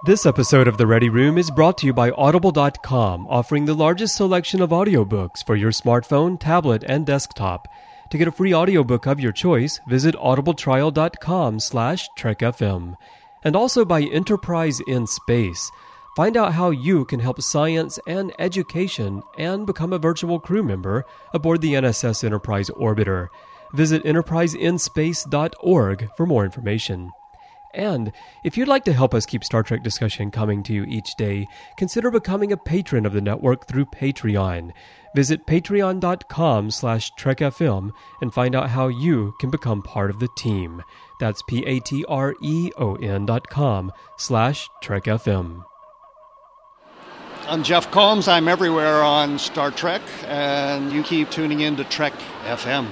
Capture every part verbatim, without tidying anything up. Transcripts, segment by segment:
This episode of The Ready Room is brought to you by Audible dot com, offering the largest selection of audiobooks for your smartphone, tablet, and desktop. To get a free audiobook of your choice, visit audibletrial.com slash trekfm. And also by Enterprise in Space. Find out how you can help science and education and become a virtual crew member aboard the N S S Enterprise Orbiter. Visit enterprise in space dot org for more information. And if you'd like to help us keep Star Trek discussion coming to you each day, consider becoming a patron of the network through Patreon. Visit patreon.com slash trekfm and find out how you can become part of the team. That's P-A-T-R-E-O-N dot com slash trekfm. I'm Jeff Combs. I'm everywhere on Star Trek, and you keep tuning in to Trek F M.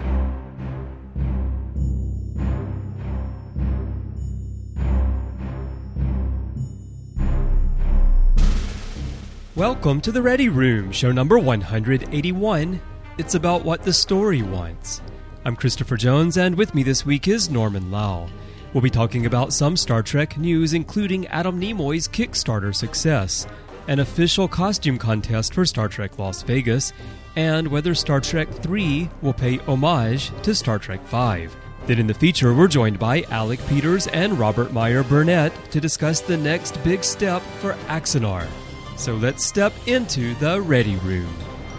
Welcome to The Ready Room, show number one hundred eighty-one. It's about what the story wants. I'm Christopher Jones, and with me this week is Norman Lau. We'll be talking about some Star Trek news, including Adam Nimoy's Kickstarter success, an official costume contest for Star Trek Las Vegas, and whether Star Trek three will pay homage to Star Trek five. Then in the feature, we're joined by Alec Peters and Robert Meyer Burnett to discuss the next big step for Axanar. So let's step into the Ready Room.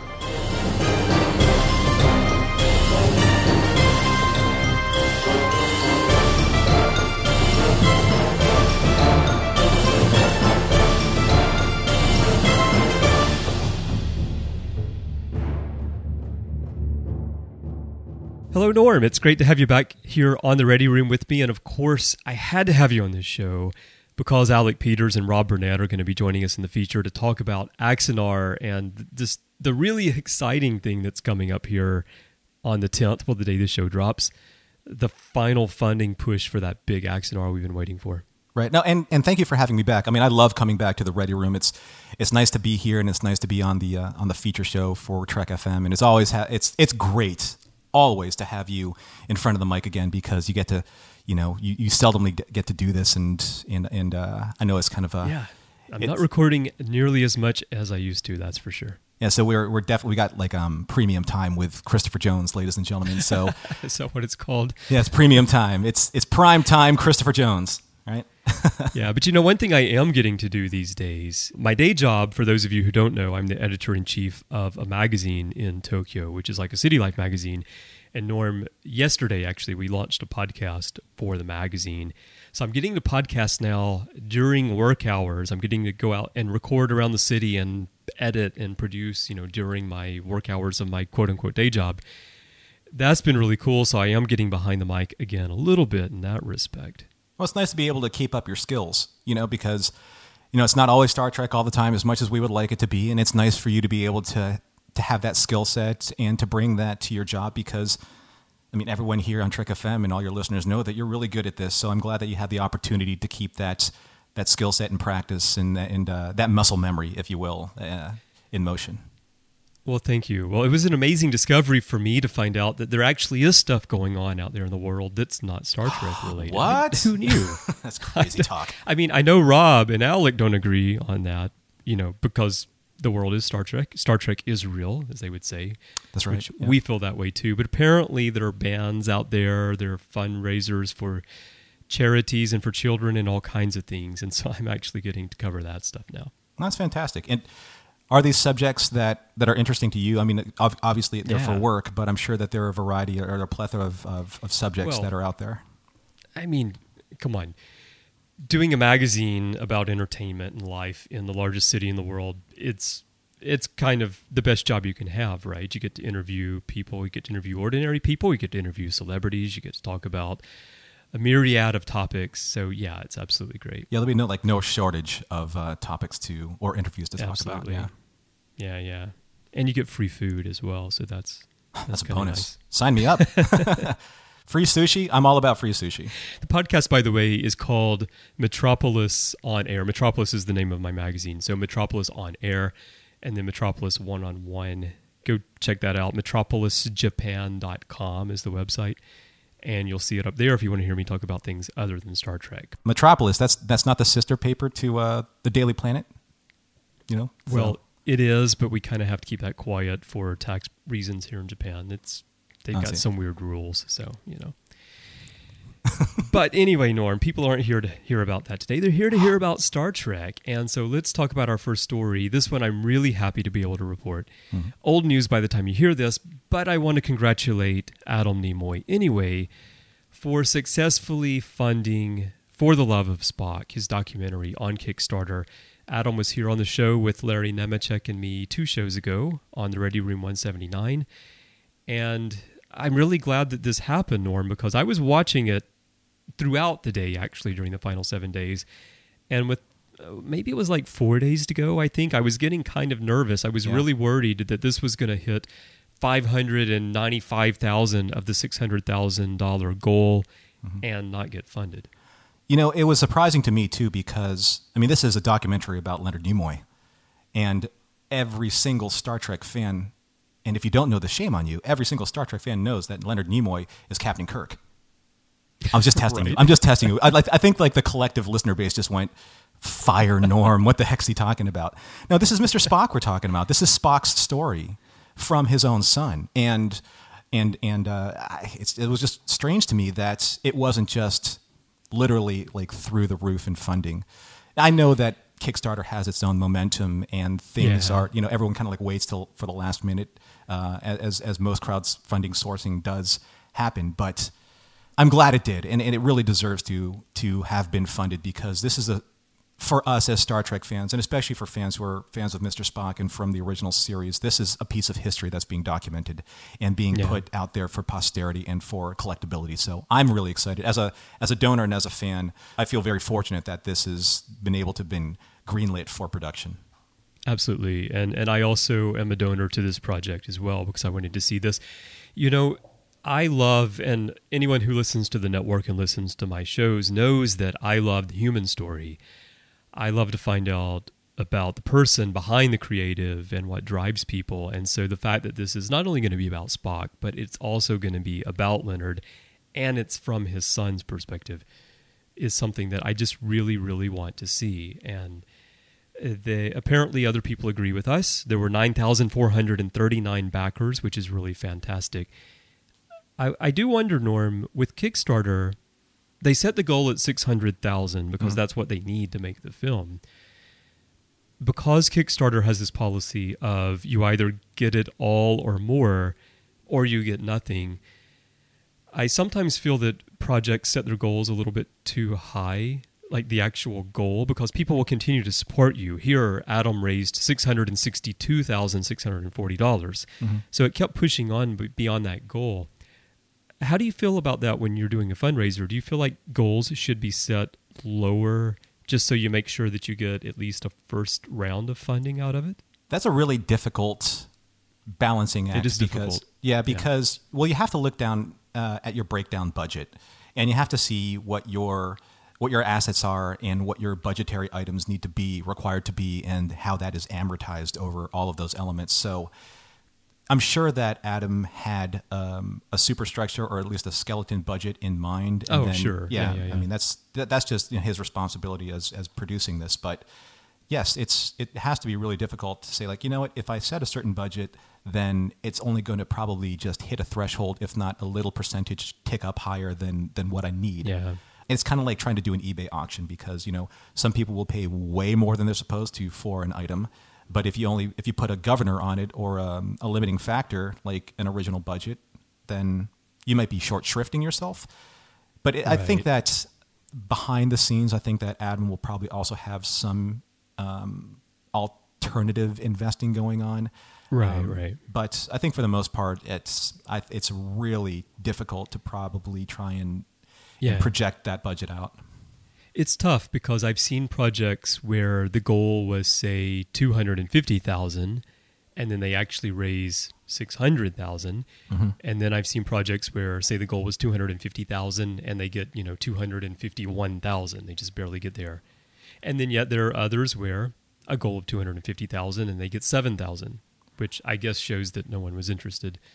Hello, Norm. It's great to have you back here on the Ready Room with me. And of course, I had to have you on this show because Alec Peters and Rob Burnett are going to be joining us in the feature to talk about Axanar and this, the really exciting thing that's coming up here on the tenth, well, the day this show drops, the final funding push for that big Axanar we've been waiting for. Right. No, and, and thank you for having me back. I mean, I love coming back to the Ready Room. It's it's nice to be here, and it's nice to be on the uh, on the feature show for Trek F M. And it's always ha- it's it's great always to have you in front of the mic again, because you get to, you know, you, you seldomly get to do this, and and and uh, I know it's kind of a yeah. I'm not recording nearly as much as I used to. That's for sure. Yeah, so we're we're definitely we got like um premium time with Christopher Jones, ladies and gentlemen. So is that what it's called? Yeah, it's premium time. It's it's prime time, Christopher Jones, right? Yeah, but you know, one thing I am getting to do these days, my day job, for those of you who don't know, I'm the editor-in-chief of a magazine in Tokyo, which is like a City Life magazine. And Norm, yesterday, actually, we launched a podcast for the magazine. So I'm getting to podcast now during work hours. I'm getting to go out and record around the city and edit and produce, you know, during my work hours of my quote-unquote day job. That's been really cool, so I am getting behind the mic again a little bit in that respect. Well, it's nice to be able to keep up your skills, you know, because, you know, it's not always Star Trek all the time as much as we would like it to be. And it's nice for you to be able to to have that skill set and to bring that to your job, because, I mean, everyone here on Trek F M and all your listeners know that you're really good at this. So I'm glad that you have the opportunity to keep that that skill set in practice and, and uh, that muscle memory, if you will, uh, in motion. Well, thank you. Well, it was an amazing discovery for me to find out that there actually is stuff going on out there in the world that's not Star Trek related. What? Who knew? That's crazy talk. I mean, I know Rob and Alec don't agree on that, you know, because the world is Star Trek. Star Trek is real, as they would say. That's right. Which yeah. We feel that way too. But apparently there are bands out there, there are fundraisers for charities and for children and all kinds of things. And so I'm actually getting to cover that stuff now. That's fantastic. And are these subjects that, that are interesting to you? I mean, obviously they're yeah. for work, but I'm sure that there are a variety or a plethora of, of, of subjects well, that are out there. I mean, come on. Doing a magazine about entertainment and life in the largest city in the world, it's it's kind of the best job you can have, right? You get to interview people, you get to interview ordinary people, you get to interview celebrities, you get to talk about a myriad of topics. So yeah, it's absolutely great. Yeah, there'll be no like no shortage of uh, topics to or interviews to talk absolutely. about. Yeah, Yeah, yeah, and you get free food as well. So that's that's, that's a kinda bonus. Nice. Sign me up. Free sushi. I'm all about free sushi. The podcast, by the way, is called Metropolis on Air. Metropolis is the name of my magazine. So Metropolis on Air, and then Metropolis One on One. Go check that out. metropolis japan dot com is the website. And you'll see it up there if you want to hear me talk about things other than Star Trek. Metropolis, that's that's not the sister paper to uh, the Daily Planet? You know? So. Well, it is, but we kind of have to keep that quiet for tax reasons here in Japan. It's They've I got see. some weird rules, so, you know. But anyway, Norm, people aren't here to hear about that today. They're here to hear about Star Trek. And so let's talk about our first story. This one I'm really happy to be able to report. Mm-hmm. Old news by the time you hear this, but I want to congratulate Adam Nimoy anyway for successfully funding For the Love of Spock, his documentary on Kickstarter. Adam was here on the show with Larry Nemechek and me two shows ago on the Ready Room one seventy-nine. And I'm really glad that this happened, Norm, because I was watching it throughout the day, actually, during the final seven days. And with uh, maybe it was like four days to go, I think, I was getting kind of nervous. I was yeah. really worried that this was going to hit five hundred ninety-five thousand dollars of the six hundred thousand dollars goal mm-hmm. and not get funded. You know, it was surprising to me, too, because, I mean, this is a documentary about Leonard Nimoy. And every single Star Trek fan, and if you don't know this, shame on you, every single Star Trek fan knows that Leonard Nimoy is Captain Kirk. I was just testing right. you. I'm just testing you. I, like, I think like the collective listener base just went, fire Norm. What the heck's he talking about? No, this is Mister Spock we're talking about. This is Spock's story from his own son. And and and uh, it's, it was just strange to me that it wasn't just literally like through the roof in funding. I know that Kickstarter has its own momentum and things yeah. are, you know, everyone kind of like waits till for the last minute uh, as as most crowdfunding sourcing does happen. But I'm glad it did, and, and it really deserves to to have been funded because this is a, for us as Star Trek fans, and especially for fans who are fans of Mister Spock and from the original series, this is a piece of history that's being documented and being yeah. put out there for posterity and for collectability. So I'm really excited. As a as a donor and as a fan, I feel very fortunate that this has been able to have been greenlit for production. Absolutely. And and I also am a donor to this project as well because I wanted to see this. You know, I love, and anyone who listens to the network and listens to my shows knows that I love the human story. I love to find out about the person behind the creative and what drives people. And so the fact that this is not only going to be about Spock, but it's also going to be about Leonard, and it's from his son's perspective, is something that I just really, really want to see. And they, apparently other people agree with us. There were nine thousand four hundred thirty-nine backers, which is really fantastic. I, I do wonder, Norm, with Kickstarter, they set the goal at six hundred thousand because mm-hmm. that's what they need to make the film. Because Kickstarter has this policy of you either get it all or more, or you get nothing, I sometimes feel that projects set their goals a little bit too high, like the actual goal, because people will continue to support you. Here, Adam raised six hundred sixty-two thousand six hundred forty dollars. Mm-hmm. So it kept pushing on beyond that goal. How do you feel about that when you're doing a fundraiser? Do you feel like goals should be set lower just so you make sure that you get at least a first round of funding out of it? That's a really difficult balancing act. It is because, difficult. Yeah, because, yeah. well, you have to look down uh, at your breakdown budget, and you have to see what your what your assets are and what your budgetary items need to be, required to be, and how that is amortized over all of those elements. So I'm sure that Adam had um, a superstructure or at least a skeleton budget in mind. And oh, then, sure. Yeah, yeah, yeah, yeah. I mean, that's that, that's just you know, his responsibility as as producing this. But yes, it's it has to be really difficult to say, like, you know what, if I set a certain budget, then it's only going to probably just hit a threshold, if not a little percentage tick up higher than than what I need. Yeah. It's kind of like trying to do an eBay auction because, you know, some people will pay way more than they're supposed to for an item. But if you only if you put a governor on it or um, a limiting factor like an original budget, then you might be short shrifting yourself. But it, right. I think that behind the scenes, I think that Adam will probably also have some um, alternative investing going on. Right, um, right. But I think for the most part, it's I, it's really difficult to probably try and, yeah. and project that budget out. It's tough because I've seen projects where the goal was, say, two hundred fifty thousand dollars, and then they actually raise six hundred thousand dollars. Mm-hmm. And then I've seen projects where, say, the goal was two hundred fifty thousand dollars, and they get, you know, two hundred fifty-one thousand dollars. They just barely get there. And then yet there are others where a goal of two hundred fifty thousand dollars, and they get seven thousand dollars, which I guess shows that no one was interested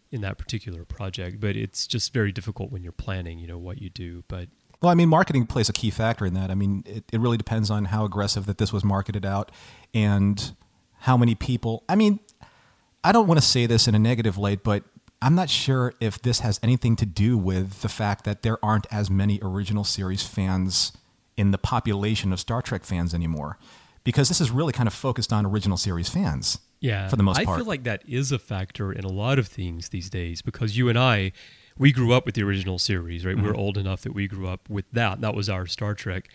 in that particular project, but it's just very difficult when you're planning, you know, what you do. But well, I mean, marketing plays a key factor in that. I mean, it, it really depends on how aggressive that this was marketed out and how many people. I mean, I don't want to say this in a negative light, but I'm not sure if this has anything to do with the fact that there aren't as many original series fans in the population of Star Trek fans anymore, because this is really kind of focused on original series fans. Yeah, for the most I part. feel like that is a factor in a lot of things these days, because you and I, we grew up with the original series, right? Mm-hmm. We're old enough that we grew up with that. That was our Star Trek.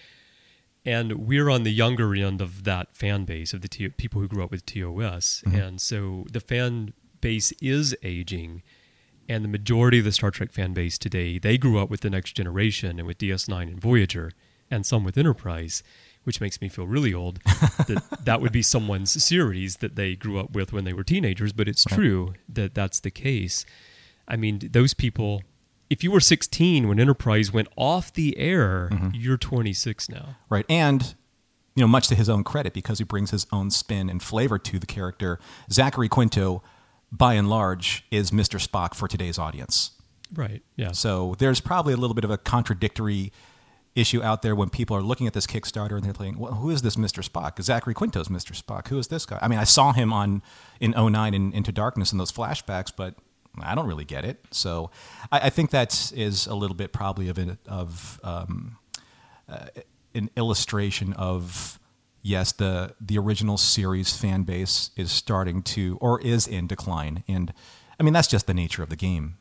And we're on the younger end of that fan base, of the T- people who grew up with T O S. Mm-hmm. And so the fan base is aging. And the majority of the Star Trek fan base today, they grew up with The Next Generation and with D S nine and Voyager, and some with Enterprise, which makes me feel really old, that that would be someone's series that they grew up with when they were teenagers, but it's right. true that that's the case. I mean, those people, if you were sixteen when Enterprise went off the air, mm-hmm. you're twenty-six now. Right, and you know, much to his own credit, because he brings his own spin and flavor to the character, Zachary Quinto, by and large, is Mister Spock for today's audience. Right, yeah. So there's probably a little bit of a contradictory issue out there when people are looking at this Kickstarter and they're playing, well, who is this Mister Spock? Zachary Quinto's Mister Spock. Who is this guy? I mean, I saw him on in oh nine in Into Darkness in those flashbacks, but I don't really get it. So I, I think that is a little bit probably of an, of um, uh, an illustration of, yes, the the original series fan base is starting to, or is in decline. And I mean, that's just the nature of the game.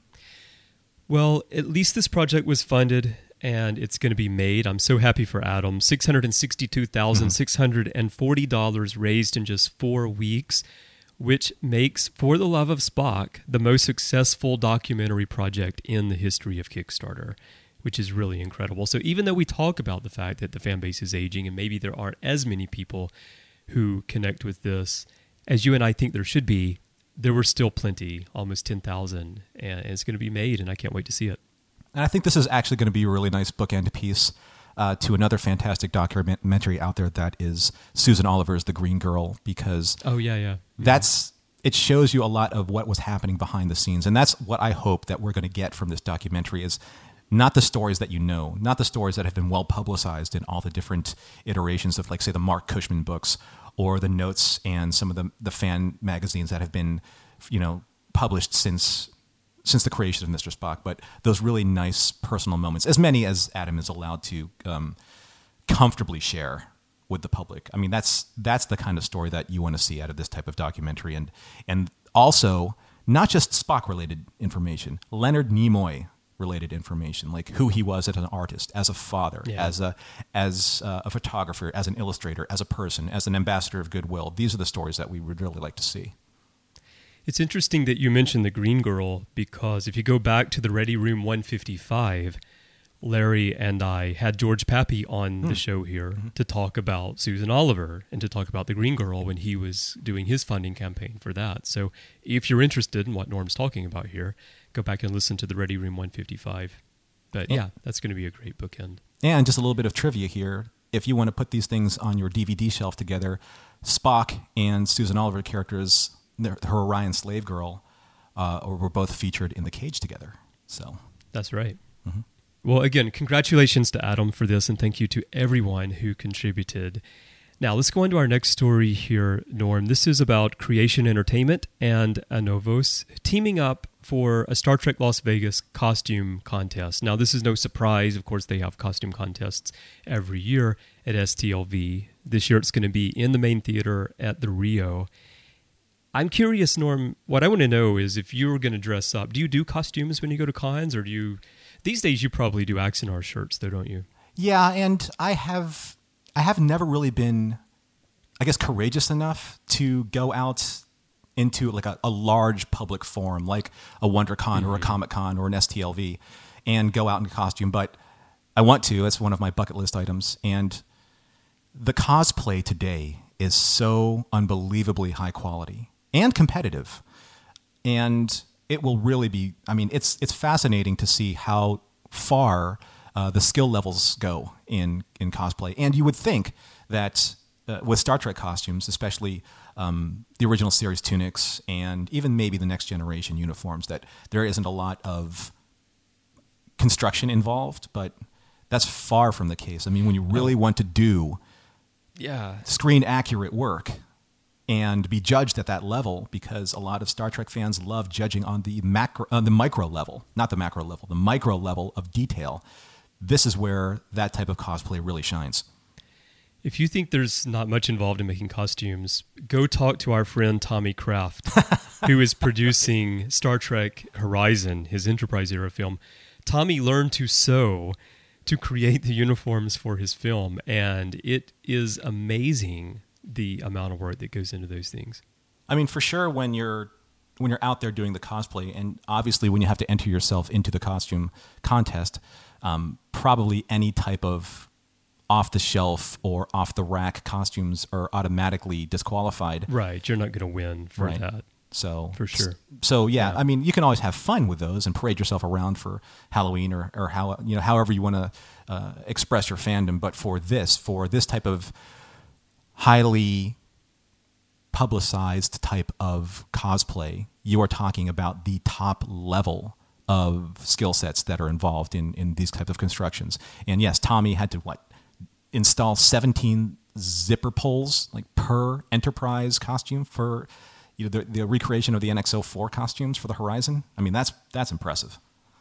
Well, at least this project was funded, and it's going to be made. I'm so happy for Adam. six hundred sixty-two thousand six hundred forty dollars raised in just four weeks, which makes For the Love of Spock the most successful documentary project in the history of Kickstarter, which is really incredible. So even though we talk about the fact that the fan base is aging and maybe there aren't as many people who connect with this as you and I think there should be, there were still plenty, almost ten thousand, and it's going to be made, and I can't wait to see it. And I think this is actually going to be a really nice bookend piece uh, to another fantastic documentary out there that is Susan Oliver's The Green Girl, because oh yeah, yeah, that's it shows you a lot of what was happening behind the scenes, and that's what I hope that we're going to get from this documentary is not the stories that you know, not the stories that have been well publicized in all the different iterations of, like, say, the Mark Cushman books or the notes and some of the the fan magazines that have been, you know, published since. since the creation of Mister Spock, but those really nice personal moments, as many as Adam is allowed to um, comfortably share with the public. I mean, that's that's the kind of story that you want to see out of this type of documentary. And and also, not just Spock-related information, Leonard Nimoy-related information, like who he was as an artist, as a father, yeah. as a as a photographer, as an illustrator, as a person, as an ambassador of goodwill. These are the stories that we would really like to see. It's interesting that you mentioned The Green Girl, because if you go back to the Ready Room one fifty-five, Larry and I had George Pappy on mm. the show here mm-hmm. to talk about Susan Oliver and to talk about The Green Girl when he was doing his funding campaign for that. So if you're interested in what Norm's talking about here, go back and listen to the Ready Room one fifty-five. But oh. yeah, that's going to be a great bookend. And just a little bit of trivia here. If you want to put these things on your D V D shelf together, Spock and Susan Oliver characters, her Orion slave girl, uh, were both featured in The Cage together. So that's right. Mm-hmm. Well, again, congratulations to Adam for this, and thank you to everyone who contributed. Now, let's go on to our next story here, Norm. This is about Creation Entertainment and Anovos teaming up for a Star Trek Las Vegas costume contest. Now, this is no surprise. Of course, they have costume contests every year at S T L V. This year, it's going to be in the main theater at the Rio. I'm curious, Norm, what I want to know is if you're going to dress up, do you do costumes when you go to cons, or do you... These days you probably do Axanar shirts, though, don't you? Yeah, and I have I have never really been, I guess, courageous enough to go out into like a, a large public forum like a WonderCon mm-hmm. or a Comic-Con or an S T L V and go out in costume, but I want to. It's one of my bucket list items, and the cosplay today is so unbelievably high quality and competitive, and it will really be, I mean, it's it's fascinating to see how far uh, the skill levels go in, in cosplay. And you would think that uh, with Star Trek costumes, especially um, the original series tunics and even maybe the Next Generation uniforms, that there isn't a lot of construction involved, but that's far from the case. I mean, when you really want to do yeah. screen accurate work and be judged at that level, because a lot of Star Trek fans love judging on the macro, uh, the micro level, not the macro level, the micro level of detail. This is where that type of cosplay really shines. If you think there's not much involved in making costumes, go talk to our friend Tommy Kraft, who is producing Star Trek Horizon, his Enterprise era film. Tommy learned to sew to create the uniforms for his film, and it is amazing the amount of work that goes into those things. I mean, for sure, when you're when you're out there doing the cosplay, and obviously when you have to enter yourself into the costume contest, um, probably any type of off-the-shelf or off-the-rack costumes are automatically disqualified. Right, you're not going to win for right. that. So for sure. So yeah, yeah, I mean, you can always have fun with those and parade yourself around for Halloween or or how you know however you want to uh, express your fandom. But for this, for this type of highly publicized type of cosplay, you are talking about the top level of skill sets that are involved in in these types of constructions. And yes, Tommy had to what install seventeen zipper pulls like per Enterprise costume for. You know, the, the recreation of the N X oh four costumes for the Horizon. I mean, that's that's impressive.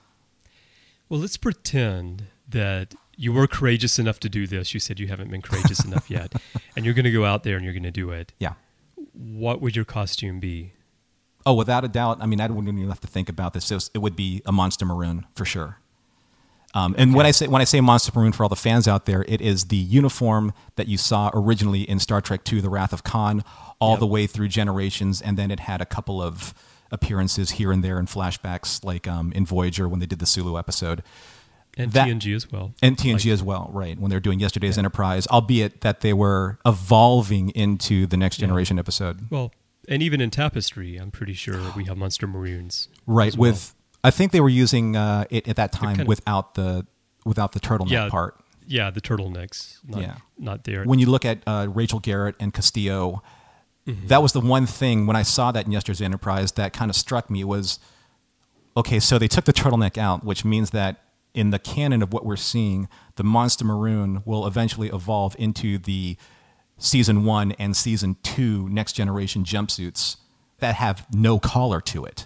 Well, let's pretend that you were courageous enough to do this. You said you haven't been courageous enough yet. And you're going to go out there and you're going to do it. Yeah. What would your costume be? Oh, without a doubt. I mean, I wouldn't even have to think about this. It, was, it would be a Monster Maroon for sure. Um, and okay. when I say when I say Monster Maroon, for all the fans out there, it is the uniform that you saw originally in Star Trek two, The Wrath of Khan, all yep. the way through Generations, and then it had a couple of appearances here and there in flashbacks, like um, in Voyager when they did the Sulu episode. And that, T N G as well. And T N G like, as well, right, when they were doing Yesterday's yeah. Enterprise, albeit that they were evolving into the Next Generation yeah. episode. Well, and even in Tapestry, I'm pretty sure we have Monster Maroons. Right, well. with... I think they were using uh, it at that time kind of, without the without the turtleneck yeah, part. Yeah, the turtlenecks. Not, yeah, not there. When you look at uh, Rachel Garrett and Castillo, mm-hmm. that was the one thing when I saw that in Yesterday's Enterprise that kind of struck me was, okay, so they took the turtleneck out, which means that in the canon of what we're seeing, the Monster Maroon will eventually evolve into the season one and season two Next Generation jumpsuits that have no collar to it.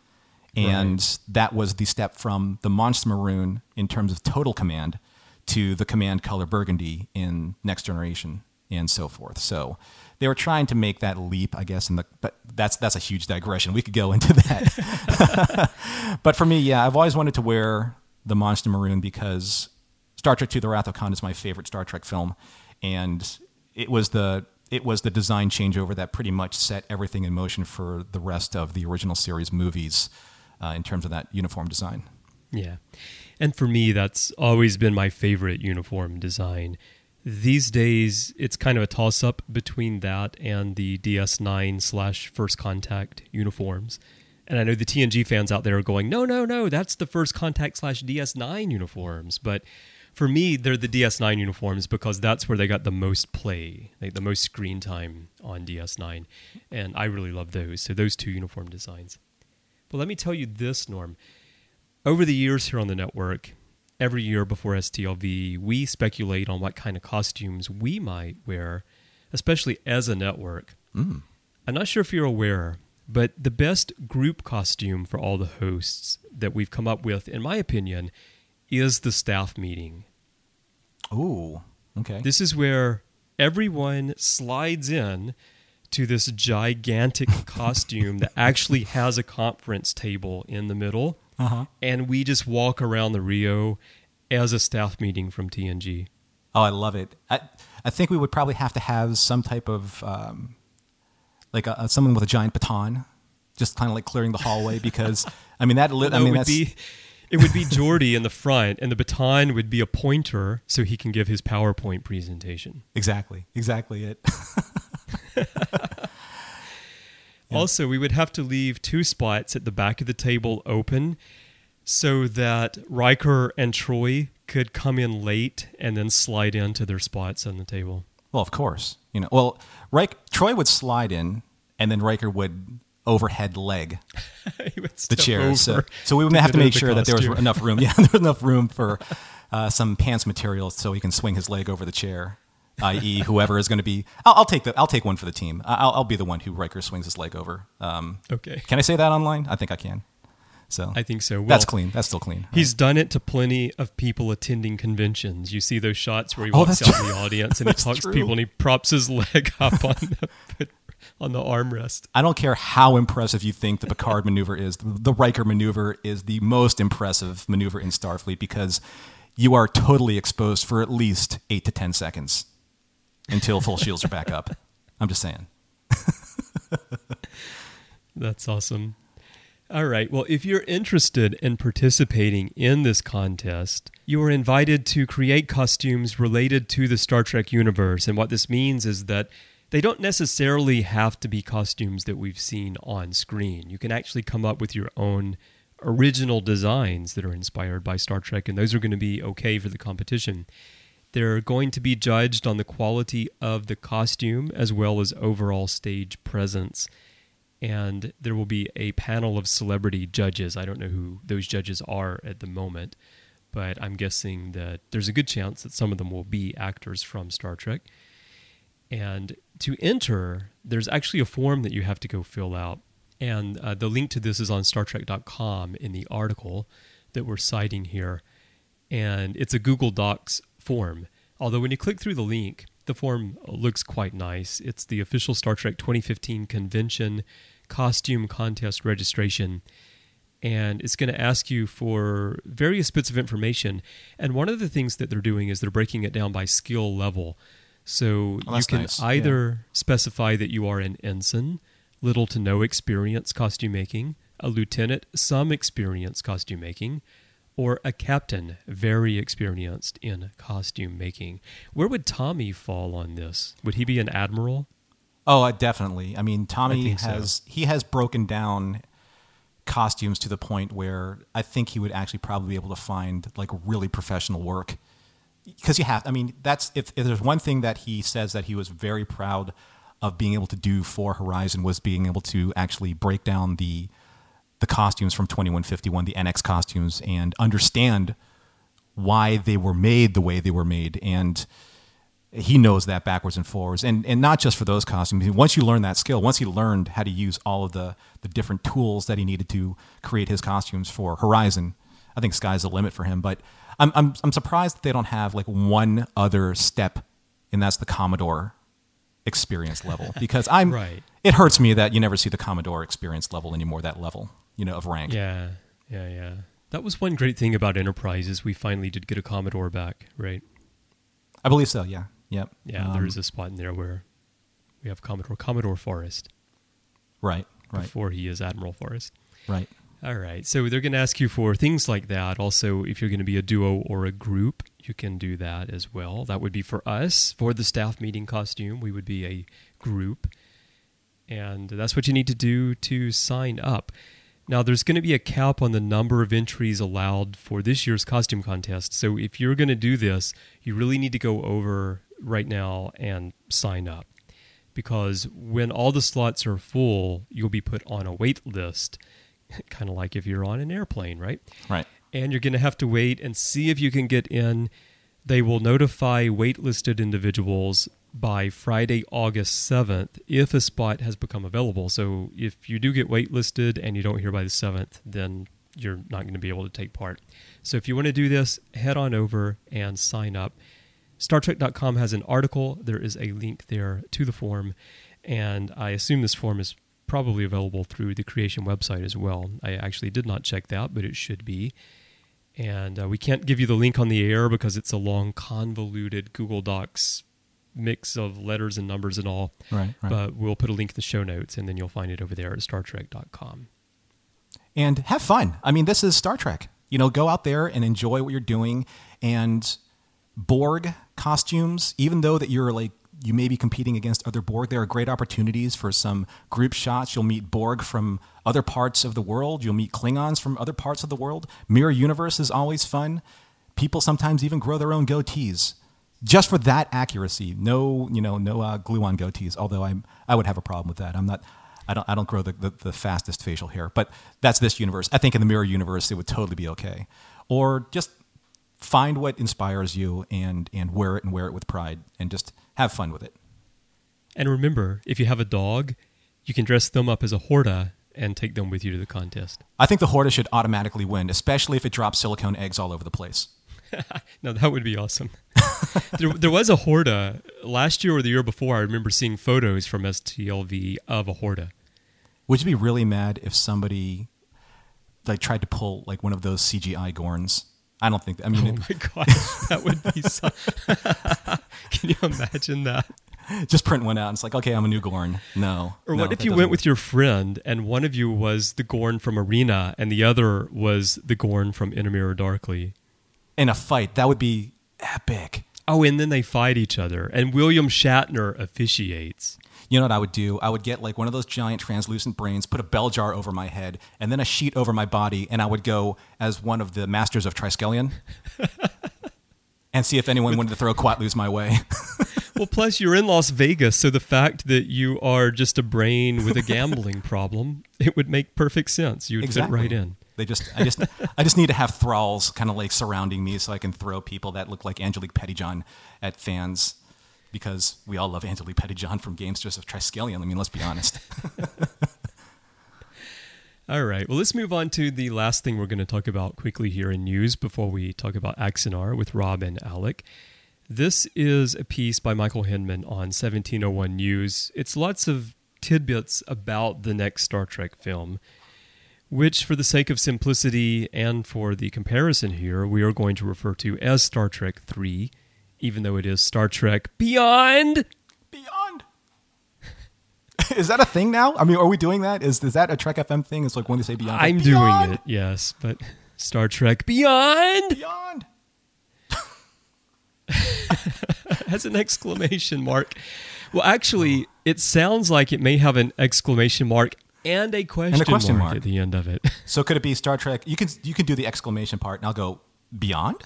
And right. that was the step from the Monster Maroon in terms of total command to the command color burgundy in Next Generation and so forth. So they were trying to make that leap, I guess, in the, but that's that's a huge digression. We could go into that. But for me, yeah, I've always wanted to wear the Monster Maroon because Star Trek two, The Wrath of Khan is my favorite Star Trek film. And it was the it was the design changeover that pretty much set everything in motion for the rest of the original series movies. Uh, in terms of that uniform design. Yeah. And for me, that's always been my favorite uniform design. These days, it's kind of a toss-up between that and the D S nine slash First Contact uniforms. And I know the T N G fans out there are going, no, no, no, that's the First Contact slash D S nine uniforms. But for me, they're the D S nine uniforms because that's where they got the most play, like the most screen time on D S nine. And I really love those. So those two uniform designs. But let me tell you this, Norm. Over the years here on the network, every year before S T L V, we speculate on what kind of costumes we might wear, especially as a network. Mm. I'm not sure if you're aware, but the best group costume for all the hosts that we've come up with, in my opinion, is the staff meeting. Ooh, okay. This is where everyone slides in to this gigantic costume that actually has a conference table in the middle, uh-huh. and we just walk around the Rio as a staff meeting from T N G. Oh, I love it. I I think we would probably have to have some type of, um, like a, someone with a giant baton, just kind of like clearing the hallway because, I mean, that li- no, I mean, it would that's... Be, it would be Geordi in the front, and the baton would be a pointer so he can give his PowerPoint presentation. Exactly. Exactly it. Yeah. Also, we would have to leave two spots at the back of the table open so that Riker and Troy could come in late and then slide into their spots on the table. Well, of course. You know, well, Riker, Troy would slide in, and then Riker would overhead leg the chair. So, so we would have to make sure that there was enough room. Yeah, there was enough room for uh, some pants material so he can swing his leg over the chair. that is, whoever is going to be. I'll, I'll take the. I'll take one for the team. I'll, I'll be the one who Riker swings his leg over. Um, okay. Can I say that online? I think I can. So I think so. Well, that's clean. That's still clean. He's right. done it to plenty of people attending conventions. You see those shots where he walks oh, out true. in the audience and he talks true. to people and he props his leg up on the on the armrest. I don't care how impressive you think the Picard maneuver is. The, the Riker maneuver is the most impressive maneuver in Starfleet because you are totally exposed for at least eight to ten seconds until full shields are back up. I'm just saying. That's awesome. All right. Well, if you're interested in participating in this contest, you are invited to create costumes related to the Star Trek universe. And what this means is that they don't necessarily have to be costumes that we've seen on screen. You can actually come up with your own original designs that are inspired by Star Trek, and those are going to be okay for the competition. They're going to be judged on the quality of the costume as well as overall stage presence. And there will be a panel of celebrity judges. I don't know who those judges are at the moment, but I'm guessing that there's a good chance that some of them will be actors from Star Trek. And to enter, there's actually a form that you have to go fill out. And uh, the link to this is on Star Trek dot com in the article that we're citing here. And it's a Google Docs form. Although when you click through the link, the form looks quite nice. It's the official Star Trek twenty fifteen convention costume contest registration. And it's going to ask you for various bits of information. And one of the things that they're doing is they're breaking it down by skill level. So oh, you can nice. either yeah. specify that you are an ensign, little to no experience costume making, a lieutenant, some experience costume making, or a captain, very experienced in costume making. Where would Tommy fall on this? Would he be an admiral? Oh, uh, definitely. I mean, Tommy I has so. he has broken down costumes to the point where I think he would actually probably be able to find like really professional work. Because you have, I mean, that's if, if there's one thing that he says that he was very proud of being able to do for Horizon was being able to actually break down the the costumes from twenty-one fifty-one, the N X costumes, and understand why they were made the way they were made. And he knows that backwards and forwards. And and not just for those costumes. Once you learn that skill, once he learned how to use all of the, the different tools that he needed to create his costumes for Horizon, I think sky's the limit for him. But I'm I'm I'm surprised that they don't have like one other step, and that's the Commodore experience level. Because I'm right. It hurts me that you never see the Commodore experience level anymore, that level, you know, of rank. Yeah, yeah, yeah. That was one great thing about Enterprise is we finally did get a Commodore back, right? I believe so, yeah. Yep. Yeah, um, there is a spot in there where we have Commodore Commodore Forrest. Right, right. Before he is Admiral Forrest. Right. All right. So they're going to ask you for things like that. Also, if you're going to be a duo or a group, you can do that as well. That would be for us. For the staff meeting costume, we would be a group. And that's what you need to do to sign up. Now, there's going to be a cap on the number of entries allowed for this year's costume contest. So if you're going to do this, you really need to go over right now and sign up. Because when all the slots are full, you'll be put on a wait list. Kind of like if you're on an airplane, right? Right. And you're going to have to wait and see if you can get in. They will notify waitlisted individuals by Friday, August seventh, if a spot has become available. So if you do get waitlisted and you don't hear by the seventh, then you're not going to be able to take part. So if you want to do this, head on over and sign up. Star Trek dot com has an article. There is a link there to the form. And I assume this form is probably available through the Creation website as well. I actually did not check that, but it should be. And uh, we can't give you the link on the air because it's a long, convoluted Google Docs mix of letters and numbers and all. Right, right. But we'll put a link in the show notes, and then you'll find it over there at Star Trek dot com. And have fun. I mean, this is Star Trek. You know, go out there and enjoy what you're doing. And Borg costumes, even though that you're like, you may be competing against other Borg, there are great opportunities for some group shots. You'll meet Borg from other parts of the world. You'll meet Klingons from other parts of the world. Mirror Universe is always fun. People sometimes even grow their own goatees. just for that accuracy. No, you know, no uh, glue-on goatees. Although I, I would have a problem with that. I'm not. I don't. I don't grow the, the, the fastest facial hair. But that's this universe. I think in the mirror universe, it would totally be okay. Or just find what inspires you and and wear it and wear it with pride and just have fun with it. And remember, if you have a dog, you can dress them up as a Horta and take them with you to the contest. I think the Horta should automatically win, especially if it drops silicone eggs all over the place. No, that would be awesome. there, there was a Horta last year or the year before. I remember seeing photos from S T L V of a Horta. Would you be really mad if somebody like tried to pull like one of those C G I Gorns? I don't think. I mean, oh it, my gosh, that would be so. Can you imagine that? Just print one out. And it's like, okay, I'm a new Gorn. No. Or no, what if that you doesn't went work. with your friend and one of you was the Gorn from Arena and the other was the Gorn from In a Mirror Darkly? In a fight? That would be epic. Oh, and then they fight each other, and William Shatner officiates. You know what I would do? I would get like one of those giant translucent brains, put a bell jar over my head, and then a sheet over my body, and I would go as one of the masters of Triskelion and see if anyone wanted to throw Quatloos my way. Well, plus you're in Las Vegas, so the fact that you are just a brain with a gambling problem, it would make perfect sense. You would Exactly. fit right in. They just, I just, I just need to have thralls kind of like surrounding me, so I can throw people that look like Angelique Pettyjohn at fans, because we all love Angelique Pettyjohn from Gamesters of Triskelion. I mean, let's be honest. All right. Well, let's move on to the last thing we're going to talk about quickly here in news before we talk about Axanar with Rob and Alec. This is a piece by Michael Hinman on seventeen oh one News. It's lots of tidbits about the next Star Trek film, which, for the sake of simplicity and for the comparison here, we are going to refer to as Star Trek three, even though it is Star Trek Beyond. Beyond. Is that a thing now? I mean, are we doing that? Is is that a Trek F M thing? It's like when they say Beyond. I'm like, doing Beyond! it, yes, but Star Trek Beyond Beyond. has an exclamation mark. Well, actually, it sounds like it may have an exclamation mark and a question, And a question mark, mark. at the end of it. So could it be Star Trek? You can you can do the exclamation part, and I'll go Beyond.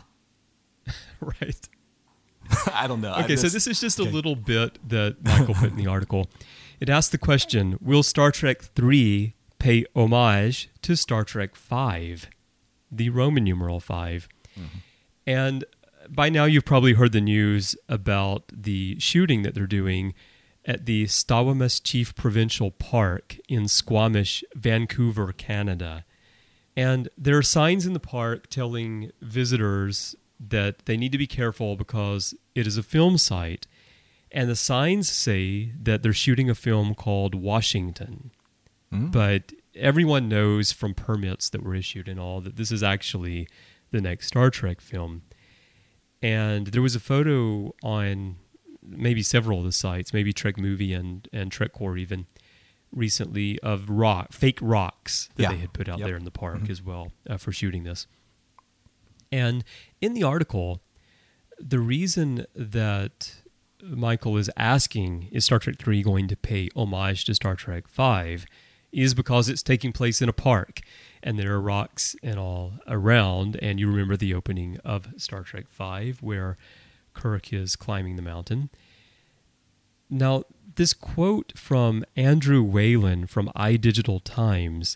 Right. I don't know. I Okay, so just- this is just okay. a little bit that Michael put in the article. It asks the question, will Star Trek three pay homage to Star Trek five, the Roman numeral five? Mm-hmm. And by now you've probably heard the news about the shooting that they're doing at the Stawamus Chief Provincial Park in Squamish, Vancouver, Canada. And there are signs in the park telling visitors that they need to be careful because it is a film site. And the signs say that they're shooting a film called Washington. Mm. But everyone knows from permits that were issued and all that this is actually the next Star Trek film. And there was a photo on maybe several of the sites, maybe Trek Movie and, and TrekCore even, recently, of rock, fake rocks that yeah. they had put out yep. there in the park mm-hmm. as well uh, for shooting this. And in the article, the reason that Michael is asking, is Star Trek three going to pay homage to Star Trek five, is because it's taking place in a park, and there are rocks and all around, and you remember the opening of Star Trek five, where Kirk is climbing the mountain. Now, this quote from Andrew Whalen from iDigital Times,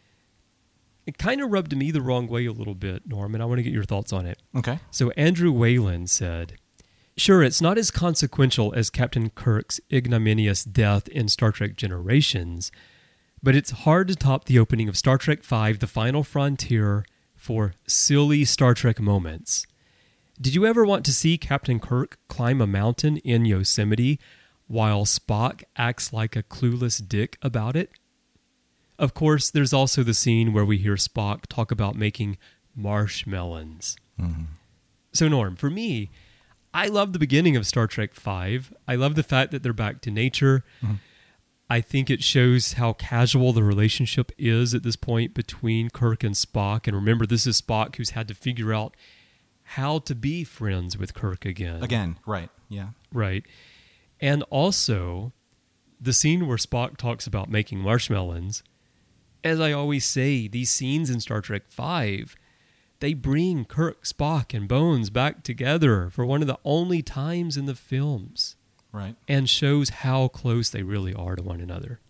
it kind of rubbed me the wrong way a little bit, Norm, and I want to get your thoughts on it. Okay. So Andrew Whalen said, sure, it's not as consequential as Captain Kirk's ignominious death in Star Trek Generations, but it's hard to top the opening of Star Trek five, The Final Frontier, for silly Star Trek moments. Did you ever want to see Captain Kirk climb a mountain in Yosemite while Spock acts like a clueless dick about it? Of course, there's also the scene where we hear Spock talk about making marshmallows. Mm-hmm. So, Norm, for me, I love the beginning of Star Trek five. I love the fact that they're back to nature. Mm-hmm. I think it shows how casual the relationship is at this point between Kirk and Spock. And remember, this is Spock who's had to figure out how to be friends with Kirk again. Again, right, yeah. Right. And also, the scene where Spock talks about making marshmallows, as I always say, these scenes in Star Trek five, they bring Kirk, Spock, and Bones back together for one of the only times in the films. Right. And shows how close they really are to one another.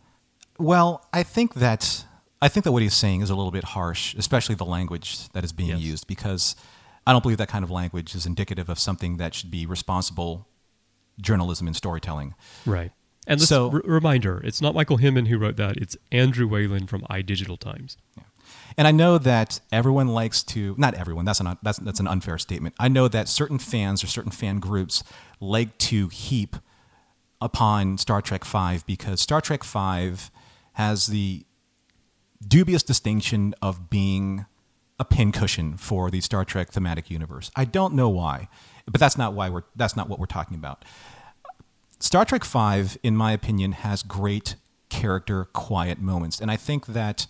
Well, I think that I think that what he's saying is a little bit harsh, especially the language that is being Yes. used, because I don't believe that kind of language is indicative of something that should be responsible journalism and storytelling. Right. And let's So- r- reminder, it's not Michael Hinman who wrote that. It's Andrew Whalen from iDigital Times. Yeah. And I know that everyone likes to, not everyone, that's an, that's, that's an unfair statement. I know that certain fans or certain fan groups like to heap upon Star Trek five because Star Trek five has the dubious distinction of being a pincushion for the Star Trek thematic universe. I don't know why, but that's not why we're, that's not what we're talking about. Star Trek five, in my opinion, has great character, quiet moments. And I think that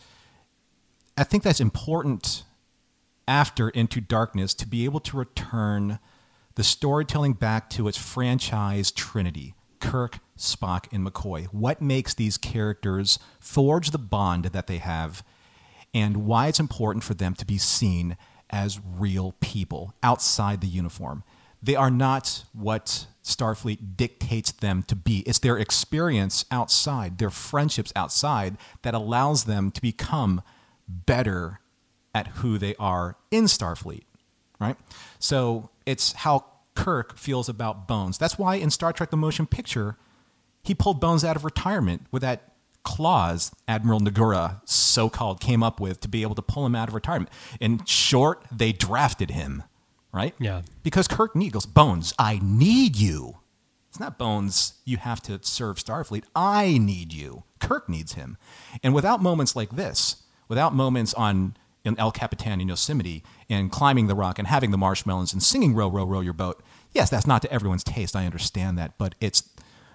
I think that's important after Into Darkness to be able to return the storytelling back to its franchise trinity, Kirk, Spock, and McCoy. What makes these characters forge the bond that they have, and why it's important for them to be seen as real people outside the uniform. They are not what Starfleet dictates them to be. It's their experience outside, their friendships outside, that allows them to become better at who they are in Starfleet, right? So it's how Kirk feels about Bones. That's why in Star Trek The Motion Picture, he pulled Bones out of retirement with that clause Admiral Nagura so-called came up with to be able to pull him out of retirement. In short, they drafted him, right? Yeah. Because Kirk needs Bones, I need you. It's not Bones, you have to serve Starfleet. I need you. Kirk needs him. And without moments like this, without moments on in El Capitan in Yosemite and climbing the rock and having the marshmallows and singing Row, Row, Row Your Boat, yes, that's not to everyone's taste. I understand that. But it's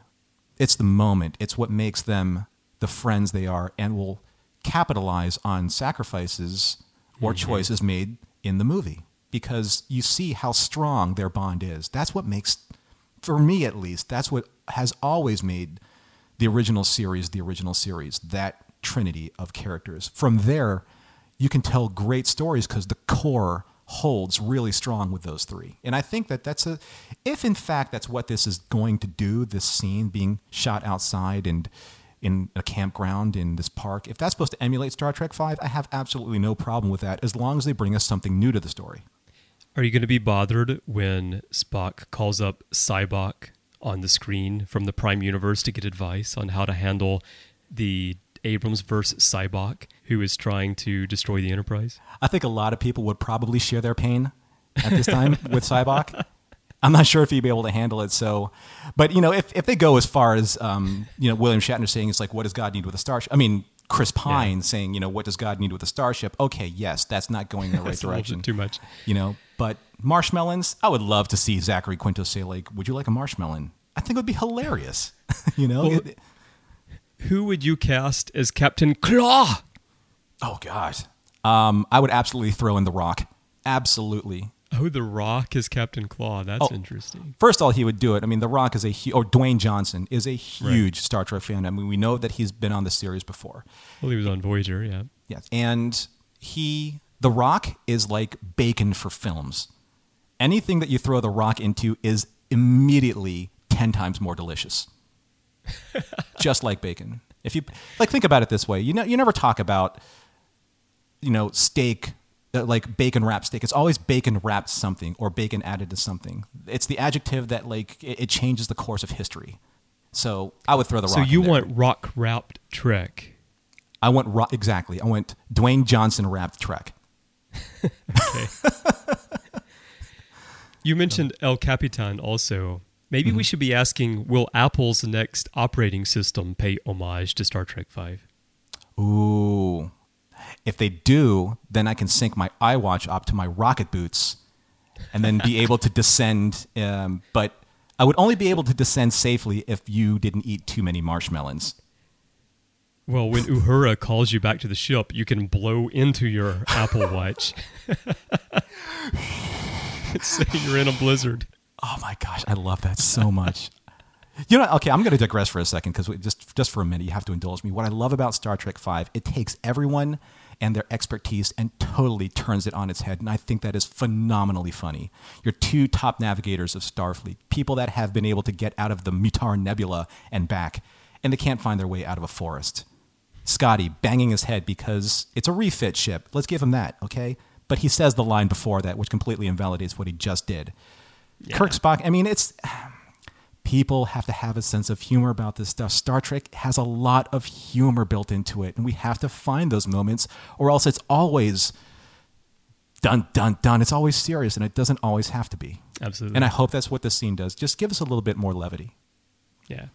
it's the moment. It's what makes them the friends they are and will capitalize on sacrifices or mm-hmm. choices made in the movie. Because you see how strong their bond is. That's what makes, for me at least, that's what has always made the original series the original series, that trinity of characters. From there, you can tell great stories because the core holds really strong with those three. And I think that that's a, if in fact that's what this is going to do, this scene being shot outside and in a campground in this park, if that's supposed to emulate Star Trek five, I have absolutely no problem with that as long as they bring us something new to the story. Are you going to be bothered when Spock calls up Sybok on the screen from the Prime Universe to get advice on how to handle the Abrams versus Sybok, who is trying to destroy the Enterprise? I think a lot of people would probably share their pain at this time with Sybok. I'm not sure if he'd be able to handle it. So, but you know, if if they go as far as um, you know, William Shatner saying it's like, what does God need with a starship? I mean, Chris Pine yeah. saying, you know, what does God need with a starship? Okay, yes, that's not going in the right that's direction. A little bit too much, you know. But marshmallows, I would love to see Zachary Quinto say, like, would you like a marshmallow? I think it would be hilarious. you know. Well, it, who would you cast as Captain Claw? Oh gosh, um, I would absolutely throw in The Rock. Absolutely. Oh, The Rock is Captain Claw. That's oh, interesting. First of all, he would do it. I mean, The Rock is a hu- or Dwayne Johnson is a huge right. Star Trek fan. I mean, we know that he's been on the series before. Well, he was on Voyager, yeah. Yes, and he, The Rock is like bacon for films. Anything that you throw The Rock into is immediately ten times more delicious. Just like bacon. If you like, think about it this way. You know, you never talk about, you know, steak. Like bacon wrapped steak. It's always bacon wrapped something or bacon added to something. It's the adjective that like it, it changes the course of history. So I would throw The Rock. So you in there. want rock wrapped Trek? I want ro- exactly. I want Dwayne Johnson wrapped Trek. Okay. You mentioned El Capitan also. Maybe mm-hmm. we should be asking: will Apple's next operating system pay homage to Star Trek five? Ooh. If they do, then I can sync my iWatch up to my rocket boots and then be able to descend. Um, but I would only be able to descend safely if you didn't eat too many marshmallows. Well, when Uhura calls you back to the ship, you can blow into your Apple Watch. Say you're in a blizzard. Oh my gosh, I love that so much. You know, okay, I'm going to digress for a second because just just for a minute, you have to indulge me. What I love about Star Trek Five, it takes everyone and their expertise and totally turns it on its head, and I think that is phenomenally funny. Your two top navigators of Starfleet, people that have been able to get out of the Mutar Nebula and back, and they can't find their way out of a forest. Scotty banging his head because it's a refit ship. Let's give him that, okay? But he says the line before that, which completely invalidates what he just did. Yeah. Kirk, Spock, I mean, it's... People have to have a sense of humor about this stuff. Star Trek has a lot of humor built into it, and we have to find those moments, or else it's always dun, dun, dun. It's always serious, and it doesn't always have to be. Absolutely. And I hope that's what this scene does. Just give us a little bit more levity. Yeah.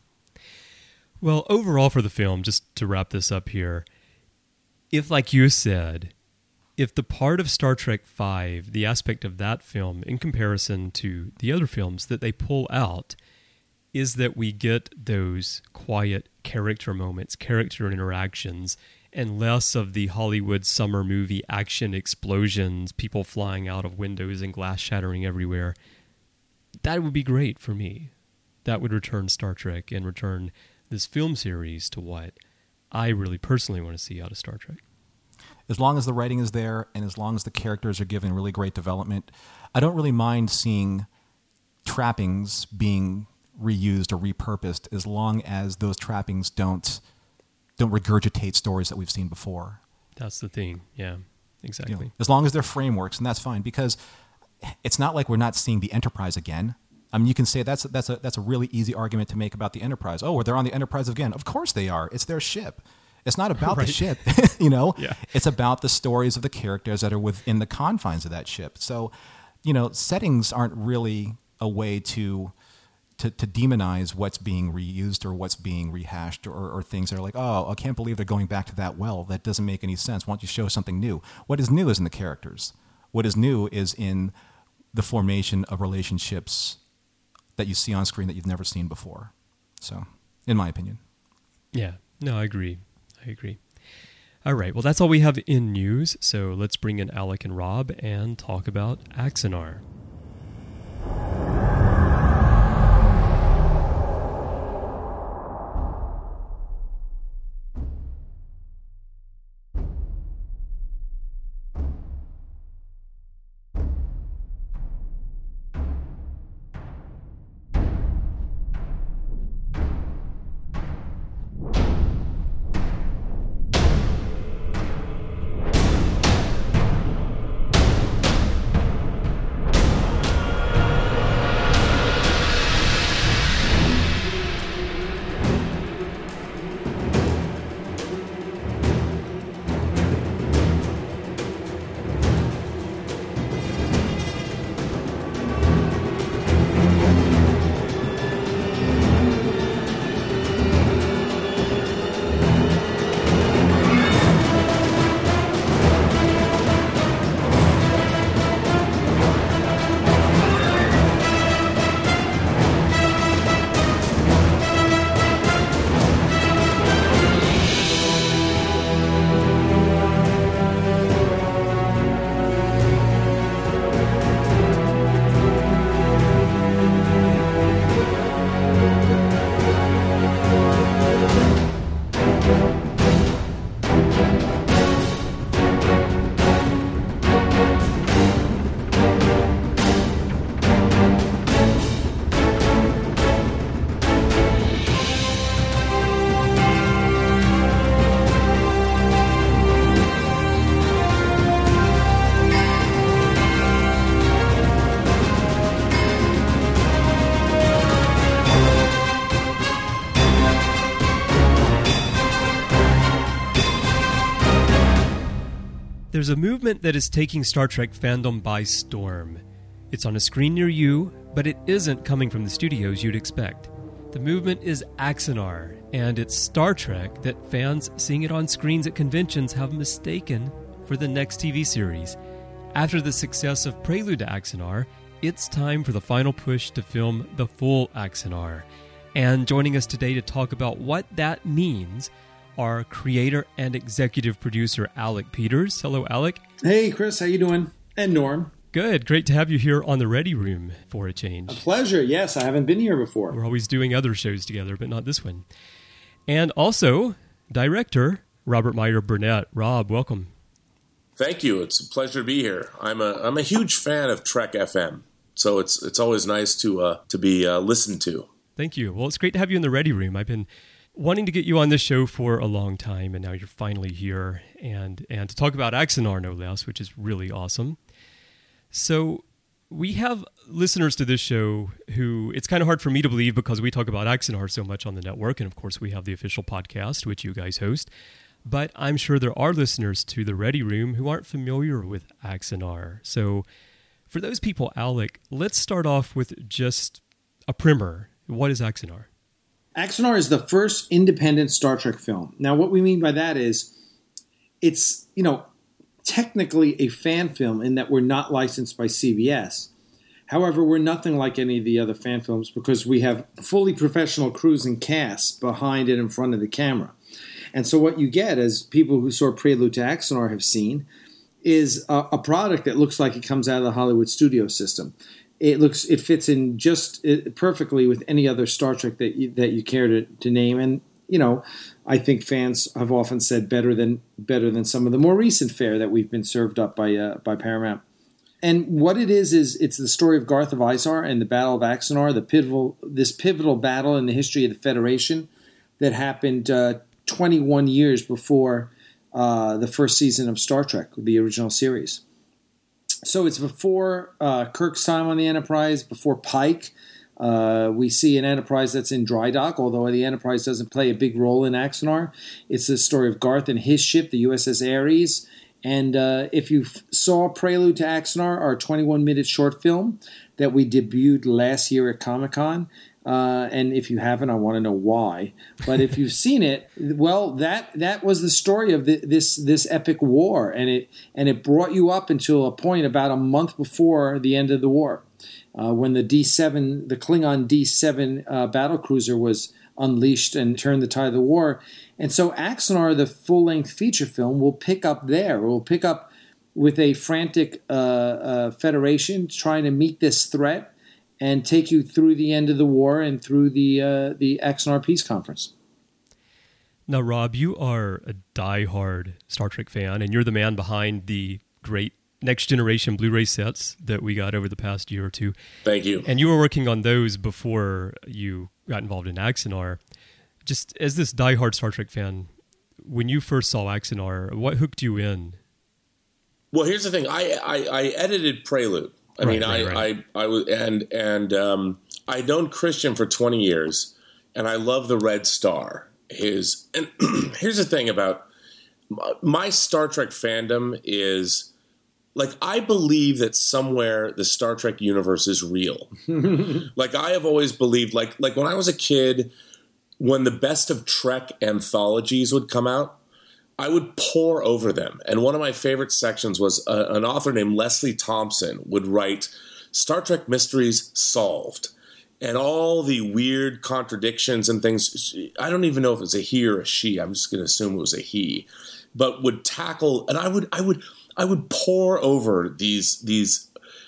Well, overall for the film, just to wrap this up here, if, like you said, if the part of Star Trek Five, the aspect of that film in comparison to the other films that they pull out, is that we get those quiet character moments, character interactions, and less of the Hollywood summer movie action explosions, people flying out of windows and glass shattering everywhere. That would be great for me. That would return Star Trek and return this film series to what I really personally want to see out of Star Trek. As long as the writing is there and as long as the characters are given really great development, I don't really mind seeing trappings being reused or repurposed as long as those trappings don't don't regurgitate stories that we've seen before. That's the thing. Yeah, exactly. You know, as long as they're frameworks, and that's fine, because it's not like we're not seeing the Enterprise again. I mean, you can say that's that's a that's a really easy argument to make about the Enterprise. Oh, they're on the Enterprise again. Of course they are. It's their ship. It's not about right. the ship, you know. Yeah. It's about the stories of the characters that are within the confines of that ship. So, you know, settings aren't really a way to To, to demonize what's being reused or what's being rehashed, or, or things that are like, oh, I can't believe they're going back to that well. That doesn't make any sense. Why don't you show something new? What is new is in the characters. What is new is in the formation of relationships that you see on screen that you've never seen before. So, in my opinion. Yeah, no, I agree. I agree. All right, well, that's all we have in news. So let's bring in Alec and Rob and talk about Axanar. There's a movement that is taking Star Trek fandom by storm. It's on a screen near you, but it isn't coming from the studios you'd expect. The movement is Axanar, and it's Star Trek that fans seeing it on screens at conventions have mistaken for the next T V series. After the success of Prelude to Axanar, it's time for the final push to film the full Axanar. And joining us today to talk about what that means are creator and executive producer Alec Peters. Hello, Alec. Hey, Chris. How you doing? And Norm. Good. Great to have you here on the Ready Room for a change. A pleasure. Yes, I haven't been here before. We're always doing other shows together, but not this one. And also, director Robert Meyer Burnett. Rob, welcome. Thank you. It's a pleasure to be here. I'm a I'm a huge fan of Trek F M, so it's it's always nice to uh, to be uh, listened to. Thank you. Well, it's great to have you in the Ready Room. I've been wanting to get you on this show for a long time, and now you're finally here, and and to talk about Axanar, no less, which is really awesome. So we have listeners to this show who, it's kind of hard for me to believe because we talk about Axanar so much on the network, and of course we have the official podcast, which you guys host, but I'm sure there are listeners to the Ready Room who aren't familiar with Axanar. So for those people, Alec, let's start off with just a primer. What is Axanar? Axanar is the first independent Star Trek film. Now, what we mean by that is it's, you know, technically a fan film in that we're not licensed by C B S. However, we're nothing like any of the other fan films because we have fully professional crews and casts behind and in front of the camera. And so what you get, as people who saw Prelude to Axanar have seen, is a, a product that looks like it comes out of the Hollywood studio system. It looks, it fits in just perfectly with any other Star Trek that you, that you care to, to name. And, you know, I think fans have often said better than better than some of the more recent fare that we've been served up by uh, by Paramount. And what it is is it's the story of Garth of Izar and the Battle of Axanar, the pivotal this pivotal battle in the history of the Federation that happened uh, twenty-one years before uh, the first season of Star Trek, the original series. So it's before uh, Kirk's time on the Enterprise, before Pike. Uh, we see an Enterprise that's in dry dock, although the Enterprise doesn't play a big role in Axanar. It's the story of Garth and his ship, the U S S Ares. And uh, if you f- saw Prelude to Axanar, our twenty-one minute short film that we debuted last year at Comic-Con, uh, and if you haven't, I want to know why. But if you've seen it, well, that that was the story of the, this this epic war, and it and it brought you up until a point about a month before the end of the war. Uh, when the D seven, the Klingon D seven uh, battlecruiser was unleashed and turned the tide of the war. And so Axanar, the full-length feature film, will pick up there. It will pick up with a frantic uh, uh, Federation trying to meet this threat and take you through the end of the war and through the uh, the Axanar Peace Conference. Now, Rob, you are a diehard Star Trek fan, and you're the man behind the great Next Generation Blu-ray sets that we got over the past year or two. Thank you. And you were working on those before you got involved in Axanar. Just as this diehard Star Trek fan, when you first saw Axanar, what hooked you in? Well, here's the thing. I I, I edited Prelude. I right, mean, right, I, right. I I was and and um, I'd known Christian for twenty years, and I love the Red Star. His and here's the thing about my Star Trek fandom is. Like, I believe that somewhere the Star Trek universe is real. Like, I have always believed, like, like when I was a kid, when the Best of Trek anthologies would come out, I would pore over them. And one of my favorite sections was a, an author named Leslie Thompson would write Star Trek Mysteries Solved. And all the weird contradictions and things, I don't even know if it was a he or a she. I'm just going to assume it was a he. But would tackle, and I would, I would... I would pore over these, these,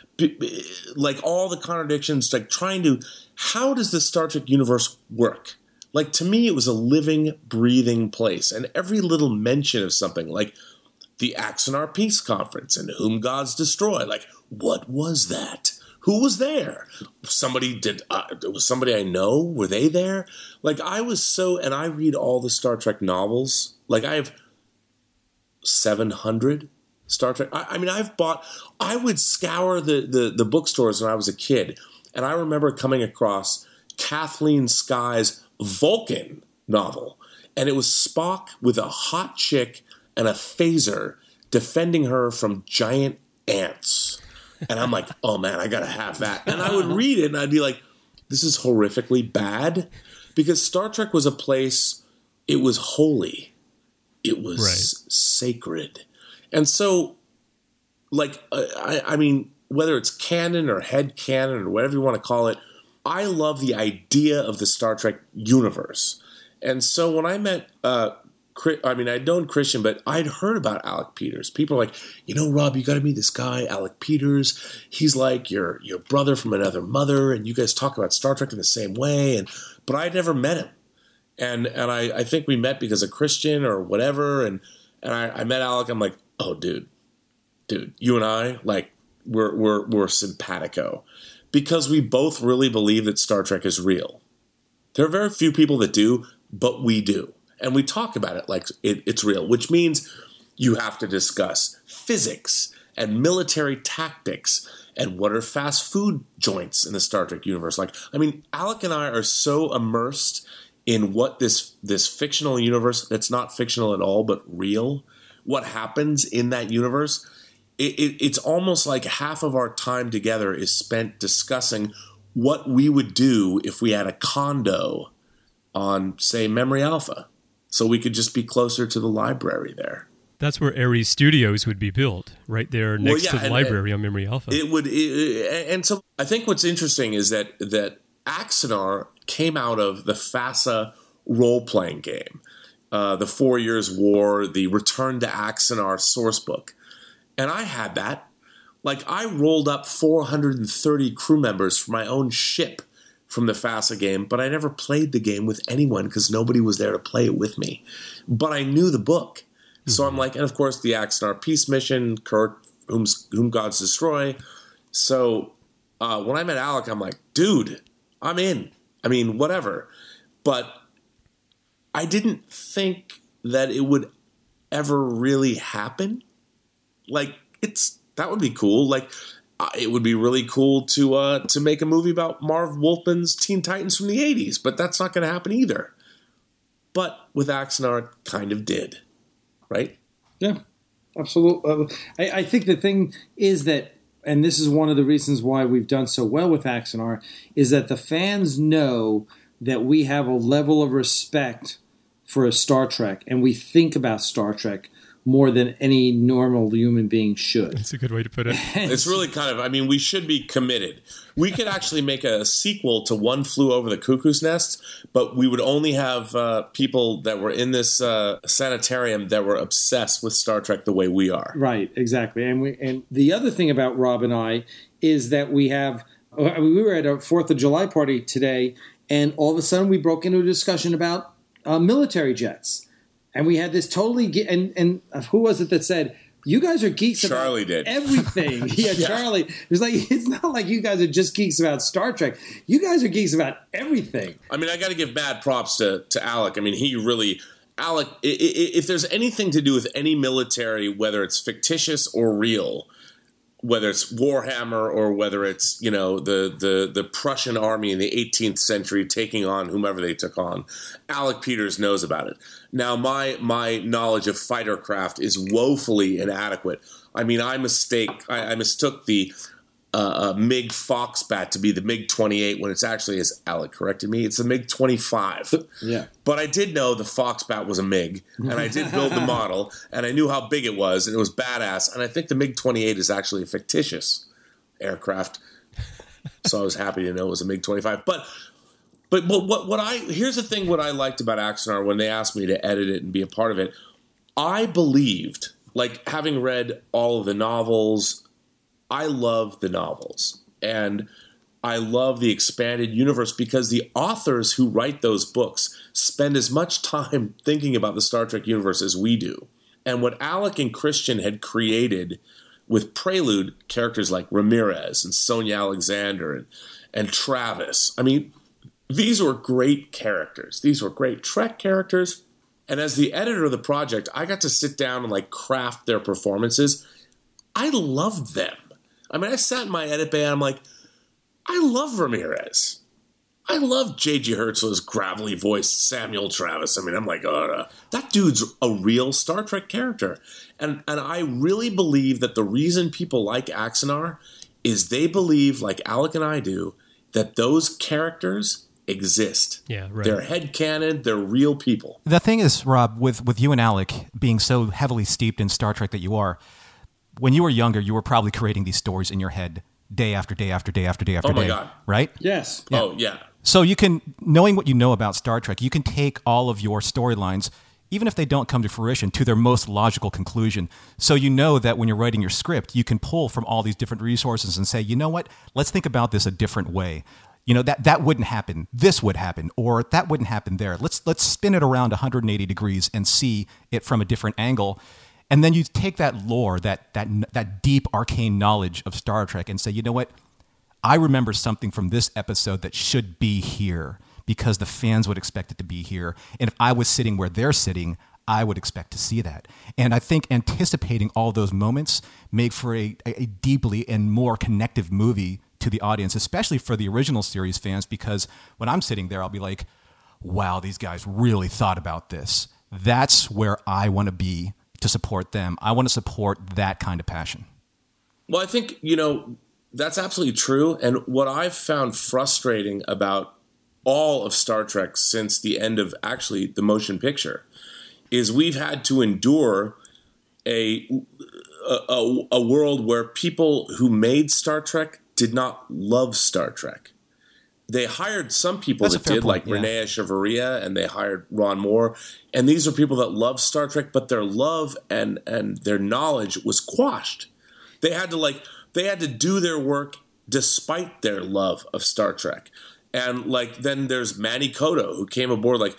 like all the contradictions, like trying to, how does the Star Trek universe work? Like, to me, it was a living, breathing place. And every little mention of something like the Axanar Peace Conference and Whom Gods Destroy, like, what was that? Who was there? Somebody did, uh, was somebody I know? Were they there? Like, I was so, and I read all the Star Trek novels. Like, I have seven hundred Star Trek. I, I mean, I've bought, I would scour the, the, the bookstores when I was a kid. And I remember coming across Kathleen Sky's Vulcan novel. And it was Spock with a hot chick and a phaser defending her from giant ants. And I'm like, oh man, I got to have that. And I would read it and I'd be like, this is horrifically bad. Because Star Trek was a place, it was holy. It was right. Sacred. And so, like, I, I mean, whether it's canon or head canon or whatever you want to call it, I love the idea of the Star Trek universe. And so when I met uh, I mean, I'd known Christian, but I'd heard about Alec Peters. People are like, you know, Rob, you got to meet this guy, Alec Peters. He's like your your brother from another mother, and you guys talk about Star Trek in the same way. And but I'd never met him, and and I, I think we met because of Christian or whatever. And and I, I met Alec. I'm like, oh, dude, dude, you and I, like, we're we're we're simpatico because we both really believe that Star Trek is real. There are very few people that do, but we do. And we talk about it like it, it's real, which means you have to discuss physics and military tactics and what are fast food joints in the Star Trek universe. Like, I mean, Alec and I are so immersed in what this this fictional universe that's not fictional at all, but real, what happens in that universe. It, it, it's almost like half of our time together is spent discussing what we would do if we had a condo on, say, Memory Alpha. So we could just be closer to the library there. That's where Ares Studios would be built, right there next well, yeah, to the and, library and on Memory Alpha. It would, it, and so I think what's interesting is that that Axanar came out of the FASA role-playing game, uh, the Four Years' War, the Return to Axanar source book, and I had that. Like, I rolled up four hundred thirty crew members for my own ship from the FASA game, but I never played the game with anyone because nobody was there to play it with me. But I knew the book. Mm-hmm. So I'm like, and of course the Axanar Peace Mission, Kirk, whom, whom Gods Destroy. So uh, when I met Alec, I'm like, dude, I'm in. I mean, whatever. But I didn't think that it would ever really happen. Like, it's that would be cool. Like, Uh, it would be really cool to uh, to make a movie about Marv Wolfman's Teen Titans from the eighties, but that's not going to happen either. But with Axanar, it kind of did, right? Yeah, absolutely. Uh, I, I think the thing is that, and this is one of the reasons why we've done so well with Axanar, is that the fans know that we have a level of respect for a Star Trek, and we think about Star Trek more than any normal human being should. That's a good way to put it. It's really kind of, I mean, we should be committed. We could actually make a sequel to One Flew Over the Cuckoo's Nest, but we would only have uh, people that were in this uh, sanitarium that were obsessed with Star Trek the way we are. Right, exactly. And we, and the other thing about Rob and I is that we have, I mean, we were at a fourth of July party today, and all of a sudden we broke into a discussion about uh, military jets. And we had this totally, ge- and and who was it that said, you guys are geeks Charlie about did. everything. Yeah, yeah, Charlie. It was like, it's not like you guys are just geeks about Star Trek. You guys are geeks about everything. I mean, I got to give mad props to, to Alec. I mean, he really, Alec, if there's anything to do with any military, whether it's fictitious or real, whether it's Warhammer or whether it's, you know, the, the, the Prussian army in the eighteenth century taking on whomever they took on, Alec Peters knows about it. Now, my my knowledge of fighter craft is woefully inadequate. I mean, I mistake I, I mistook the uh, uh, MiG Foxbat to be the MiG twenty-eight when it's actually, as Alec corrected me, it's the MiG twenty-five. Yeah. But I did know the Foxbat was a MiG, and I did build the model, and I knew how big it was, and it was badass. And I think the MiG twenty-eight is actually a fictitious aircraft. So I was happy to know it was a MiG twenty-five. But but what, what what I here's the thing: what I liked about Axanar when they asked me to edit it and be a part of it, I believed, like having read all of the novels. I love the novels, and I love the expanded universe because the authors who write those books spend as much time thinking about the Star Trek universe as we do. And what Alec and Christian had created with Prelude, characters like Ramirez and Sonia Alexander and, and Travis, I mean, these were great characters. These were great Trek characters. And as the editor of the project, I got to sit down and like craft their performances. I loved them. I mean, I sat in my edit bay and I'm like, I love Ramirez. I love J G Hertzler's gravelly voiced Samuel Travis. I mean, I'm like, oh, that dude's a real Star Trek character. And and I really believe that the reason people like Axanar is they believe, like Alec and I do, that those characters exist. Yeah, right. They're headcanon, they're real people. The thing is, Rob, with, with you and Alec being so heavily steeped in Star Trek that you are, when you were younger, you were probably creating these stories in your head day after day after day after day after day. Oh, my God. Right? Yes. Yeah. Oh, yeah. So you can, knowing what you know about Star Trek, you can take all of your storylines, even if they don't come to fruition, to their most logical conclusion. So you know that when you're writing your script, you can pull from all these different resources and say, you know what, let's think about this a different way. You know, that, that wouldn't happen. This would happen, or that wouldn't happen there. Let's let's spin it around one hundred eighty degrees and see it from a different angle. And then you take that lore, that that that deep arcane knowledge of Star Trek, and say, you know what? I remember something from this episode that should be here because the fans would expect it to be here. And if I was sitting where they're sitting, I would expect to see that. And I think anticipating all those moments make for a, a deeply and more connective movie to the audience, especially for the original series fans, because when I'm sitting there, I'll be like, wow, these guys really thought about this. That's where I want to be to support them. I want to support that kind of passion. Well, I think, you know, that's absolutely true. And what I've found frustrating about all of Star Trek since the end of actually the motion picture is we've had to endure a, a, a world where people who made Star Trek did not love Star Trek. They hired some people That's that did, point, like yeah. Renee Echevarria, and they hired Ron Moore. And these are people that love Star Trek, but their love and, and their knowledge was quashed. They had to like they had to do their work despite their love of Star Trek. And like then there's Manny Coto, who came aboard like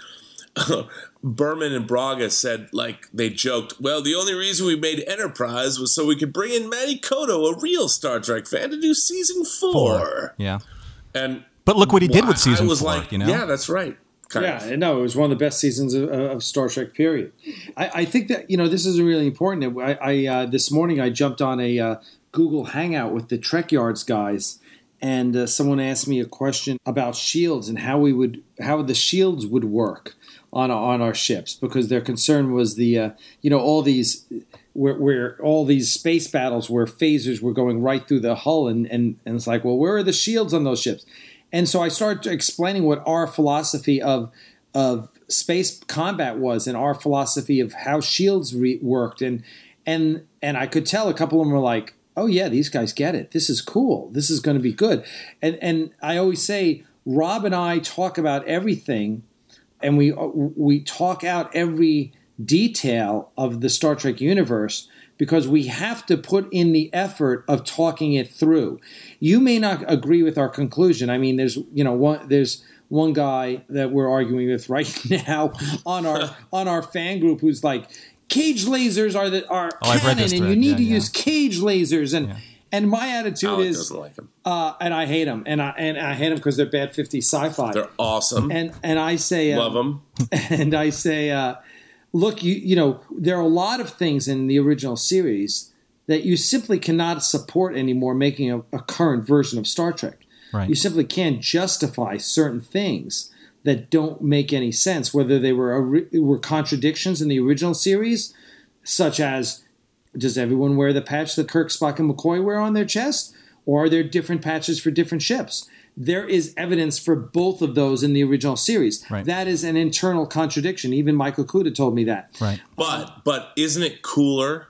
Berman and Braga said, like they joked, well, the only reason we made Enterprise was so we could bring in Manny Coto, a real Star Trek fan, to do season four. Four. Yeah. And But look what he did well, with season I was four, like, you know? yeah, that's right. Kind yeah, of. no, it was one of the best seasons of, of Star Trek. Period. I, I think that you know this is really important. I, I uh, this morning I jumped on a uh, Google Hangout with the Trek Yards guys, and uh, someone asked me a question about shields and how we would how the shields would work on on our ships, because their concern was the uh, you know all these where, where all these space battles where phasers were going right through the hull, and, and and it's like, well, where are the shields on those ships? And so I started explaining what our philosophy of of space combat was, and our philosophy of how shields re- worked, and and and I could tell a couple of them were like, "Oh yeah, these guys get it. This is cool. This is going to be good." And and I always say, Rob and I talk about everything, and we we talk out every detail of the Star Trek universe, because we have to put in the effort of talking it through. You may not agree with our conclusion. I mean, there's you know one there's one guy that we're arguing with right now on our on our fan group who's like, cage lasers are the are oh, canon, and thread. you need yeah, to yeah. use cage lasers, and Yeah. and my attitude Alec is, doesn't like them. uh, and I hate them, and I and I hate them because they're bad fifties sci-fi. They're awesome. And and I say uh, Love them. and I say, uh, look, you you know, there are a lot of things in the original series that you simply cannot support anymore making a, a current version of Star Trek. Right. You simply can't justify certain things that don't make any sense, whether they were were contradictions in the original series, such as, does everyone wear the patch that Kirk, Spock, and McCoy wear on their chest? Or are there different patches for different ships? There is evidence for both of those in the original series. Right. That is an internal contradiction. Even Michael Kuda told me that. Right. But but isn't it cooler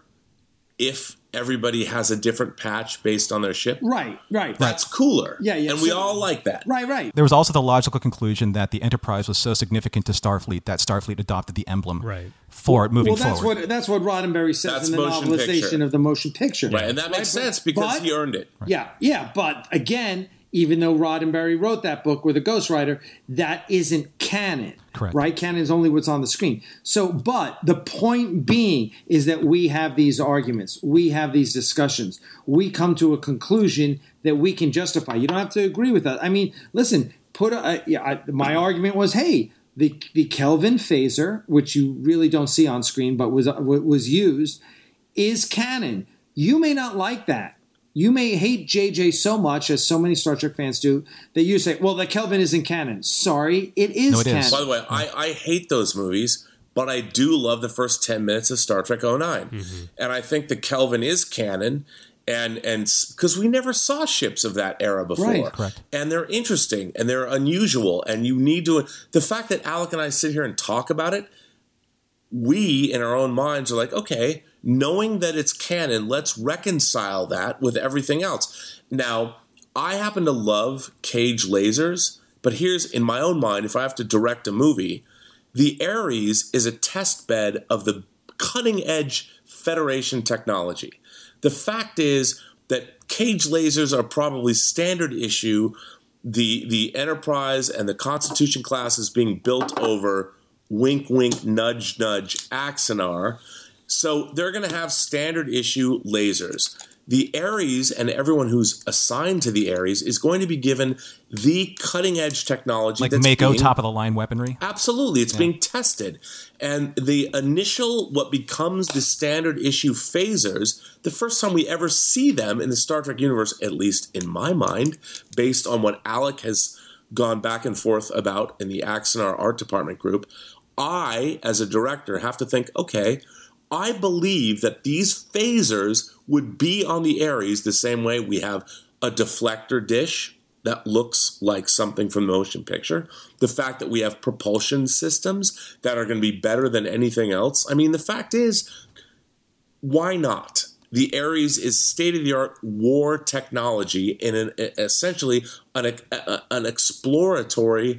if everybody has a different patch based on their ship? Right, right. That's cooler. Yeah, yeah. And we So- all like that. Right, right. There was also the logical conclusion that the Enterprise was so significant to Starfleet that Starfleet adopted the emblem Right. for it moving Well, that's forward. what that's what Roddenberry says That's in the motion novelization picture. of the motion picture. Right, and that makes Right, but- sense because but- he earned it. Yeah, yeah, but again, even though Roddenberry wrote that book with a ghostwriter, that isn't canon. Correct. Right? Canon is only what's on the screen. So, but the point being is that we have these arguments. We have these discussions. We come to a conclusion that we can justify. You don't have to agree with that. I mean, listen, put a, uh, yeah, I, my argument was, hey, the the Kelvin phaser, which you really don't see on screen but was uh, was used, is canon. You may not like that. You may hate J J so much, as so many Star Trek fans do, that you say, well, the Kelvin isn't canon. Sorry, it is No, it is. canon. By the way, I, I hate those movies, but I do love the first ten minutes of Star Trek oh nine. Mm-hmm. And I think the Kelvin is canon, and and because we never saw ships of that era before. Right. Correct. And they're interesting, and they're unusual, and you need to... The fact that Alec and I sit here and talk about it, we, in our own minds, are like, okay, knowing that it's canon, let's reconcile that with everything else. Now, I happen to love cage lasers, but here's, in my own mind, if I have to direct a movie, The Ares is a test bed of the cutting-edge Federation technology. The fact is that cage lasers are probably standard issue. The, the Enterprise and the Constitution class is being built over wink, wink, nudge, nudge, Axanar. So they're going to have standard issue lasers. The Ares and everyone who's assigned to the Ares is going to be given the cutting edge technology. Like that's Mako being, top of the line weaponry? Absolutely. It's yeah. being tested. And the initial, what becomes the standard issue phasers, the first time we ever see them in the Star Trek universe, at least in my mind, based on what Alec has gone back and forth about in the Axanar art department group, I, as a director, have to think, okay, I believe that these phasers would be on the Ares the same way we have a deflector dish that looks like something from the motion picture. The fact that we have propulsion systems that are going to be better than anything else. I mean, the fact is, why not? The Ares is state-of-the-art war technology in an essentially an, an exploratory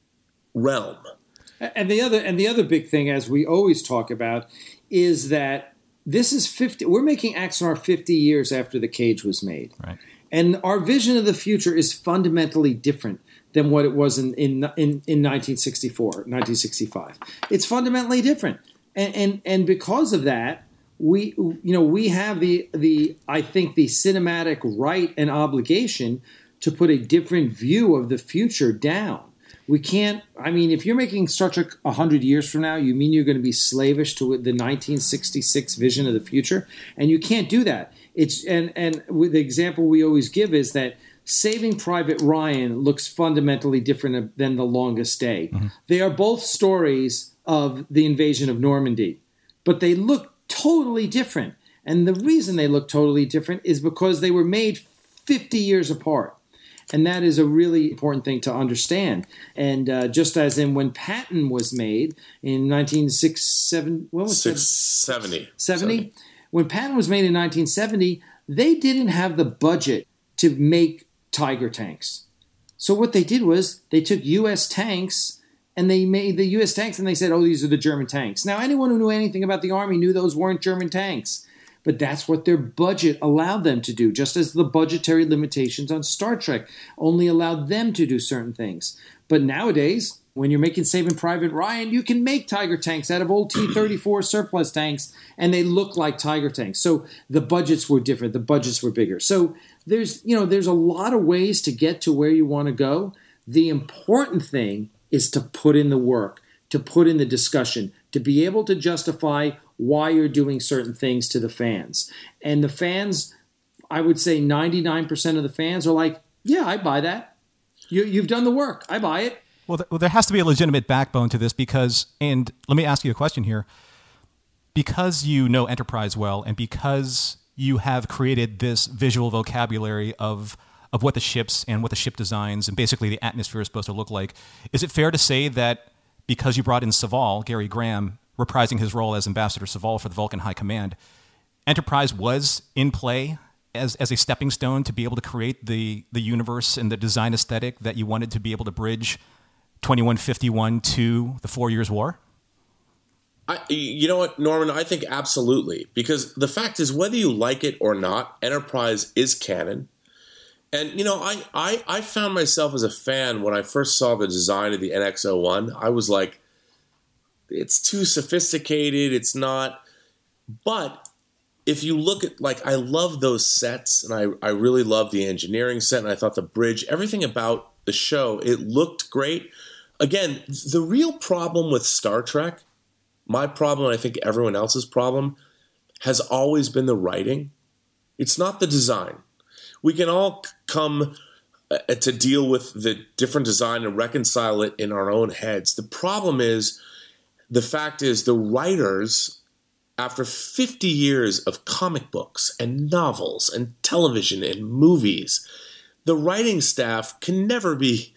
realm. And the other and the other big thing, as we always talk about, is that this is fifty. We're making Axanar fifty years after the cage was made, right? And our vision of the future is fundamentally different than what it was in in in, in nineteen sixty-four, nineteen sixty-five. It's fundamentally different, and and and because of that, we you know we have the the I think the cinematic right and obligation to put a different view of the future down. We can't, I mean, if you're making Star Trek one hundred years from now, you mean you're going to be slavish to the nineteen sixty-six vision of the future? And you can't do that. It's and, and the example we always give is that Saving Private Ryan looks fundamentally different than The Longest Day. Mm-hmm. They are both stories of the invasion of Normandy, but they look totally different. And the reason they look totally different is because they were made fifty years apart. And that is a really important thing to understand. And uh, just as in when Patton was made in nineteen sixty-seven, what was Six, seventy. seventy? When Patton was made in nineteen seventy, they didn't have the budget to make Tiger tanks. So what they did was they took U S tanks and they made the U S tanks and they said, oh, these are the German tanks. Now, anyone who knew anything about the Army knew those weren't German tanks. But that's what their budget allowed them to do, just as the budgetary limitations on Star Trek only allowed them to do certain things. But nowadays, when you're making Saving Private Ryan, you can make Tiger tanks out of old T thirty-four surplus tanks, and they look like Tiger tanks. So the budgets were different. The budgets were bigger. So there's, you know, there's a lot of ways to get to where you want to go. The important thing is to put in the work, to put in the discussion, to be able to justify why you're doing certain things to the fans. And the fans, I would say ninety-nine percent of the fans are like, yeah, I buy that. You, you've done the work. I buy it. Well, th- well, there has to be a legitimate backbone to this because, and let me ask you a question here. Because you know Enterprise well and because you have created this visual vocabulary of of what the ships and what the ship designs and basically the atmosphere is supposed to look like, is it fair to say that because you brought in Soval, Gary Graham, reprising his role as Ambassador Soval for the Vulcan High Command, Enterprise was in play as as a stepping stone to be able to create the the universe and the design aesthetic that you wanted to be able to bridge twenty-one fifty-one to the Four Years' War? I, you know what, Norman? I think absolutely. Because the fact is, whether you like it or not, Enterprise is canon. And, you know, I, I, I found myself as a fan when I first saw the design of the N X oh one. I was like, it's too sophisticated. It's not. But if you look at, like, I love those sets, and I, I really love the engineering set, and I thought the bridge, everything about the show, it looked great. Again, the real problem with Star Trek, my problem, and I think everyone else's problem, has always been the writing. It's not the design. We can all come uh, to deal with the different design and reconcile it in our own heads. The problem is, the fact is, the writers, after fifty years of comic books and novels and television and movies, the writing staff can never be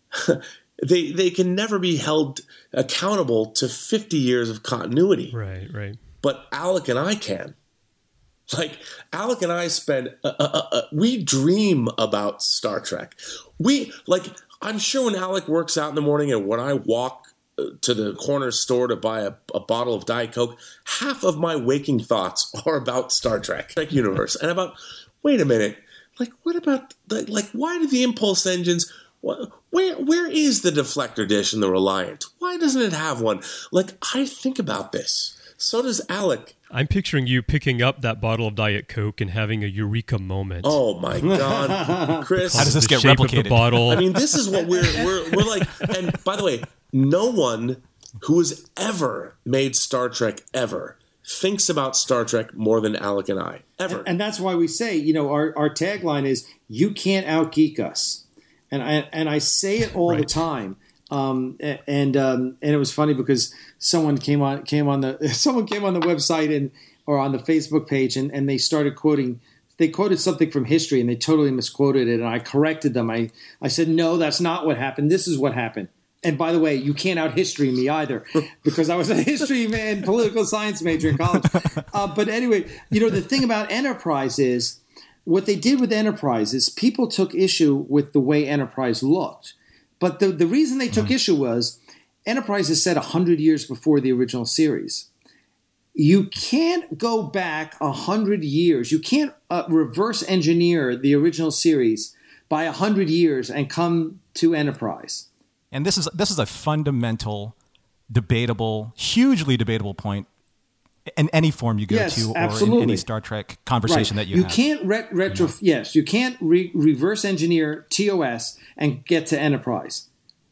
they they can never be held accountable to fifty years of continuity. Right, right. But Alec and I can. Like, Alec and I spend, uh, uh, uh, we dream about Star Trek. We, like, I'm sure when Alec works out in the morning and when I walk to the corner store to buy a, a bottle of Diet Coke, half of my waking thoughts are about Star Trek, Trek universe, and about, wait a minute, like what about, like, like why do the impulse engines, where where is the deflector dish in the Reliant? Why doesn't it have one? Like, I think about this. So does Alec. I'm picturing you picking up that bottle of Diet Coke and having a eureka moment. Oh my God, Chris! How does this The get shape of replicated? the bottle. I mean, this is what we're we're we're like. And by the way, no one who has ever made Star Trek ever thinks about Star Trek more than Alec and I ever. And, and that's why we say, you know, our, our tagline is "You can't outgeek us," and I and I say it all Right. the time. Um, and um, and it was funny because someone came on came on the someone came on the website and or on the Facebook page and, and they started quoting. They quoted something from history and they totally misquoted it. And I corrected them. I, I said, no, that's not what happened. This is what happened. And by the way, you can't out history me either because I was a history man, political science major in college. Uh, but anyway, you know, the thing about Enterprise is what they did with Enterprise is people took issue with the way Enterprise looked. But the, the reason they took mm. issue was Enterprise is set one hundred years before the original series. You can't go back one hundred years. You can't uh, reverse engineer the original series by one hundred years and come to Enterprise. And this is this is a fundamental, debatable, hugely debatable point in any form you go yes, to or absolutely. in any Star Trek conversation right. that you, you have. Can't ret- retro- you know? Yes, you can't re- reverse engineer T O S and get to Enterprise.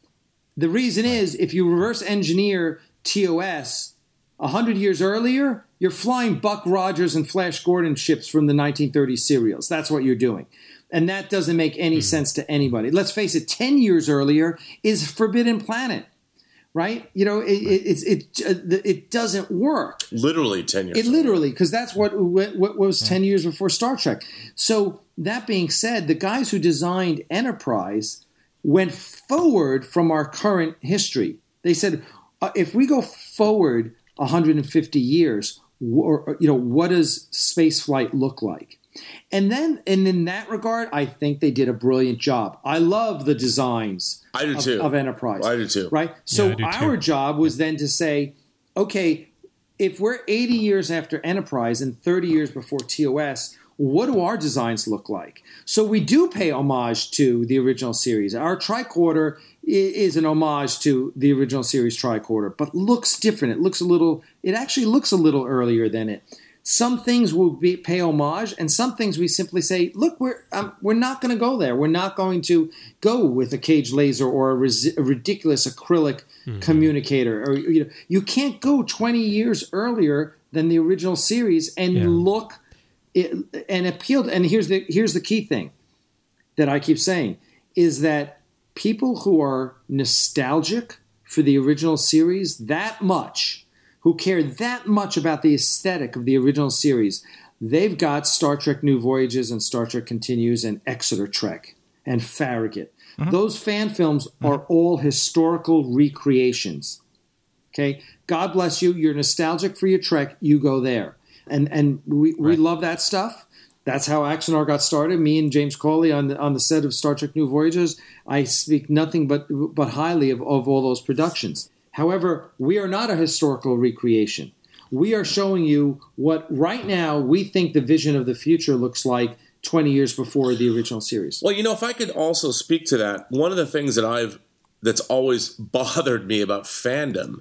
The reason right. is if you reverse engineer T O S one hundred years earlier, you're flying Buck Rogers and Flash Gordon ships from the nineteen thirties serials. That's what you're doing. And that doesn't make any mm. sense to anybody. Let's face it, ten years earlier is Forbidden Planet. Right, you know, it it, it it it doesn't work. Literally ten years. It literally, because that's what what was ten years before Star Trek. So that being said, the guys who designed Enterprise went forward from our current history. They said, uh, if we go forward one hundred fifty years, or, you know, what does spaceflight look like? And then, and in that regard, I think they did a brilliant job. I love the designs I do of, too. of Enterprise. I do too. Right? So yeah, our too. job was then to say, okay, if we're eighty years after Enterprise and thirty years before T O S, what do our designs look like? So we do pay homage to the original series. Our tricorder is an homage to the original series tricorder, but looks different. It looks a little, it actually looks a little earlier than it. Some things will be, pay homage, and some things we simply say, look, we're um, we're not going to go there. We're not going to go with a cage laser or a, res- a ridiculous acrylic mm-hmm. communicator. Or you know, you can't go twenty years earlier than the original series and yeah. look it, and appeal. And here's the here's the key thing that I keep saying is that people who are nostalgic for the original series that much, who care that much about the aesthetic of the original series, they've got Star Trek New Voyages and Star Trek Continues and Exeter Trek and Farragut. Mm-hmm. Those fan films mm-hmm. are all historical recreations. Okay? God bless you. You're nostalgic for your Trek. You go there. And and we, we right. love that stuff. That's how Axanar got started. Me and James Cawley on the on the set of Star Trek New Voyages, I speak nothing but but highly of, of all those productions. However, we are not a historical recreation. We are showing you what right now we think the vision of the future looks like twenty years before the original series. Well, you know, if I could also speak to that, one of the things that I've that's always bothered me about fandom,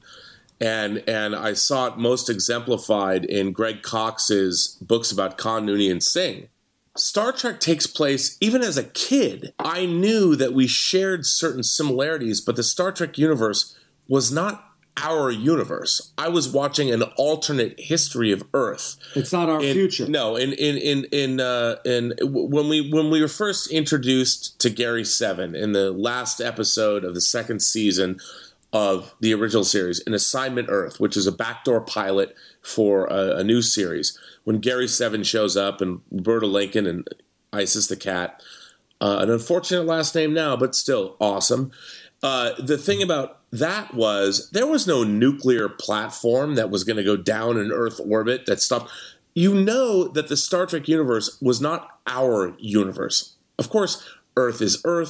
and and I saw it most exemplified in Greg Cox's books about Khan Noonien and Singh. Star Trek takes place, even as a kid, I knew that we shared certain similarities, but the Star Trek universe was not our universe. I was watching an alternate history of Earth. It's not our in, future. No, in in in in uh, in when we when we were first introduced to Gary Seven in the last episode of the second season of the original series, in Assignment Earth, which is a backdoor pilot for a, a new series. When Gary Seven shows up and Roberta Lincoln and Isis the cat, uh, an unfortunate last name now, but still awesome. Uh, the thing about that was there was no nuclear platform that was going to go down in Earth orbit that stopped. You know that the Star Trek universe was not our universe. Of course, Earth is Earth.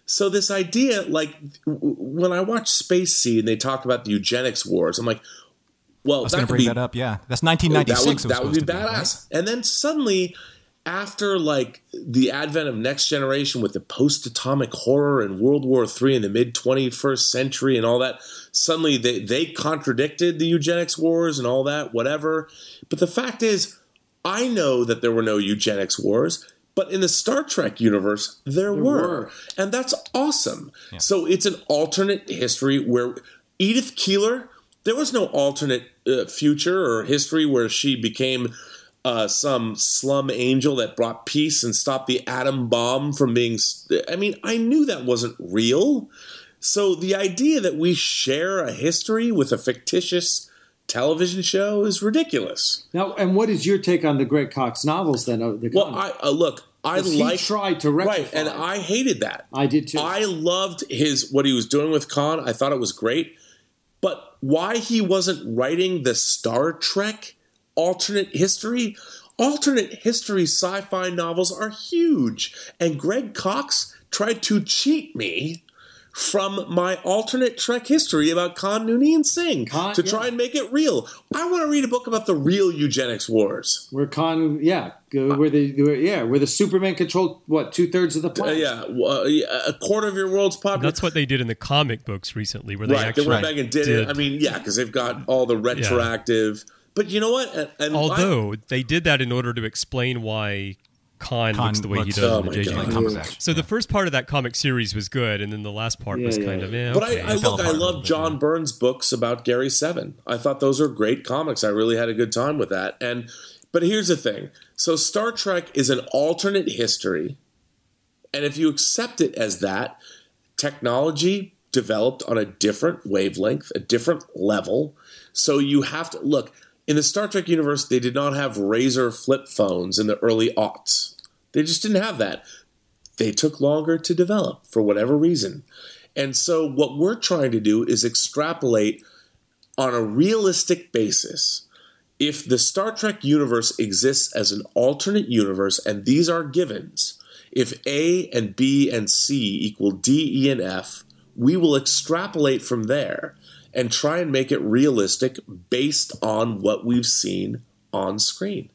So this idea, like when I watch Space Seed and they talk about the eugenics wars, I'm like, well, I was that going to could bring be, that up. Yeah, that's nineteen ninety-six. That would, that would be badass. Be, right? And then suddenly, after like the advent of Next Generation with the post-atomic horror and World War Three in the mid twenty-first century and all that, suddenly they they contradicted the eugenics wars and all that, whatever. But the fact is, I know that there were no eugenics wars. But in the Star Trek universe, there, there were. were. And that's awesome. Yeah. So it's an alternate history where Edith Keeler, there was no alternate uh, future or history where she became uh, some slum angel that brought peace and stopped the atom bomb from being... I mean, I knew that wasn't real. So the idea that we share a history with a fictitious television show is ridiculous. Now, and what is your take on the Greg Cox novels then? The well, I uh, look, I like he tried to rectify, right, and I hated that. I did too. I loved his what he was doing with Khan. I thought it was great, but why he wasn't writing the Star Trek alternate history? Alternate history sci-fi novels are huge, and Greg Cox tried to cheat me from my alternate Trek history about Khan, Noonien, and Singh Khan, to try yeah. and make it real. I want to read a book about the real eugenics wars. Where Khan, yeah, where the where, yeah, where the Superman controlled what two thirds of the planet. Uh, yeah, uh, a quarter of your world's population. That's what they did in the comic books recently, where they right, actually they went back and did, did it. I mean, yeah, because they've got all the retroactive. Yeah. But you know what? And, and although I, they did that in order to explain why Khan, Khan looks the way looks, he does oh in the J J comics. So yeah. the first part of that comic series was good, and then the last part yeah, was yeah, kind yeah. of eh, But okay. I, I look, I love John bit, Burns' books about Gary Seven. I thought those are great comics. I really had a good time with that. And but here's the thing: so Star Trek is an alternate history, and if you accept it as that, technology developed on a different wavelength, a different level. So you have to look. In the Star Trek universe, they did not have Razor flip phones in the early aughts. They just didn't have that. They took longer to develop for whatever reason. And so what we're trying to do is extrapolate on a realistic basis. If the Star Trek universe exists as an alternate universe, and these are givens, if A and B and C equal D, E, and F, we will extrapolate from there and try and make it realistic based on what we've seen on screen.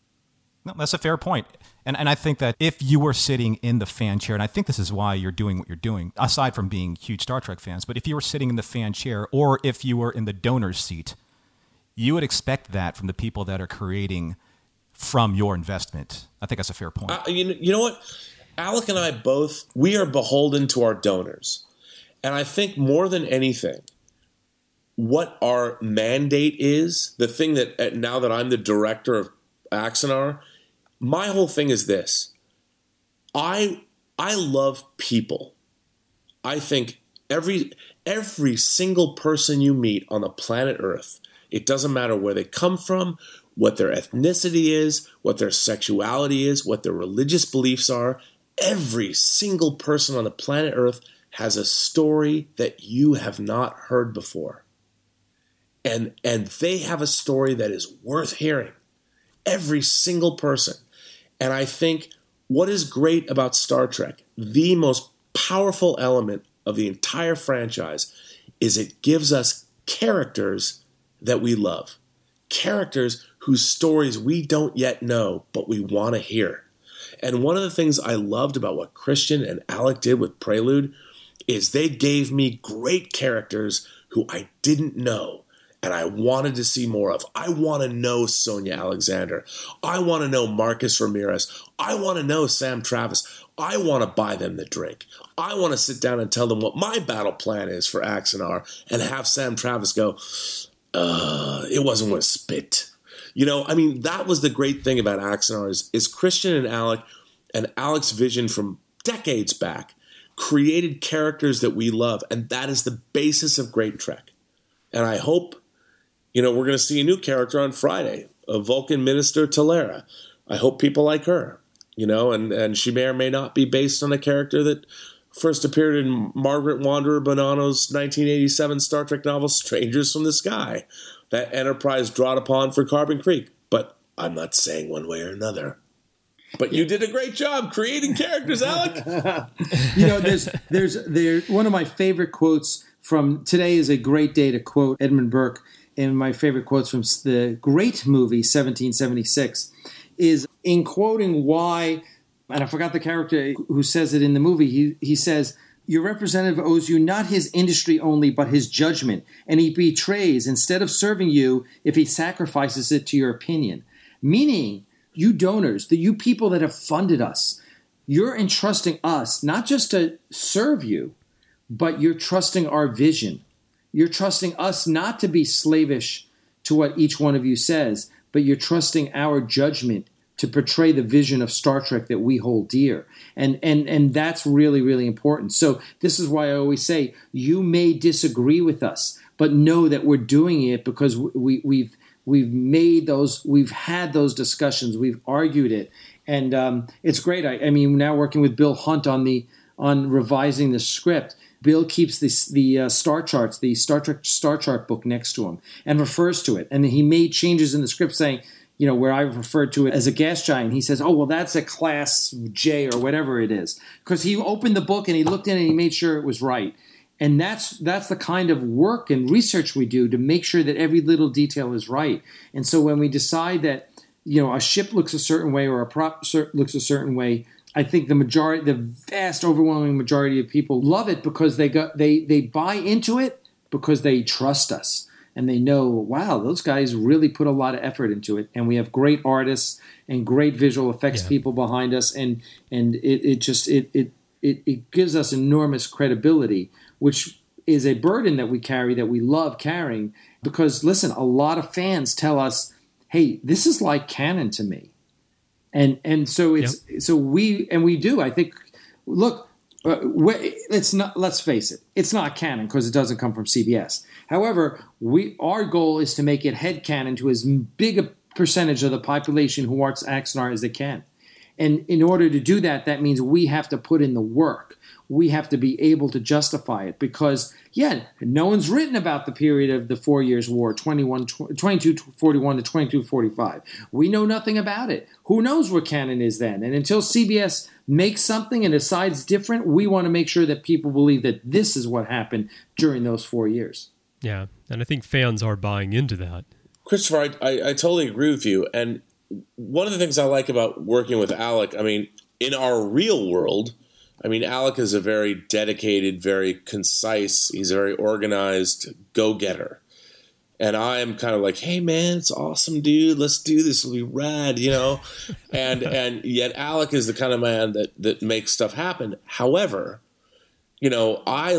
No, that's a fair point. And and I think that if you were sitting in the fan chair, and I think this is why you're doing what you're doing, aside from being huge Star Trek fans, but if you were sitting in the fan chair or if you were in the donor's seat, you would expect that from the people that are creating from your investment. I think that's a fair point. Uh, you, you know what? Alec and I both, we are beholden to our donors. And I think more than anything, what our mandate is, the thing that now that I'm the director of Axanar, my whole thing is this. I I love people. I think every every single person you meet on the planet Earth, it doesn't matter where they come from, what their ethnicity is, what their sexuality is, what their religious beliefs are, every single person on the planet Earth has a story that you have not heard before. And and they have a story that is worth hearing. Every single person. And I think what is great about Star Trek, the most powerful element of the entire franchise, is it gives us characters that we love. Characters whose stories we don't yet know, but we want to hear. And one of the things I loved about what Christian and Alec did with Prelude is they gave me great characters who I didn't know and I wanted to see more of. I want to know Sonia Alexander. I want to know Marcus Ramirez. I want to know Sam Travis. I want to buy them the drink. I want to sit down and tell them what my battle plan is for Axanar and have Sam Travis go, uh, it wasn't worth spit. You know, I mean, that was the great thing about Axanar is, is Christian and Alec and Alec's vision from decades back created characters that we love, and that is the basis of great Trek. And I hope, you know, we're going to see a new character on Friday, a Vulcan minister, Talera. I hope people like her, you know, and, and she may or may not be based on a character that first appeared in Margaret Wanderer Bonanno's nineteen eighty-seven Star Trek novel, Strangers from the Sky, that Enterprise drawed upon for Carbon Creek. But I'm not saying one way or another. But you did a great job creating characters, Alec. You know, there's there's there one of my favorite quotes from Today is a Great Day to quote Edmund Burke, and my favorite quotes from the great movie seventeen seventy-six is in quoting why, and I forgot the character who says it in the movie. He he says, "Your representative owes you not his industry only, but his judgment, and he betrays instead of serving you if he sacrifices it to your opinion." Meaning, you donors, the you people that have funded us, you're entrusting us not just to serve you, but you're trusting our vision. You're trusting us not to be slavish to what each one of you says, but you're trusting our judgment to portray the vision of Star Trek that we hold dear. And and and that's really, really important. So this is why I always say, you may disagree with us, but know that we're doing it because we, we've we've made those, we've had those discussions, we've argued it. And um, it's great. I, I mean, now working with Bill Hunt on the on revising the script, Bill keeps this, the uh, star charts, the Star Trek star chart book next to him and refers to it. And he made changes in the script saying, you know, where I referred to it as a gas giant, he says, oh, well, that's a class J or whatever it is. Because he opened the book and he looked in it and he made sure it was right. And that's that's the kind of work and research we do to make sure that every little detail is right. And so when we decide that, you know, a ship looks a certain way or a prop looks a certain way, I think the majority, the vast overwhelming majority of people love it because they got they they buy into it because they trust us and they know, wow, those guys really put a lot of effort into it, and we have great artists and great visual effects yeah. people behind us, and and it, it just it, it it it gives us enormous credibility, which is a burden that we carry that we love carrying because listen, a lot of fans tell us, hey, this is like canon to me. And and so it's yep. so we and we do. I think. Look, uh, it's not. Let's face it. It's not canon because it doesn't come from C B S. However, we our goal is to make it head canon to as big a percentage of the population who watch Axanar as they can. And in order to do that, that means we have to put in the work. We have to be able to justify it because, yeah, no one's written about the period of the Four Years' War, twenty-two forty-one to twenty-two forty-five. We know nothing about it. Who knows what canon is then? And until C B S makes something and decides different, we want to make sure that people believe that this is what happened during those four years. Yeah, and I think fans are buying into that. Christopher, I, I, I totally agree with you. And one of the things I like about working with Alec, I mean, in our real world, I mean, Alec is a very dedicated, very concise, he's a very organized go-getter. And I am kind of like, hey, man, it's awesome, dude. Let's do this. It'll be rad, you know? and and yet Alec is the kind of man that, that makes stuff happen. However, you know, I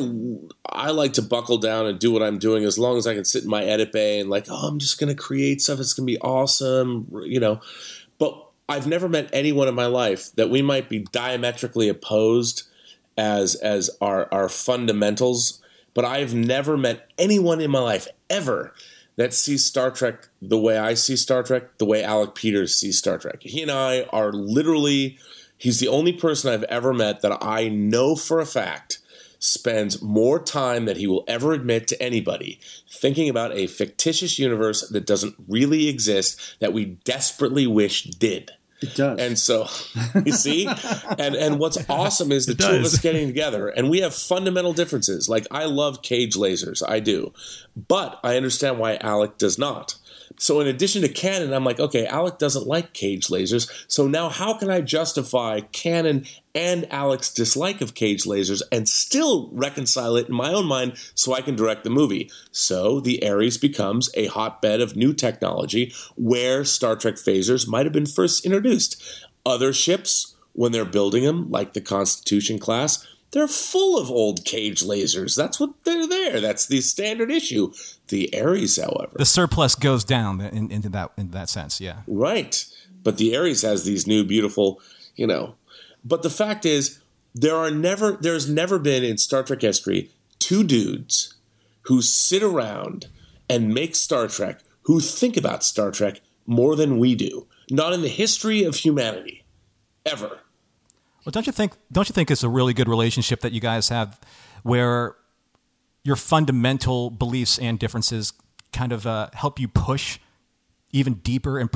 I like to buckle down and do what I'm doing as long as I can sit in my edit bay and like, oh, I'm just going to create stuff. It's going to be awesome, you know? But I've never met anyone in my life that we might be diametrically opposed as as our, our fundamentals, but I've never met anyone in my life ever that sees Star Trek the way I see Star Trek, the way Alec Peters sees Star Trek. He and I are literally, he's the only person I've ever met that I know for a fact spends more time than he will ever admit to anybody thinking about a fictitious universe that doesn't really exist that we desperately wish did. It does. And so, you see? and and what's awesome is the two of us getting together, and we have fundamental differences. Like, I love cage lasers. I do. But I understand why Alec does not. So in addition to canon, I'm like, okay, Alec doesn't like cage lasers. So now how can I justify canon and Alec's dislike of cage lasers and still reconcile it in my own mind so I can direct the movie? So the Ares becomes a hotbed of new technology where Star Trek phasers might have been first introduced. Other ships, when they're building them, like the Constitution class, they're full of old cage lasers. That's what they're there. That's the standard issue. The Ares, however, the surplus goes down in, into that in that sense. Yeah, right. But the Ares has these new, beautiful, you know. But the fact is, there are never, there's never been in Star Trek history two dudes who sit around and make Star Trek, who think about Star Trek more than we do. Not in the history of humanity, ever. Well, don't you think? Don't you think it's a really good relationship that you guys have, where your fundamental beliefs and differences kind of uh, help you push even deeper and push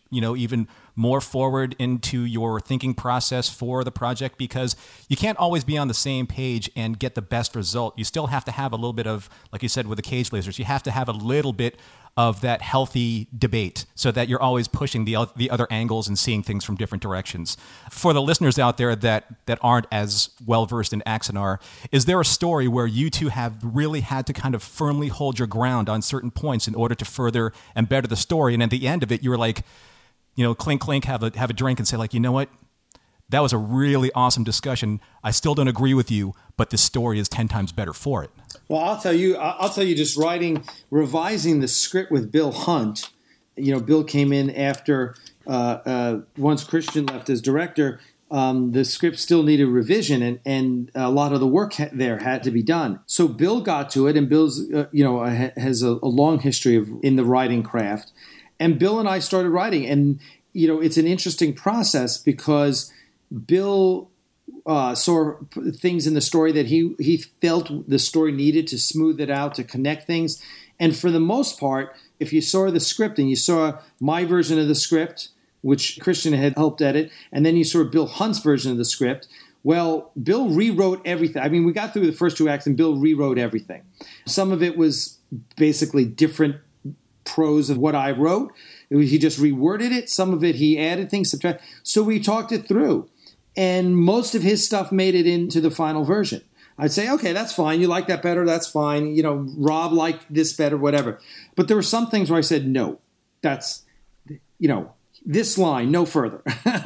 you know, even more forward into your thinking process for the project? Because you can't always be on the same page and get the best result. You still have to have a little bit of, like you said, with the cage lasers, you have to have a little bit of that healthy debate so that you're always pushing the the other angles and seeing things from different directions. For the listeners out there that that aren't as well-versed in Axanar, is there a story where you two have really had to kind of firmly hold your ground on certain points in order to further and better the story, and at the end of it, you were like, you know, clink, clink, have a have a drink and say, like, you know what? That was a really awesome discussion. I still don't agree with you, but the story is ten times better for it. Well, I'll tell you, I'll tell you just writing, revising the script with Bill Hunt. You know, Bill came in after, uh, uh, once Christian left as director, um, the script still needed revision, and, and a lot of the work ha- there had to be done. So Bill got to it, and Bill's, uh, you know, ha- has a, a long history of in the writing craft. And Bill and I started writing, and, you know, it's an interesting process because Bill uh, saw things in the story that he he felt the story needed to smooth it out, to connect things. And for the most part, if you saw the script and you saw my version of the script, which Christian had helped edit, and then you saw Bill Hunt's version of the script, well, Bill rewrote everything. I mean, we got through the first two acts and Bill rewrote everything. Some of it was basically different prose of what I wrote. It was, he just reworded it. Some of it he added things, subtract. So we talked it through. And most of his stuff made it into the final version. I'd say, okay, that's fine. You like that better? That's fine. You know, Rob liked this better, whatever. But there were some things where I said, no, that's, you know, this line, no further.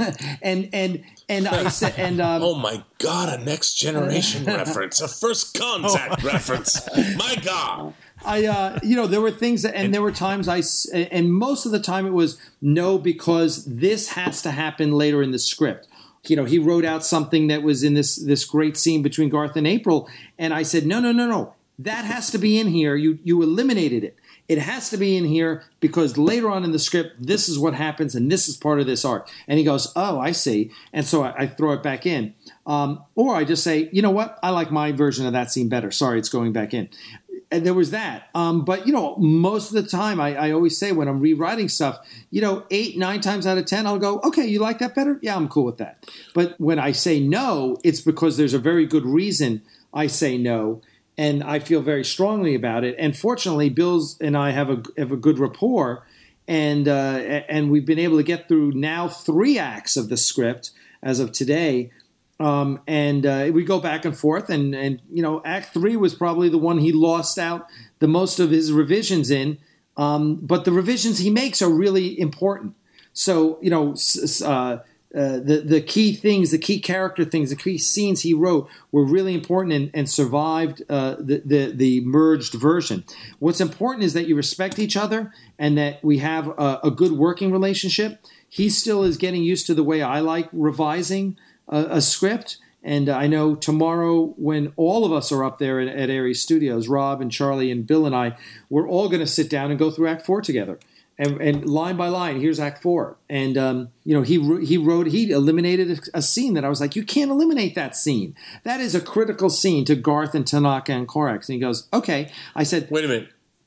and and and I said, and um, oh my God, a Next Generation reference, a First Contact reference. My God. I, uh, you know, there were things that, and there were times I, and most of the time it was no, because this has to happen later in the script. You know, he wrote out something that was in this this great scene between Garth and April, and I said, no, no, no, no, that has to be in here. You you eliminated it. It has to be in here because later on in the script, this is what happens, and this is part of this arc. And he goes, oh, I see. And so I, I throw it back in. Um, or I just say, you know what? I like my version of that scene better. Sorry, it's going back in. And there was that. Um, but, you know, most of the time, I, I always say when I'm rewriting stuff, you know, eight, nine times out of ten, I'll go, okay, you like that better? Yeah, I'm cool with that. But when I say no, it's because there's a very good reason I say no. And I feel very strongly about it. And fortunately, Bill's and I have a have a good rapport, and uh, and we've been able to get through now three acts of the script as of today. Um, and uh, we go back and forth, and and you know, Act Three was probably the one he lost out the most of his revisions in. Um, but the revisions he makes are really important. So you know. Uh, Uh, the the key things, the key character things, the key scenes he wrote were really important and, and survived uh, the, the the merged version. What's important is that you respect each other and that we have a, a good working relationship. He still is getting used to the way I like revising a, a script. And I know tomorrow when all of us are up there at, at Aries Studios, Rob and Charlie and Bill and I, we're all going to sit down and go through Act Four together. And, and line by line, here's Act Four. And, um, you know, he he wrote, he eliminated a, a scene that I was like, you can't eliminate that scene. That is a critical scene to Garth and Tanaka and Korax. And he goes, okay. I said, wait a minute.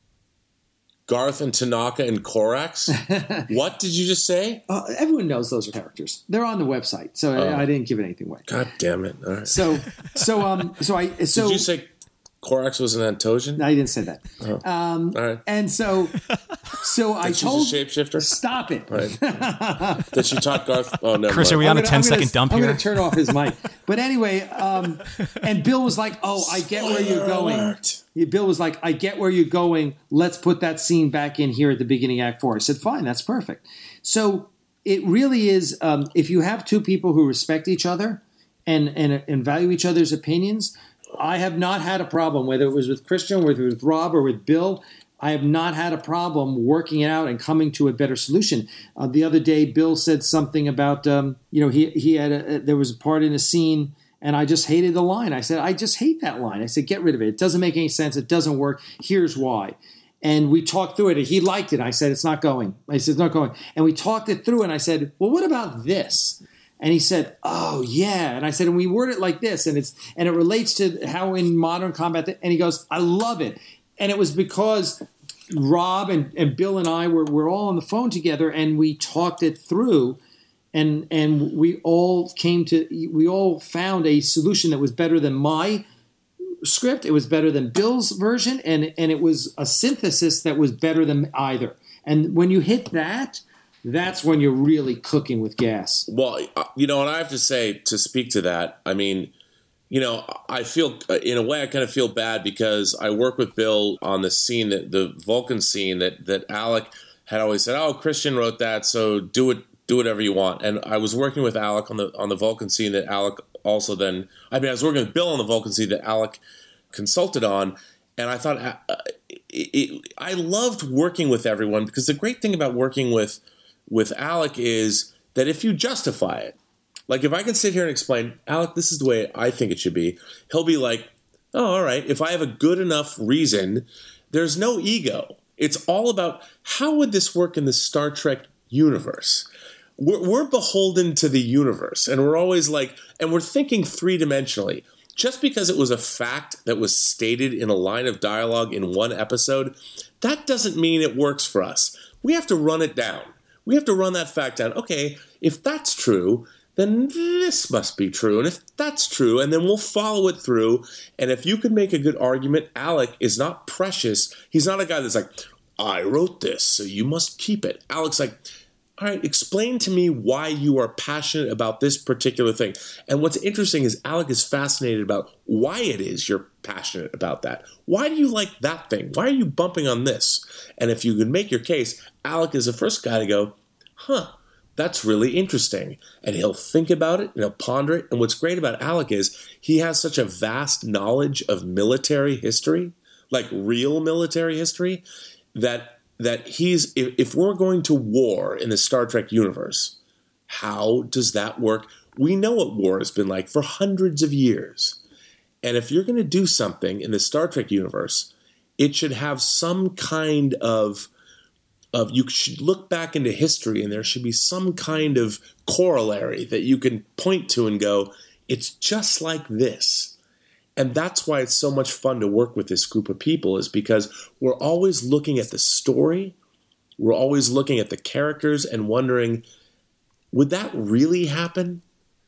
Garth and Tanaka and Korax? What did you just say? Uh, everyone knows those are characters. They're on the website. So oh. I, I didn't give anything away. God damn it. All right. So, so, um, so I, so. Did you say Korax was an Antosian? No, I didn't say that. Oh. Um, All right. And so, so I told she's a shapeshifter. Stop it. Right. Did she talk Garth? Oh no. Chris, are we on gonna, a ten second dump I'm here? I'm going to turn off his mic. But anyway, um, and Bill was like, "Oh, I get where you're going." Alert. Bill was like, "I get where you're going. Let's put that scene back in here at the beginning of Act Four." I said, "Fine, that's perfect." So it really is. Um, if you have two people who respect each other and and and value each other's opinions. I have not had a problem, whether it was with Christian, whether it was with Rob, or with Bill. I have not had a problem working it out and coming to a better solution. Uh, the other day, Bill said something about, um, you know, he he had a, there was a part in a scene, and I just hated the line. I said, I just hate that line. I said, get rid of it. It doesn't make any sense. It doesn't work. Here's why. And we talked through it. He liked it. I said, it's not going. I said, it's not going. And we talked it through, and I said, well, what about this? And he said, oh, yeah. And I said, and we word it like this. And it's and it relates to how in modern combat. And he goes, I love it. And it was because Rob and, and Bill and I were, were all on the phone together, and we talked it through, and and we all came to we all found a solution that was better than my script. It was better than Bill's version, and and it was a synthesis that was better than either. And when you hit that, that's when you're really cooking with gas. Well, you know, and I have to say, to speak to that, I mean, you know, I feel, in a way, I kind of feel bad because I work with Bill on the scene, that the Vulcan scene that, that Alec had always said, oh, Christian wrote that, so do it, do whatever you want. And I was working with Alec on the on the Vulcan scene that Alec also then, I mean, I was working with Bill on the Vulcan scene that Alec consulted on. And I thought, uh, it, it, I loved working with everyone, because the great thing about working with with Alec is that if you justify it, like if I can sit here and explain, Alec, this is the way I think it should be, he'll be like, oh, all right, if I have a good enough reason, there's no ego. It's all about how would this work in the Star Trek universe? We're, we're beholden to the universe, and we're always like, and we're thinking three-dimensionally. Just because it was a fact that was stated in a line of dialogue in one episode, that doesn't mean it works for us. We have to run it down. We have to run that fact down. Okay, if that's true, then this must be true. And if that's true, and then we'll follow it through. And if you can make a good argument, Alec is not precious. He's not a guy that's like, I wrote this, so you must keep it. Alec's like, all right, explain to me why you are passionate about this particular thing. And what's interesting is Alec is fascinated about why it is you're passionate about that. Why do you like that thing? Why are you bumping on this? And if you can make your case, Alec is the first guy to go, huh, that's really interesting. And he'll think about it and he'll ponder it. And what's great about Alec is he has such a vast knowledge of military history, like real military history, that that he's, if, if we're going to war in the Star Trek universe, how does that work? We know what war has been like for hundreds of years. And if you're going to do something in the Star Trek universe, it should have some kind of, of, you should look back into history and there should be some kind of corollary that you can point to and go, it's just like this. And that's why it's so much fun to work with this group of people, is because we're always looking at the story. We're always looking at the characters and wondering, would that really happen?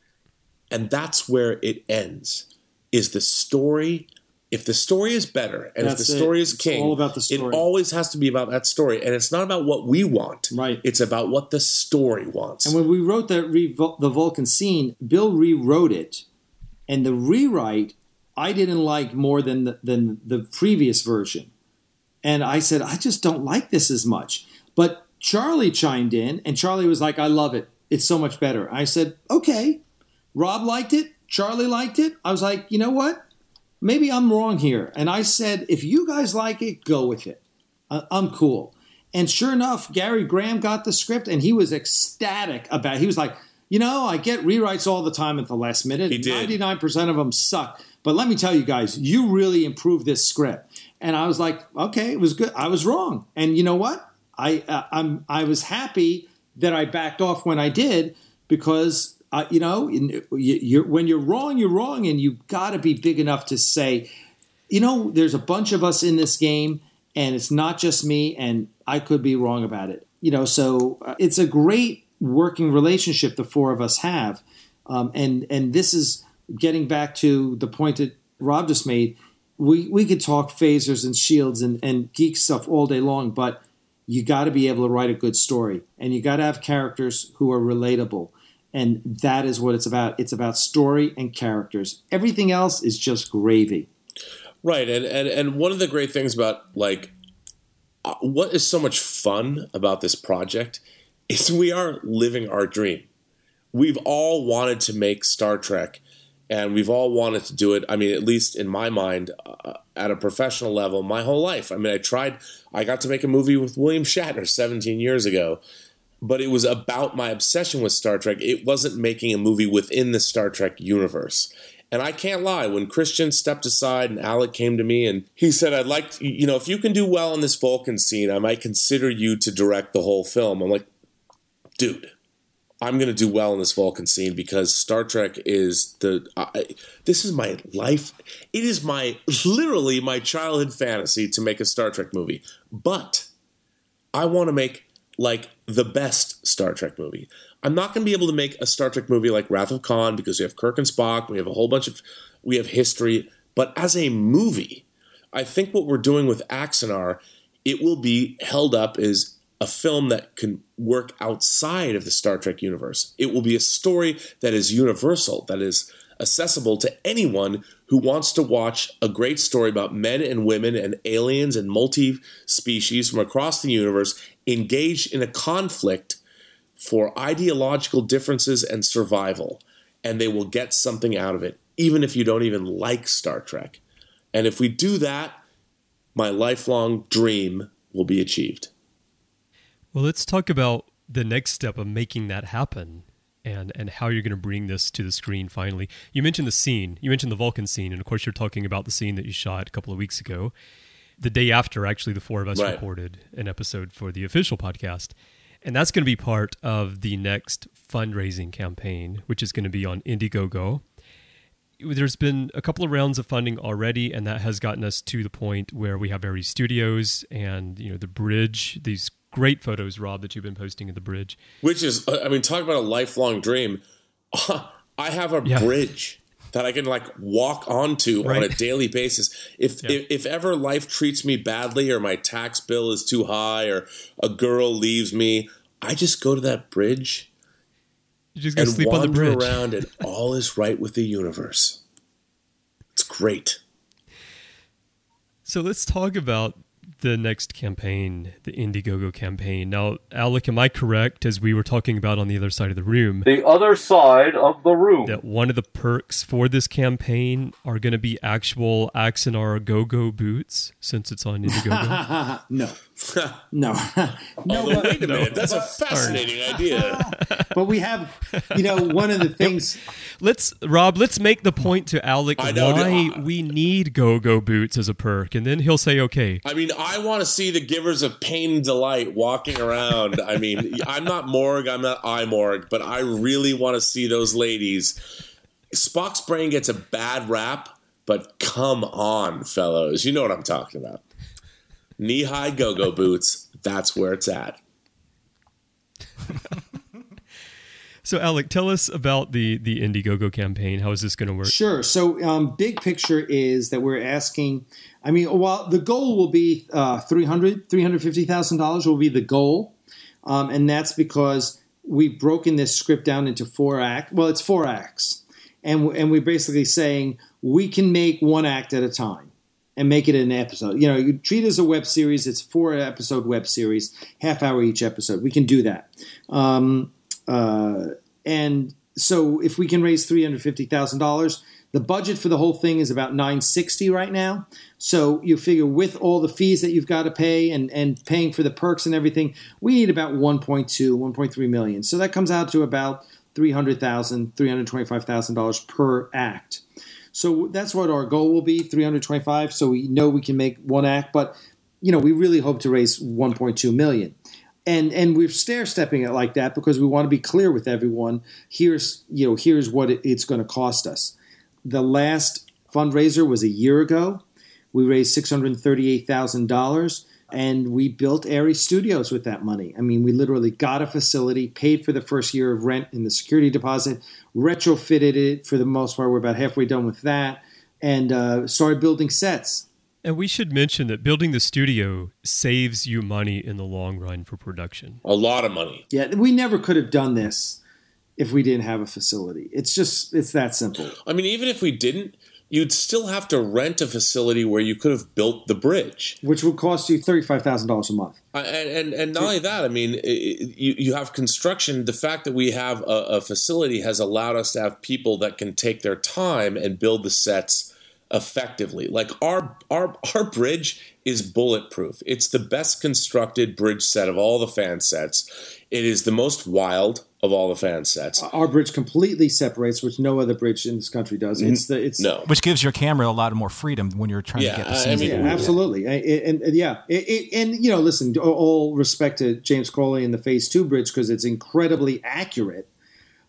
And that's where it ends, is the story. If the story is better and that's if the it. story is it's king, all about the story. It always has to be about that story. And it's not about what we want. Right. It's about what the story wants. And when we wrote the, re- the Vulcan scene, Bill rewrote it. And the rewrite I didn't like more than the, than the previous version. And I said, I just don't like this as much. But Charlie chimed in, and Charlie was like, I love it. It's so much better. I said, okay. Rob liked it. Charlie liked it. I was like, you know what? Maybe I'm wrong here. And I said, if you guys like it, go with it. I'm cool. And sure enough, Gary Graham got the script, and he was ecstatic about it. He was like, you know, I get rewrites all the time at the last minute. He did. ninety-nine percent of them suck. But let me tell you guys, you really improved this script. And I was like, okay, it was good. I was wrong. And you know what? I uh, I'm I was happy that I backed off when I did, because uh, you know, you, you're, when you're wrong, you're wrong, and you've got to be big enough to say, you know, there's a bunch of us in this game, and it's not just me, and I could be wrong about it. You know, so uh, it's a great working relationship the four of us have, um, and and this is getting back to the point that Rob just made. We we could talk phasers and shields and, and geek stuff all day long, but you got to be able to write a good story, and you got to have characters who are relatable, and that is what it's about. It's about story and characters. Everything else is just gravy. Right, and and, and one of the great things about, like, uh, what is so much fun about this project is we are living our dream. We've all wanted to make Star Trek, and we've all wanted to do it, I mean, at least in my mind, uh, at a professional level, my whole life. I mean, I tried, I got to make a movie with William Shatner seventeen years ago, but it was about my obsession with Star Trek. It wasn't making a movie within the Star Trek universe. And I can't lie, when Christian stepped aside and Alec came to me and he said, I'd like to, you know, if you can do well in this Vulcan scene, I might consider you to direct the whole film. I'm like, dude, I'm going to do well in this Vulcan scene because Star Trek is the. I, this is my life. It is my literally my childhood fantasy to make a Star Trek movie. But I want to make like the best Star Trek movie. I'm not going to be able to make a Star Trek movie like Wrath of Khan because we have Kirk and Spock. We have a whole bunch of we have history. But as a movie, I think what we're doing with Axanar, it will be held up as a film that can work outside of the Star Trek universe. It will be a story that is universal, that is accessible to anyone who wants to watch a great story about men and women and aliens and multi-species from across the universe engaged in a conflict for ideological differences and survival. And they will get something out of it, even if you don't even like Star Trek. And if we do that, my lifelong dream will be achieved. Well, let's talk about the next step of making that happen and, and how you're going to bring this to the screen finally. You mentioned the scene. You mentioned the Vulcan scene, and of course you're talking about the scene that you shot a couple of weeks ago. The day after, actually, the four of us right. recorded an episode for the official podcast. And that's going to be part of the next fundraising campaign, which is going to be on Indiegogo. There's been a couple of rounds of funding already, and that has gotten us to the point where we have Ares Studios and, you know, the bridge, these great photos, Rob, that you've been posting of the bridge. Which is, I mean, talk about a lifelong dream. I have a yeah. bridge that I can like walk onto right. on a daily basis. If, yeah. if if ever life treats me badly or my tax bill is too high or a girl leaves me, I just go to that bridge you just go and sleep wander on the bridge. around and all is right with the universe. It's great. So let's talk about the next campaign, the Indiegogo campaign. Now, Alec, am I correct, as we were talking about on the other side of the room? The other side of the room. That one of the perks for this campaign are going to be actual Axanar Go-Go boots, since it's on Indiegogo? no. no. no. Although, wait a minute. That's a fascinating idea. But we have, you know, one of the things... Let's, Rob, let's make the point to Alec I know, why I, we need Go-Go boots as a perk, and then he'll say, okay. I mean, I want to see the givers of pain and delight walking around. I mean, I'm not Morg, I'm not iMorg, but I really want to see those ladies. Spock's brain gets a bad rap, but come on, fellows. You know what I'm talking about. Knee-high go-go boots, that's where it's at. So, Alec, tell us about the, the Indiegogo campaign. How is this going to work? Sure. So, um, big picture is that we're asking, I mean, well, the goal will be uh, three hundred thousand dollars, three hundred fifty thousand dollars will be the goal. Um, and that's because we've broken this script down into four acts. Well, it's four acts. And, and we're basically saying we can make one act at a time and make it an episode. You know, you treat it as a web series. It's a four-episode web series, half hour each episode. We can do that. Um Uh, and so if we can raise three hundred fifty thousand dollars, the budget for the whole thing is about nine hundred sixty thousand dollars right now. So you figure with all the fees that you've got to pay and, and paying for the perks and everything, we need about one point two, one point three million. So that comes out to about three hundred thousand dollars, three hundred twenty-five thousand dollars per act. So that's what our goal will be, three hundred twenty-five. So we know we can make one act, but you know, we really hope to raise one point two million. And and we're stair-stepping it like that because we want to be clear with everyone. Here's you know here's what it, it's going to cost us. The last fundraiser was a year ago. We raised six hundred thirty-eight thousand dollars, and we built Ares Studios with that money. I mean, we literally got a facility, paid for the first year of rent and the security deposit, retrofitted it for the most part. We're about halfway done with that, and uh, started building sets. And we should mention that building the studio saves you money in the long run for production. A lot of money. Yeah, we never could have done this if we didn't have a facility. It's just, it's that simple. I mean, even if we didn't, you'd still have to rent a facility where you could have built the bridge. Which would cost you thirty-five thousand dollars a month. Uh, and, and and not only that, I mean, it, you, you have construction. The fact that we have a, a facility has allowed us to have people that can take their time and build the sets effectively. Like our our our bridge is bulletproof. It's the best constructed bridge set of all the fan sets. It is the most wild of all the fan sets. Our bridge completely separates, which no other bridge in this country does. It's the it's no, which gives your camera a lot more freedom when you're trying yeah, to get the scenes. I mean, yeah, absolutely, and, and, and yeah, it, it, and you know, listen, all respect to James Crowley and the Phase Two bridge because it's incredibly accurate.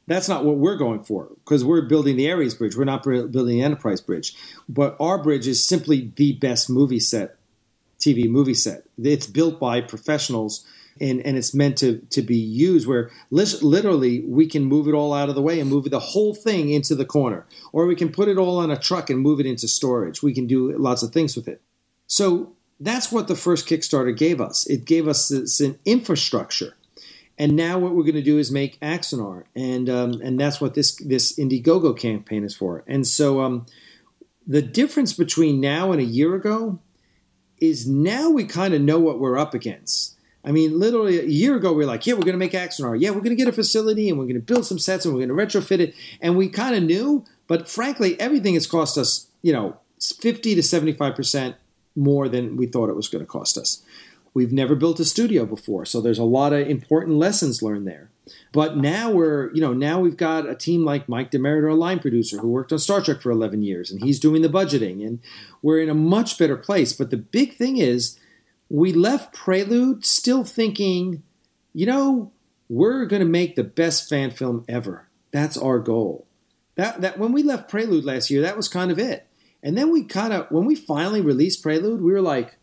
That's not what we're going for, because we're building the Ares Bridge. We're not building the Enterprise Bridge. But our bridge is simply the best movie set, T V movie set. It's built by professionals, and, and it's meant to, to be used where literally we can move it all out of the way and move the whole thing into the corner. Or we can put it all on a truck and move it into storage. We can do lots of things with it. So that's what the first Kickstarter gave us. It gave us this, an infrastructure. And now what we're going to do is make Axanar, and um, and that's what this this Indiegogo campaign is for. And so um, the difference between now and a year ago is now we kind of know what we're up against. I mean, literally a year ago we were like, yeah, we're going to make Axanar. Yeah, we're going to get a facility, and we're going to build some sets, and we're going to retrofit it. And we kind of knew, but frankly, everything has cost us, you know, fifty to seventy-five percent more than we thought it was going to cost us. We've never built a studio before, so there's a lot of important lessons learned there. But now we're, you know, now we've got a team like Mike Demerit, our line producer, who worked on Star Trek for eleven years, and he's doing the budgeting, and we're in a much better place. But the big thing is, we left Prelude still thinking, you know, we're going to make the best fan film ever. That's our goal. That that when we left Prelude last year, that was kind of it. And then we kind of, when we finally released Prelude, we were like,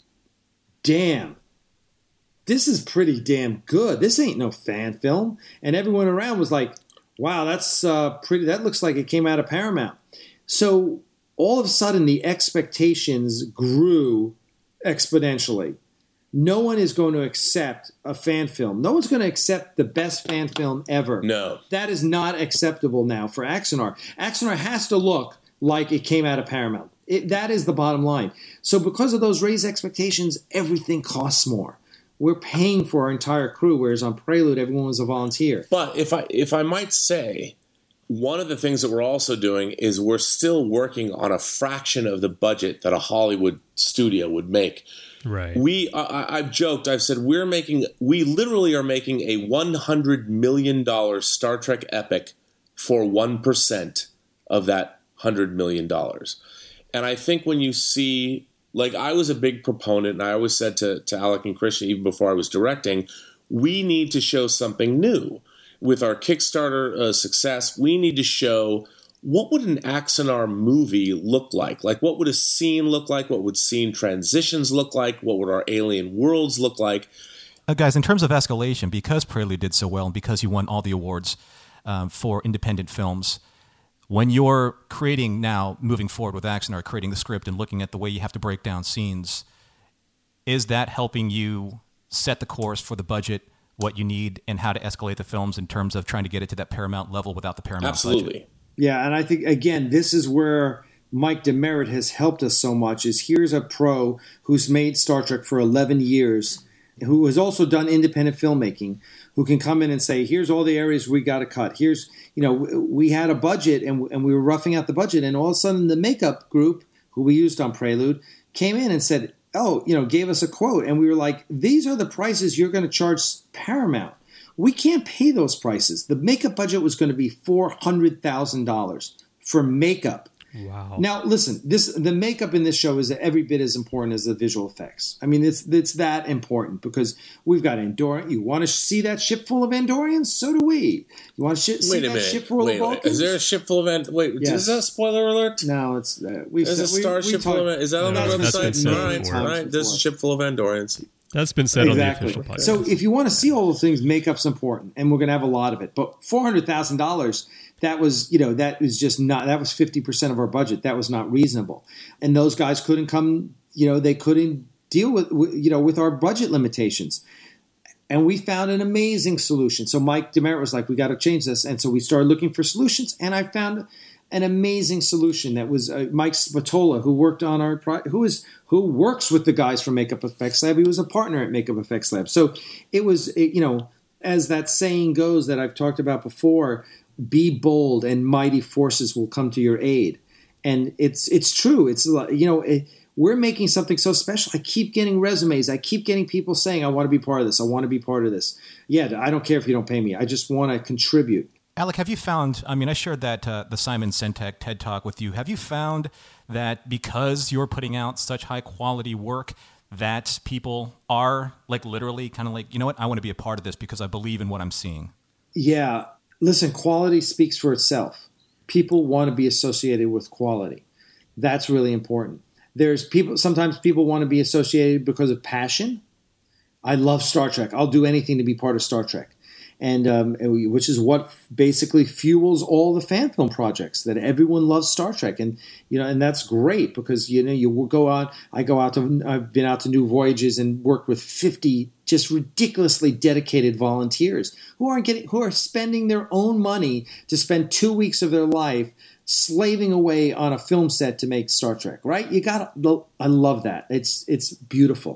damn. This is pretty damn good. This ain't no fan film. And everyone around was like, wow, that's uh, pretty, that looks like it came out of Paramount. So all of a sudden the expectations grew exponentially. No one is going to accept a fan film. No one's going to accept the best fan film ever. No. That is not acceptable now for Axanar. Axanar has to look like it came out of Paramount. It, that is the bottom line. So because of those raised expectations, everything costs more. We're paying for our entire crew, whereas on Prelude, everyone was a volunteer. But if I if I might say, one of the things that we're also doing is we're still working on a fraction of the budget that a Hollywood studio would make. Right. We, I, I've joked. I've said we're making. We literally are making a one hundred million dollars Star Trek epic for one percent of that one hundred million dollars. And I think when you see. Like, I was a big proponent, and I always said to, to Alec and Christian, even before I was directing, we need to show something new. With our Kickstarter uh, success, we need to show what would an Axanar movie look like? Like, what would a scene look like? What would scene transitions look like? What would our alien worlds look like? Uh, guys, in terms of escalation, because Prelude did so well and because you won all the awards um, for independent films, when you're creating now, moving forward with Axanar, creating the script and looking at the way you have to break down scenes, is that helping you set the course for the budget, what you need, and how to escalate the films in terms of trying to get it to that Paramount level without the Paramount Absolutely. budget? Yeah, and I think, again, this is where Mike Demerit has helped us so much, is here's a pro who's made Star Trek for eleven years, who has also done independent filmmaking, who can come in and say, here's all the areas we got to cut. Here's, you know, we had a budget and, and we were roughing out the budget. And all of a sudden the makeup group, who we used on Prelude, came in and said, oh, you know, gave us a quote. And we were like, these are the prices you're going to charge Paramount. We can't pay those prices. The makeup budget was going to be four hundred thousand dollars for makeup. Wow. Now, listen, this the makeup in this show is every bit as important as the visual effects. I mean, it's it's that important because we've got Andorian. You want to see that ship full of Andorians? So do we. You want to sh- see Wait a that minute. ship full Wait of a minute. Vulcans? Is there a ship full of And- Wait, Yes. is that a spoiler alert? No, it's uh, we've There's a said- we- starship we full of talked- Is that on No, the that's been website? said All right, before. all right. There's a ship full of Andorians. That's been said Exactly. on the official podcast. So if you want to see all the things, makeup's important, and we're going to have a lot of it. But four hundred thousand dollars, that was, you know, that was just not, that was fifty percent of our budget. That was not reasonable. And those guys couldn't come, you know, they couldn't deal with, with you know, with our budget limitations. And we found an amazing solution. So Mike Demerit was like, we got to change this. And so we started looking for solutions, and I found an amazing solution that was uh, Mike Spatola, who worked on our pro- who is who works with the guys from Makeup Effects Lab. He was a partner at Makeup Effects Lab. So it was, it, you know, as that saying goes that I've talked about before, be bold and mighty forces will come to your aid. And it's it's true. It's, you know, it, we're making something so special. I keep getting resumes. I keep getting people saying, I want to be part of this. I want to be part of this. Yeah, I don't care if you don't pay me. I just want to contribute. Alec, have you found, I mean, I shared that uh, the Simon Sentek TED Talk with you. Have you found that because you're putting out such high quality work that people are like literally kind of like, you know what, I want to be a part of this because I believe in what I'm seeing? Yeah. listen, quality speaks for itself. People want to be associated with quality. That's really important. There's people, sometimes people want to be associated because of passion. I love Star Trek. I'll do anything to be part of Star Trek. And um, which is what basically fuels all the fan film projects, that everyone loves Star Trek. And, you know, and that's great because, you know, you will go out, I go out to, I've been out to New Voyages and worked with fifty just ridiculously dedicated volunteers who are getting, who are spending their own money to spend two weeks of their life slaving away on a film set to make Star Trek, right? You got to, I love that. It's, it's beautiful.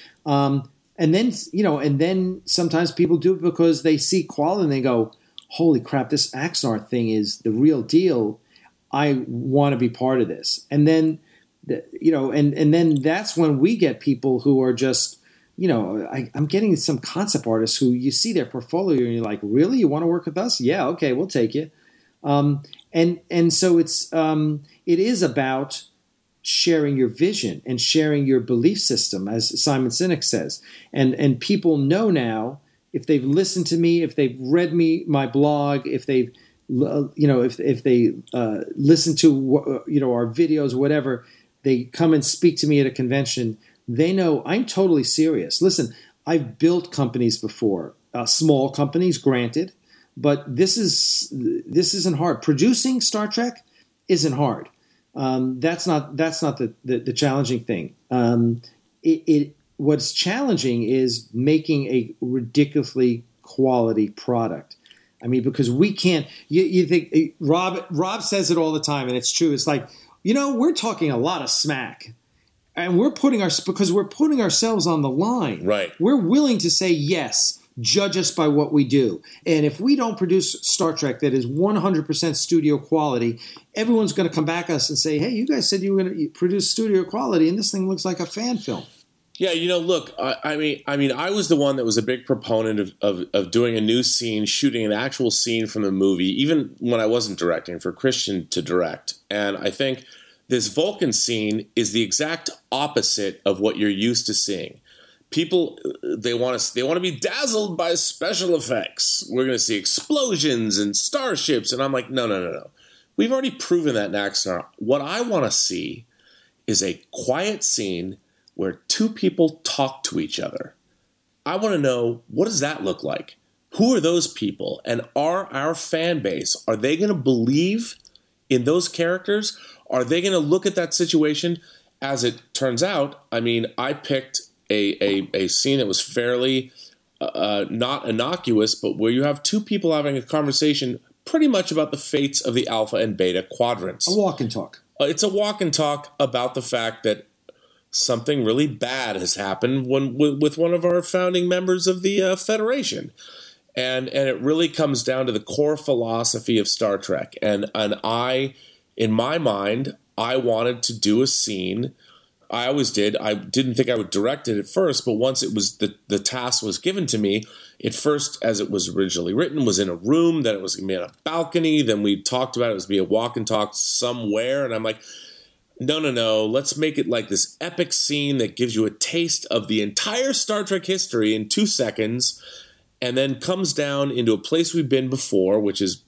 Um, And then, you know, and then sometimes people do it because they see quality and they go, holy crap, this Axanar thing is the real deal. I want to be part of this. And then, you know, and, and then that's when we get people who are just, you know, I, I'm getting some concept artists who you see their portfolio and you're like, really? You want to work with us? Yeah, okay, we'll take you. Um, and, and so it's, um, it is about sharing your vision and sharing your belief system, as Simon Sinek says. And and people know now, if they've listened to me, if they've read me, my blog, if they've, you know, if if they uh, listen to, you know, our videos, whatever, they come and speak to me at a convention, they know I'm totally serious. Listen, I've built companies before, uh, small companies, granted, but this is this isn't hard. Producing Star Trek isn't hard. Um, that's not that's not the, the, the challenging thing. Um, it, it what's challenging is making a ridiculously quality product. I mean, because we can't. You, you think Rob Rob says it all the time, and it's true. It's like, you know, we're talking a lot of smack, and we're putting our because we're putting ourselves on the line. Right. We're willing to say yes. Judge us by what we do. And if we don't produce Star Trek that is one hundred percent studio quality, everyone's going to come back at us and say, hey, you guys said you were going to produce studio quality, and this thing looks like a fan film. Yeah, you know, look, I, I mean, I mean, I was the one that was a big proponent of, of, of doing a new scene, shooting an actual scene from the movie, even when I wasn't directing, for Christian to direct. And I think this Vulcan scene is the exact opposite of what you're used to seeing. People, they want to they want to be dazzled by special effects. We're going to see explosions and starships. And I'm like, no, no, no, no. We've already proven that in Axanar. What I want to see is a quiet scene where two people talk to each other. I want to know, what does that look like? Who are those people? And are our fan base, are they going to believe in those characters? Are they going to look at that situation? As it turns out, I mean, I picked A, a, a scene that was fairly uh, not innocuous, but where you have two people having a conversation pretty much about the fates of the Alpha and Beta quadrants. A walk and talk. Uh, it's a walk and talk about the fact that something really bad has happened when, with one of our founding members of the uh, Federation. And and it really comes down to the core philosophy of Star Trek. And, and I, in my mind, I wanted to do a scene. I always did. I didn't think I would direct it at first, but once it was the, the task was given to me, it first, as it was originally written, was in a room, then it was going to be on a balcony, then we talked about it, it was going to be a walk and talk somewhere, and I'm like, no, no, no, let's make it like this epic scene that gives you a taste of the entire Star Trek history in two seconds, and then comes down into a place we've been before, which is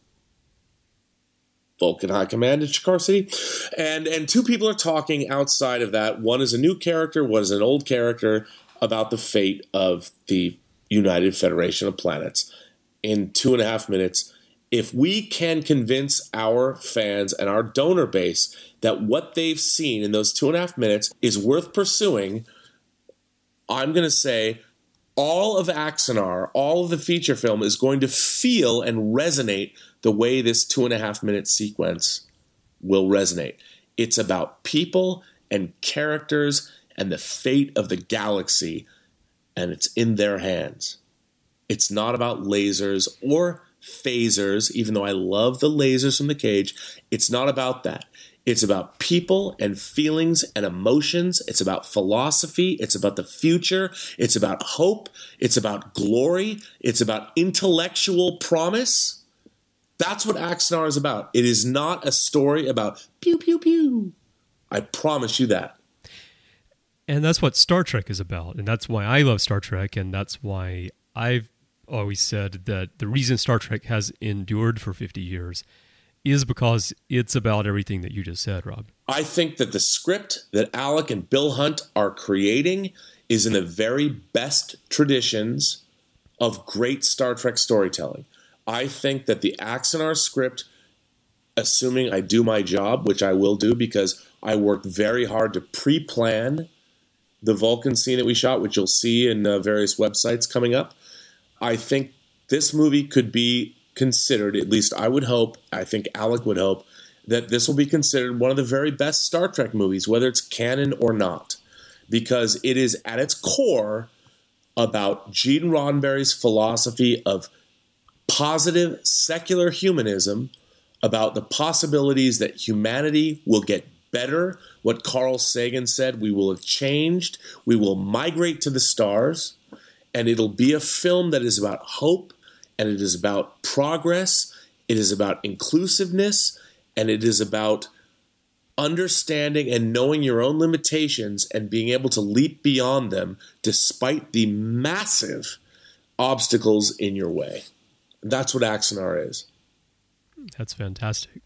Vulcan High Command in Shikar City, and and two people are talking outside of that. One is a new character, one is an old character, about the fate of the United Federation of Planets. In two and a half minutes, if we can convince our fans and our donor base that what they've seen in those two and a half minutes is worth pursuing, I'm going to say all of Axanar, all of the feature film is going to feel and resonate the way this two and a half minute sequence will resonate. It's about people and characters and the fate of the galaxy, and it's in their hands. It's not about lasers or phasers, even though I love the lasers from the cage. It's not about that. It's about people and feelings and emotions. It's about philosophy. It's about the future. It's about hope. It's about glory. It's about intellectual promise. That's what Axanar is about. It is not a story about pew, pew, pew. I promise you that. And that's what Star Trek is about. And that's why I love Star Trek. And that's why I've always said that the reason Star Trek has endured for fifty years is because it's about everything that you just said, Rob. I think that the script that Alec and Bill Hunt are creating is in the very best traditions of great Star Trek storytelling. I think that the Axanar script, assuming I do my job, which I will do because I worked very hard to pre-plan the Vulcan scene that we shot, which you'll see in uh, various websites coming up, I think this movie could be considered, at least I would hope, I think Alec would hope, that this will be considered one of the very best Star Trek movies, whether it's canon or not, because it is at its core about Gene Roddenberry's philosophy of positive secular humanism, about the possibilities that humanity will get better. What Carl Sagan said, we will have changed, we will migrate to the stars, and it'll be a film that is about hope, and it is about progress, it is about inclusiveness, and it is about understanding and knowing your own limitations and being able to leap beyond them despite the massive obstacles in your way. That's what Axanar is. That's fantastic.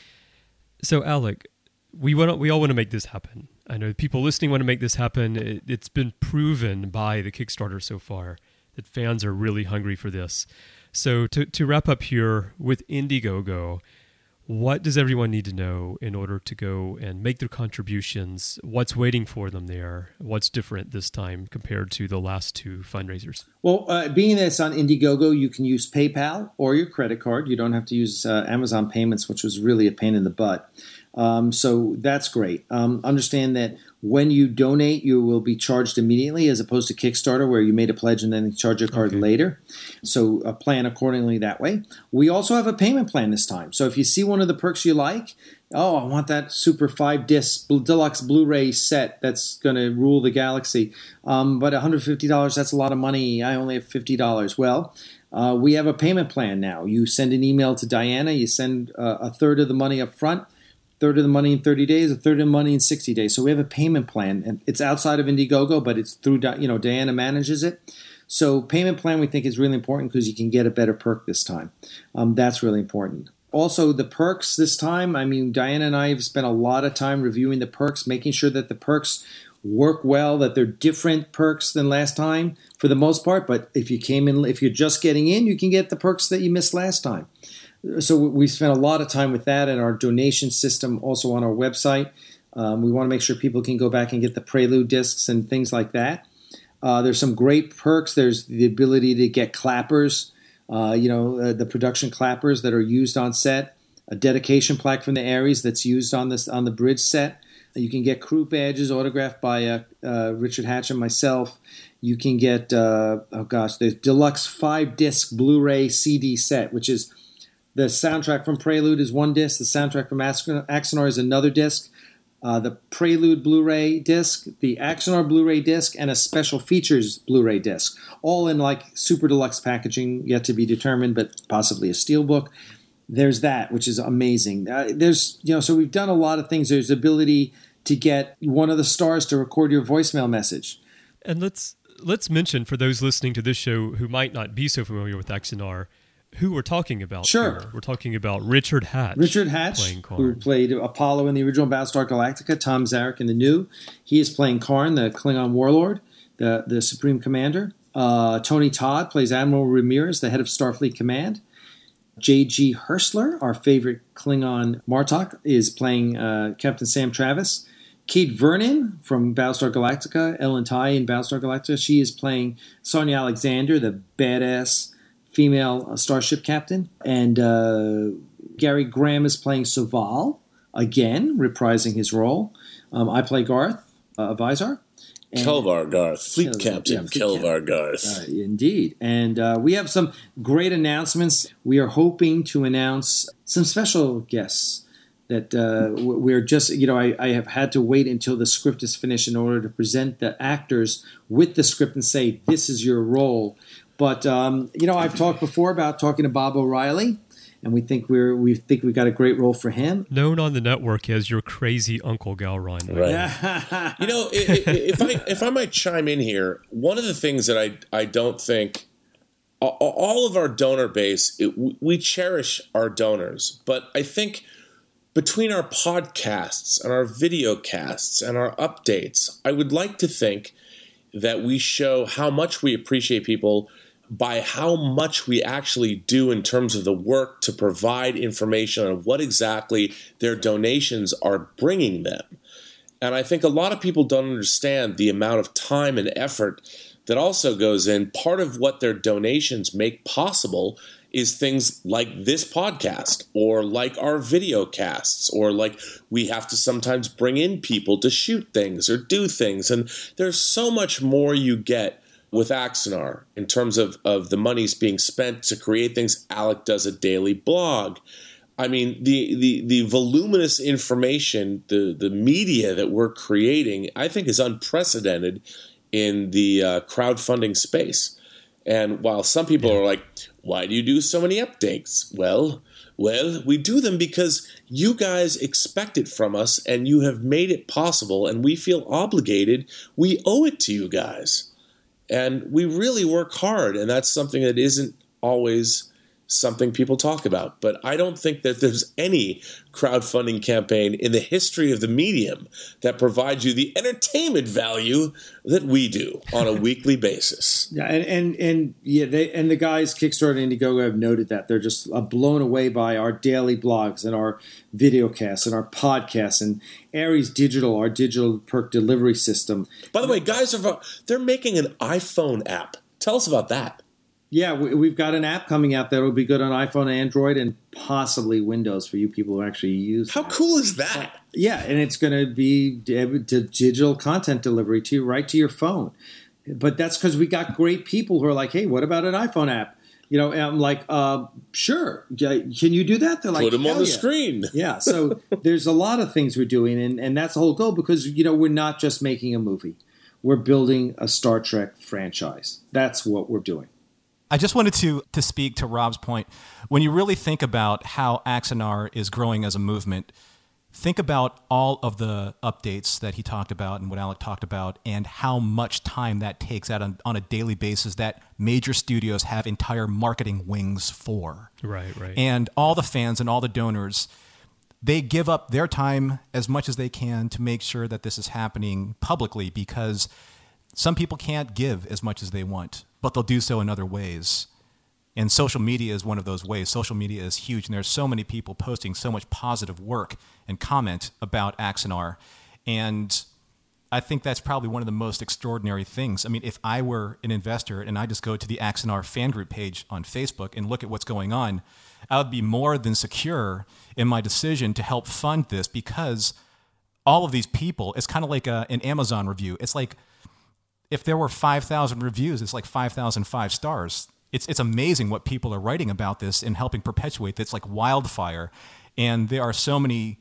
So, Alec, we want to, we all want to make this happen. I know people listening want to make this happen. It, it's been proven by the Kickstarter so far that fans are really hungry for this. So, to to wrap up here with Indiegogo, what does everyone need to know in order to go and make their contributions? What's waiting for them there? What's different this time compared to the last two fundraisers? Well, uh, being that it's on Indiegogo, you can use PayPal or your credit card. You don't have to use uh, Amazon Payments, which was really a pain in the butt. Um, so that's great. Um, understand that when you donate, you will be charged immediately as opposed to Kickstarter where you made a pledge and then they charge your card okay. later. So uh, plan accordingly that way. We also have a payment plan this time. So if you see one of the perks you like, oh, I want that super five disc deluxe Blu-ray set that's going to rule the galaxy. Um, but one hundred fifty dollars, that's a lot of money. I only have fifty dollars. Well, uh, we have a payment plan now. You send an email to Diana. You send uh, a third of the money up front. Third of the money in thirty days, a third of the money in sixty days. So we have a payment plan, and it's outside of Indiegogo, but it's through, you know, Diana manages it. So payment plan we think is really important because you can get a better perk this time. Um, that's really important. Also, the perks this time, I mean, Diana and I have spent a lot of time reviewing the perks, making sure that the perks work well, that they're different perks than last time for the most part. But if you came in, if you're just getting in, you can get the perks that you missed last time. So we spent a lot of time with that and our donation system also on our website. Um, we want to make sure people can go back and get the Prelude discs and things like that. Uh, there's some great perks. There's the ability to get clappers, uh, you know, uh, the production clappers that are used on set, a dedication plaque from the Ares that's used on this on the bridge set. You can get crew badges autographed by uh, uh, Richard Hatch and myself. You can get, uh, oh gosh, the deluxe five-disc Blu-ray C D set, which is the soundtrack from Prelude is one disc. The soundtrack from Axanar is another disc. Uh, the Prelude Blu-ray disc, the Axanar Blu-ray disc, and a special features Blu-ray disc, all in like super deluxe packaging, yet to be determined, but possibly a steelbook. There's that, which is amazing. Uh, there's, you know, so we've done a lot of things. There's the ability to get one of the stars to record your voicemail message. And let's let's mention for those listening to this show who might not be so familiar with Axanar, who we're talking about sure. here. We're talking about Richard Hatch. Richard Hatch, playing Karn, who played Apollo in the original Battlestar Galactica, Tom Zarek in the new. He is playing Karn, the Klingon warlord, the, the Supreme Commander. Uh, Tony Todd plays Admiral Ramirez, the head of Starfleet Command. J G Herschler, our favorite Klingon Martok, is playing uh, Captain Sam Travis. Kate Vernon from Battlestar Galactica, Ellen Tigh in Battlestar Galactica, she is playing Sonia Alexander, the badass female Starship captain. And uh, Gary Graham is playing Soval, again, reprising his role. Um, I play Garth, uh, Vizar. Kelvar Garth, Fleet Kelvar, Captain yeah, Fleet Kelvar Cap- Garth. Uh, indeed. And uh, we have some great announcements. We are hoping to announce some special guests that uh, we're just, you know, I, I have had to wait until the script is finished in order to present the actors with the script and say, this is your role. But, um, you know, I've talked before about talking to Bob O'Reilly, and we think we're we think we got a great role for him. Known on the network as your crazy Uncle Gowron. Right. You know, if I if I might chime in here, one of the things that I I don't think all of our donor base, it, we cherish our donors. But I think between our podcasts and our video casts and our updates, I would like to think that we show how much we appreciate people by how much we actually do in terms of the work to provide information on what exactly their donations are bringing them. And I think a lot of people don't understand the amount of time and effort that also goes in. Part of what their donations make possible is things like this podcast, or like our video casts, or like we have to sometimes bring in people to shoot things or do things. And there's so much more you get with Axanar in terms of, of the monies being spent to create things. Alec does a daily blog. I mean, the, the, the voluminous information, the, the media that we're creating, I think is unprecedented in the uh, crowdfunding space. And while some people are like, why do you do so many updates? Well, well, we do them because you guys expect it from us and you have made it possible, and we feel obligated. We owe it to you guys. And we really work hard, and that's something that isn't always something people talk about. But I don't think that there's any crowdfunding campaign in the history of the medium that provides you the entertainment value that we do on a weekly basis. Yeah, and and, and yeah, they and the guys Kickstarter and Indiegogo have noted that they're just uh, blown away by our daily blogs and our videocasts and our podcasts and Aries Digital, our digital perk delivery system. By the way, guys are they're making an iPhone app. Tell us about that. Yeah, we've got an app coming out that will be good on iPhone, Android, and possibly Windows for you people who actually use How that. cool is that? Yeah, and it's going to be digital content delivery to you, right to your phone. But that's because we got great people who are like, hey, what about an iPhone app? You know, and I'm like, uh, sure. Can you do that? They're like, put them on the yeah. screen. Yeah, so there's a lot of things we're doing, and, and that's the whole goal because, you know, we're not just making a movie. We're building a Star Trek franchise. That's what we're doing. I just wanted to to speak to Rob's point. When you really think about how Axanar is growing as a movement, think about all of the updates that he talked about and what Alec talked about and how much time that takes out on, on a daily basis that major studios have entire marketing wings for. Right, right. And all the fans and all the donors, they give up their time as much as they can to make sure that this is happening publicly because some people can't give as much as they want, but they'll do so in other ways. And social media is one of those ways. Social media is huge, and there's so many people posting so much positive work and comment about Axanar. And I think that's probably one of the most extraordinary things. I mean, if I were an investor and I just go to the Axanar fan group page on Facebook and look at what's going on, I would be more than secure in my decision to help fund this because all of these people, it's kind of like a, an Amazon review. It's like, if there were five thousand reviews, it's like five thousand five stars. It's it's amazing what people are writing about this and helping perpetuate this like wildfire. And there are so many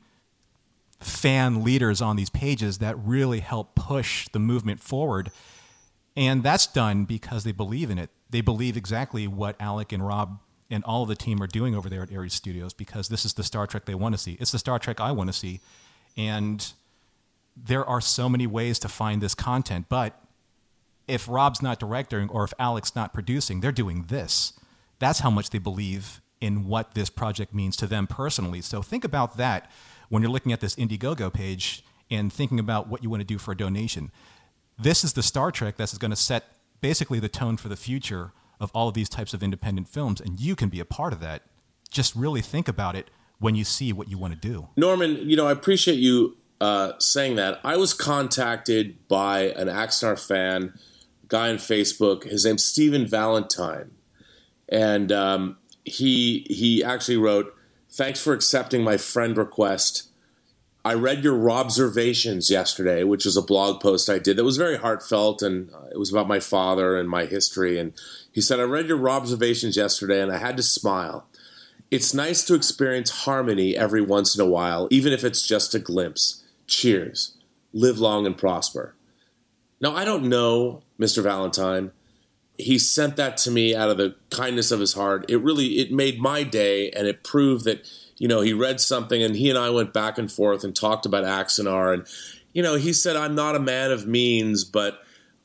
fan leaders on these pages that really help push the movement forward. And that's done because they believe in it. They believe exactly what Alec and Rob and all of the team are doing over there at Aries Studios because this is the Star Trek they want to see. It's the Star Trek I want to see. And there are so many ways to find this content, but if Rob's not directing or if Alec's not producing, they're doing this. That's how much they believe in what this project means to them personally. So think about that when you're looking at this Indiegogo page and thinking about what you want to do for a donation. This is the Star Trek that's going to set basically the tone for the future of all of these types of independent films, and you can be a part of that. Just really think about it when you see what you want to do. Norman, you know, I appreciate you uh, saying that. I was contacted by an Axanar fan, guy on Facebook. His name's Stephen Valentine, and um, he he actually wrote, "Thanks for accepting my friend request. I read your Robservations yesterday," which was a blog post I did that was very heartfelt, and it was about my father and my history. And he said, "I read your Robservations yesterday, and I had to smile. It's nice to experience harmony every once in a while, even if it's just a glimpse. Cheers. Live long and prosper." Now, I don't know Mister Valentine. He sent that to me out of the kindness of his heart. It really, it made my day, and it proved that, you know, he read something, and he and I went back and forth and talked about Axanar. And, you know, he said, "I'm not a man of means, but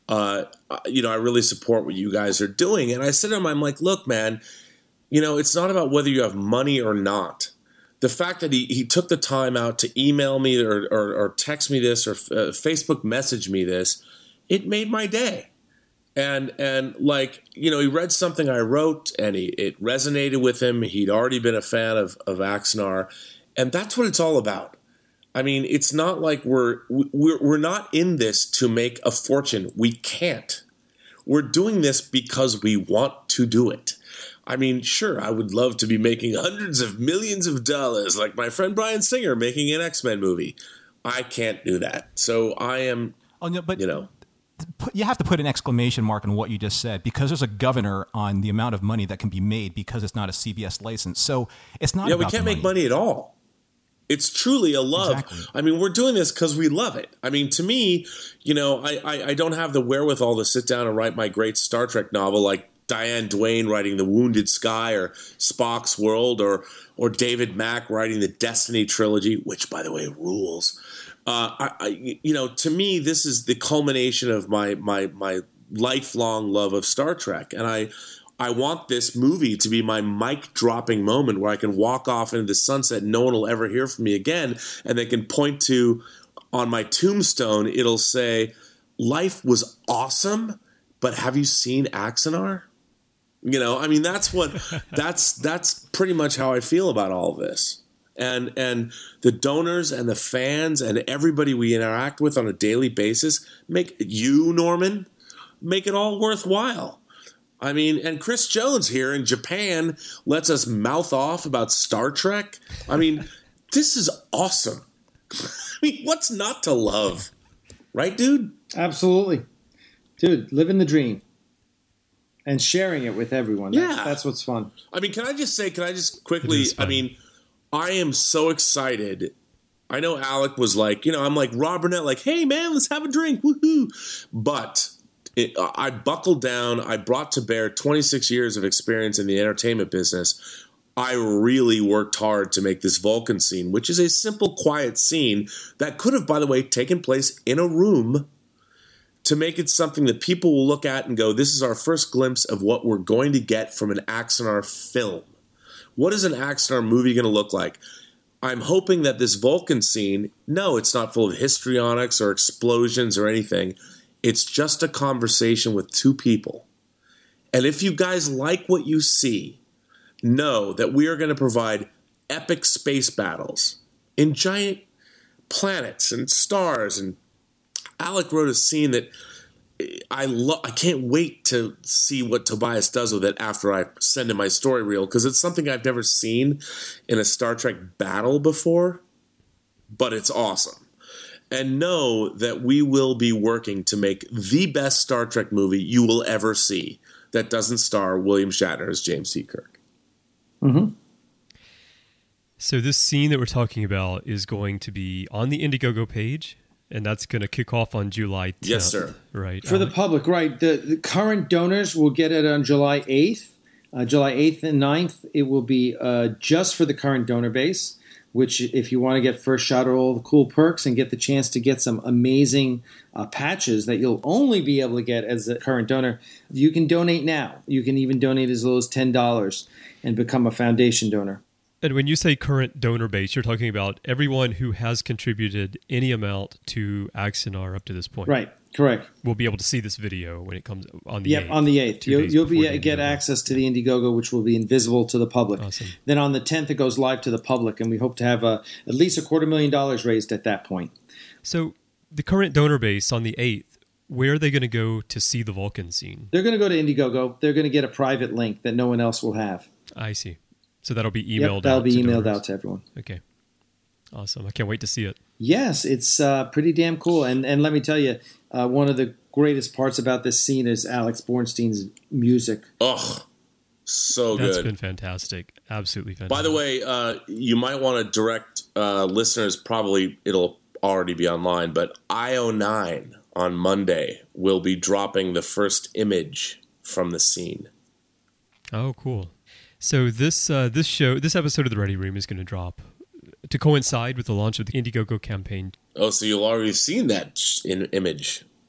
uh, you know, I really support what you guys are doing. And I said to him, I'm like, look, man, you know, it's not about whether you have money or not. The fact that he, he took the time out to email me or, or, or text me this or uh, Facebook message me this, it made my day. And, and like, you know, he read something I wrote and he, it resonated with him. He'd already been a fan of, of Axanar. And that's what it's all about. I mean, it's not like we're, we're, we're not in this to make a fortune. We can't. We're doing this because we want to do it. I mean, sure, I would love to be making hundreds of millions of dollars like my friend Bryan Singer making an X-Men movie. I can't do that. So I am, oh, no, but, you know. You have to put an exclamation mark on what you just said because there's a governor on the amount of money that can be made because it's not a C B S license. So it's not yeah, about we can't the make money at all. It's truly a love. Exactly. I mean, we're doing this because we love it. I mean, to me, you know, I, I, I don't have the wherewithal to sit down and write my great Star Trek novel like Diane Duane writing The Wounded Sky or Spock's World or or David Mack writing the Destiny trilogy, which, by the way, rules. Uh, I, I, you know, to me, this is the culmination of my my my lifelong love of Star Trek, and I I want this movie to be my mic dropping moment where I can walk off into the sunset and no one will ever hear from me again, and they can point to on my tombstone. It'll say, "Life was awesome, but have you seen Axanar?" You know, I mean, that's what that's that's pretty much how I feel about all of this. And and the donors and the fans and everybody we interact with on a daily basis make you, Norman, make it all worthwhile. I mean, and Chris Jones here in Japan lets us mouth off about Star Trek. I mean, this is awesome. I mean, what's not to love? Right, dude? Absolutely. Dude, living the dream. And sharing it with everyone. That's, yeah. That's what's fun. I mean, can I just say, can I just quickly, I mean, I am so excited. I know Alec was like, you know, I'm like, Rob Burnett, like, hey, man, let's have a drink. Woohoo. But it, I buckled down. I brought to bear twenty-six years of experience in the entertainment business. I really worked hard to make this Vulcan scene, which is a simple, quiet scene that could have, by the way, taken place in a room, to make it something that people will look at and go, this is our first glimpse of what we're going to get from an Axanar film. What is an Axanar movie going to look like? I'm hoping that this Vulcan scene, no, it's not full of histrionics or explosions or anything. It's just a conversation with two people. And if you guys like what you see, know that we are going to provide epic space battles in giant planets and stars. And Alec wrote a scene that I love. I can't wait to see what Tobias does with it after I send him my story reel, because it's something I've never seen in a Star Trek battle before, but it's awesome. And know that we will be working to make the best Star Trek movie you will ever see that doesn't star William Shatner as James T. Kirk. Mm-hmm. So this scene that we're talking about is going to be on the Indiegogo page. And that's going to kick off on July tenth. Yes, sir. Right. For the public, right. The, the current donors will get it on July eighth. Uh, July eighth and ninth, it will be uh, just for the current donor base, which if you want to get first shot at all the cool perks and get the chance to get some amazing uh, patches that you'll only be able to get as a current donor, you can donate now. You can even donate as low as ten dollars and become a foundation donor. And when you say current donor base, you're talking about everyone who has contributed any amount to Axanar up to this point. Right, correct. We'll be able to see this video when it comes on the yep, eighth. on the eighth. You'll, you'll be the get access to the Indiegogo, which will be invisible to the public. Awesome. Then on the tenth, it goes live to the public, and we hope to have a, at least a quarter million dollars raised at that point. So the current donor base on the eighth, where are they going to go to see the Vulcan scene? They're going to go to Indiegogo. They're going to get a private link that no one else will have. I see. So that'll be emailed yep, that'll out be to emailed donors. out to everyone. Okay. Awesome. I can't wait to see it. Yes, it's uh, pretty damn cool. And and let me tell you, uh, one of the greatest parts about this scene is Alex Bornstein's music. Oh, so That's good. been fantastic. Absolutely fantastic. By the way, uh, you might want to direct uh, listeners, probably it'll already be online, but I O nine on Monday will be dropping the first image from the scene. Oh, cool. So this uh, this show, this episode of The Ready Room is going to drop to coincide with the launch of the Indiegogo campaign. Oh, so you'll already seen that in image.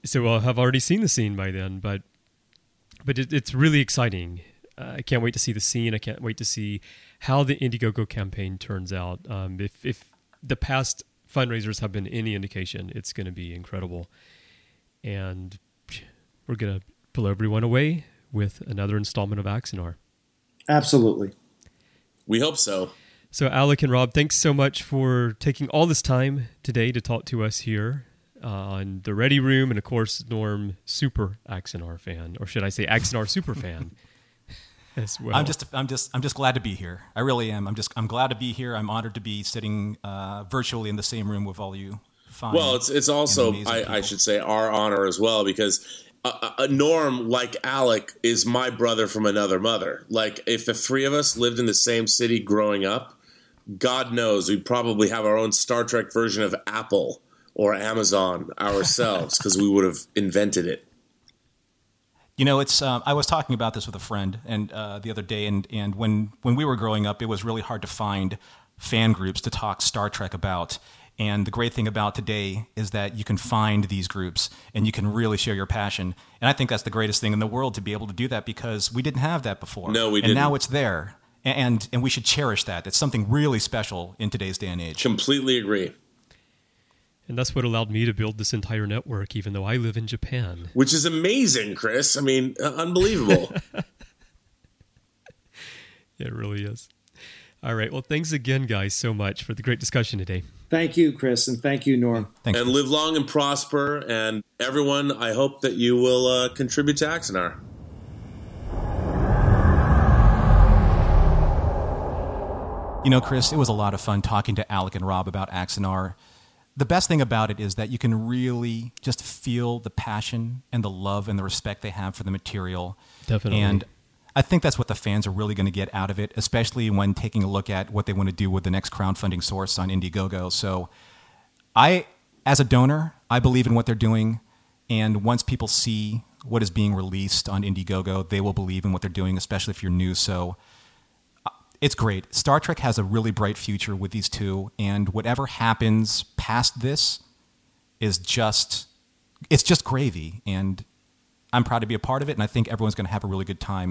so I'll have already seen the scene by then, but but it, it's really exciting. Uh, I can't wait to see the scene. I can't wait to see how the Indiegogo campaign turns out. Um, if, if the past fundraisers have been any indication, it's going to be incredible. And we're going to blow everyone away with another installment of Axanar. Absolutely. We hope so. So Alec and Rob, thanks so much for taking all this time today to talk to us here uh, on the Ready Room. And of course, Norm, super Axanar fan, or should I say Axanar super fan. As well. I'm just, I'm just, I'm just glad to be here. I really am. I'm just, I'm glad to be here. I'm honored to be sitting uh, virtually in the same room with all you. Fine well, it's it's also, I, I should say, our honor as well, because a, a Norm like Alec is my brother from another mother. Like, if the three of us lived in the same city growing up, God knows we'd probably have our own Star Trek version of Apple or Amazon ourselves, because we would have invented it. You know, it's. Um, I was talking about this with a friend and uh, the other day, and and when when we were growing up, it was really hard to find fan groups to talk Star Trek about. And the great thing about today is that you can find these groups and you can really share your passion. And I think that's the greatest thing in the world, to be able to do that, because we didn't have that before. No, we and didn't. And now it's there, and and we should cherish that. It's something really special in today's day and age. Completely agree. And that's what allowed me to build this entire network, even though I live in Japan. Which is amazing, Chris. I mean, uh, unbelievable. It really is. All right. Well, thanks again, guys, so much for the great discussion today. Thank you, Chris, and thank you, Norm. Thanks. And live long and prosper. And everyone, I hope that you will uh, contribute to Axanar. You know, Chris, it was a lot of fun talking to Alec and Rob about Axanar. The best thing about it is that you can really just feel the passion and the love and the respect they have for the material. Definitely. And I think that's what the fans are really going to get out of it, especially when taking a look at what they want to do with the next crowdfunding source on Indiegogo. So I, as a donor, I believe in what they're doing. And once people see what is being released on Indiegogo, they will believe in what they're doing, especially if you're new. So it's great. Star Trek has a really bright future with these two, and whatever happens past this is just, it's just gravy, and I'm proud to be a part of it, and I think everyone's going to have a really good time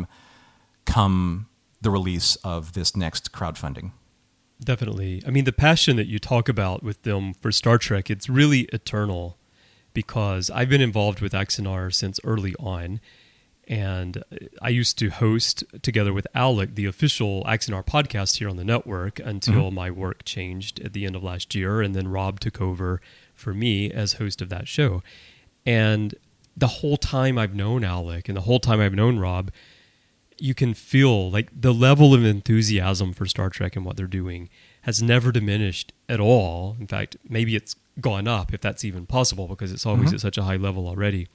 come the release of this next crowdfunding. Definitely. I mean, the passion that you talk about with them for Star Trek, it's really eternal, because I've been involved with Axanar since early on. And I used to host, together with Alec, the official Axanar podcast here on the network until mm-hmm. my work changed at the end of last year. And then Rob took over for me as host of that show. And the whole time I've known Alec and the whole time I've known Rob, you can feel like the level of enthusiasm for Star Trek and what they're doing has never diminished at all. In fact, maybe it's gone up, if that's even possible, because it's always mm-hmm. at such a high level already.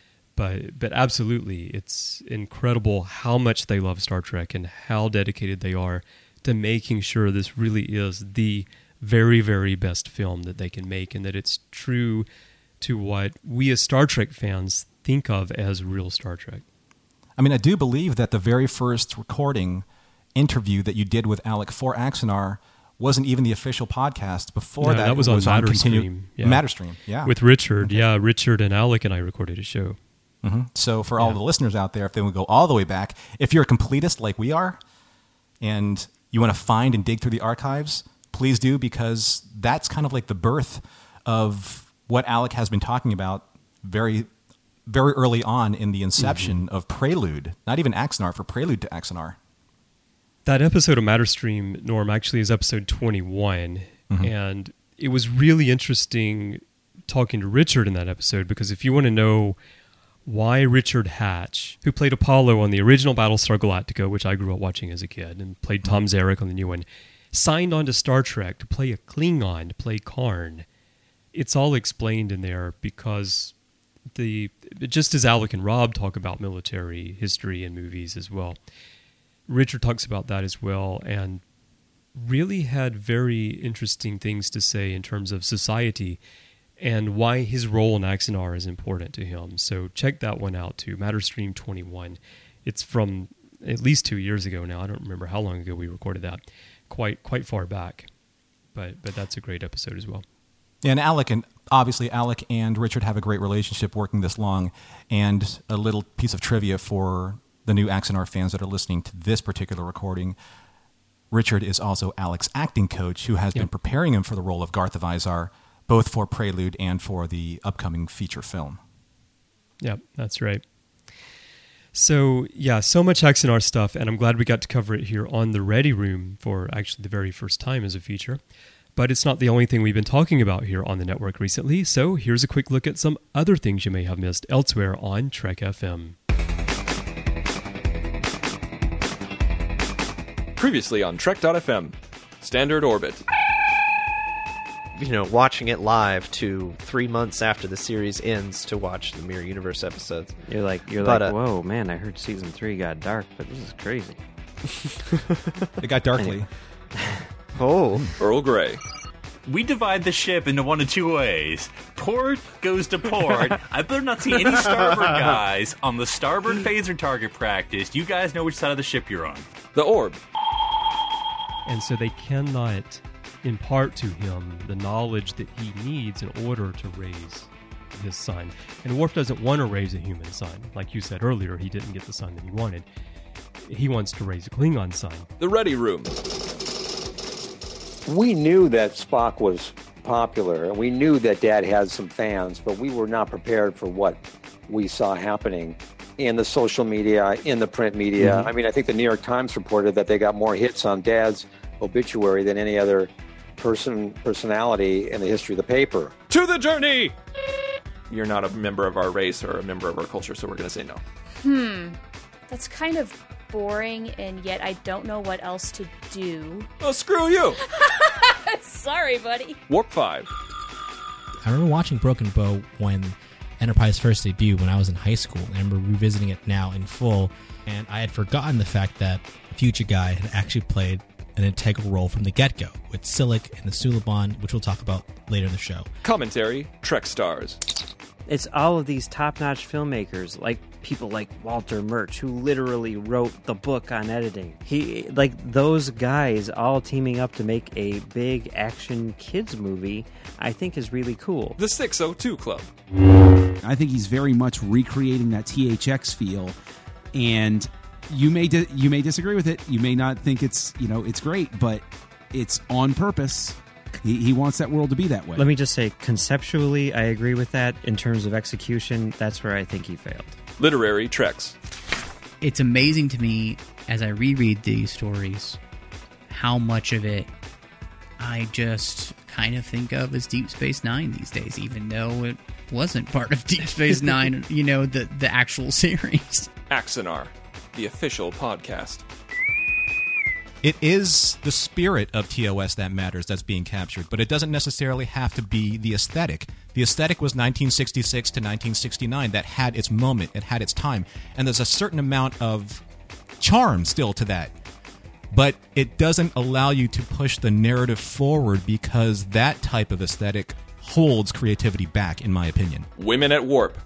But but absolutely, it's incredible how much they love Star Trek and how dedicated they are to making sure this really is the very, very best film that they can make, and that it's true to what we as Star Trek fans think of as real Star Trek. I mean, I do believe that the very first recording interview that you did with Alec for Axanar wasn't even the official podcast. Before no, that, that was, was on on Matterstream. Continu- yeah. Matterstream, yeah. With Richard. Okay. Yeah, Richard and Alec and I recorded a show. Mm-hmm. So for all yeah. the listeners out there, if they would go all the way back, if you're a completist like we are, and you want to find and dig through the archives, please do, because that's kind of like the birth of what Alec has been talking about very, very early on in the inception mm-hmm. of Prelude. Not even Axanar, for Prelude to Axanar. That episode of Matterstream, Norm, actually is episode twenty-one, mm-hmm. and it was really interesting talking to Richard in that episode, because if you want to know why Richard Hatch, who played Apollo on the original Battlestar Galactica, which I grew up watching as a kid, and played Tom Zarek on the new one, signed on to Star Trek to play a Klingon, to play Karn. It's all explained in there, because the just as Alec and Rob talk about military history in movies as well, Richard talks about that as well, and really had very interesting things to say in terms of society and why his role in Axanar is important to him. So check that one out too, Matterstream twenty-one. It's from at least two years ago now. I don't remember how long ago we recorded that. Quite quite far back. But but that's a great episode as well. And Alec and obviously Alec and Richard have a great relationship working this long. And a little piece of trivia for the new Axanar fans that are listening to this particular recording: Richard is also Alec's acting coach, who has yep. been preparing him for the role of Garth of Izar, both for Prelude and for the upcoming feature film. Yep, that's right. So, yeah, so much Axanar stuff, and I'm glad we got to cover it here on the Ready Room for actually the very first time as a feature. But it's not the only thing we've been talking about here on the network recently, so here's a quick look at some other things you may have missed elsewhere on Trek F M. Previously on Trek dot F M, Standard Orbit. You know, watching it live to three months after the series ends to watch the Mirror Universe episodes. You're like, you're but, like, uh, whoa, man! I heard season three got dark, but this is crazy. It got darkly. Oh, Earl Grey. We divide the ship into one of two ways. Port goes to port. I better not see any starboard guys on the starboard phaser target practice. You guys know which side of the ship you're on. The Orb. And so they cannot impart to him the knowledge that he needs in order to raise his son. And Worf doesn't want to raise a human son. Like you said earlier, he didn't get the son that he wanted. He wants to raise a Klingon son. The Ready Room. We knew that Spock was popular, and we knew that Dad had some fans, but we were not prepared for what we saw happening in the social media, in the print media. Mm-hmm. I mean, I think the New York Times reported that they got more hits on Dad's obituary than any other person personality in the history of the paper. To the journey! You're not a member of our race or a member of our culture, so we're going to say no. Hmm. That's kind of boring, and yet I don't know what else to do. Oh, screw you! Sorry, buddy. Warp five. I remember watching Broken Bow when Enterprise first debuted when I was in high school. I remember revisiting it now in full, and I had forgotten the fact that Future Guy had actually played an integral role from the get-go with Silic and the Suliban, which we'll talk about later in the show. Commentary, Trek Stars. It's all of these top-notch filmmakers, like people like Walter Murch, who literally wrote the book on editing. He, like those guys all teaming up to make a big action kids movie, I think is really cool. The six oh two Club. I think he's very much recreating that T H X feel, and you may di- you may disagree with it. You may not think it's, you know, it's great, but it's on purpose. He, he wants that world to be that way. Let me just say, conceptually, I agree with that. In terms of execution, that's where I think he failed. Literary Treks. It's amazing to me as I reread these stories how much of it I just kind of think of as Deep Space Nine these days, even though it wasn't part of Deep Space Nine, you know, the, the actual series. Axanar, the official podcast. It is the spirit of T O S that matters that's being captured, but it doesn't necessarily have to be the aesthetic. The aesthetic was nineteen sixty-six to nineteen sixty-nine. That had its moment. It had its time. And there's a certain amount of charm still to that. But it doesn't allow you to push the narrative forward because that type of aesthetic holds creativity back, in my opinion. Women at Warp.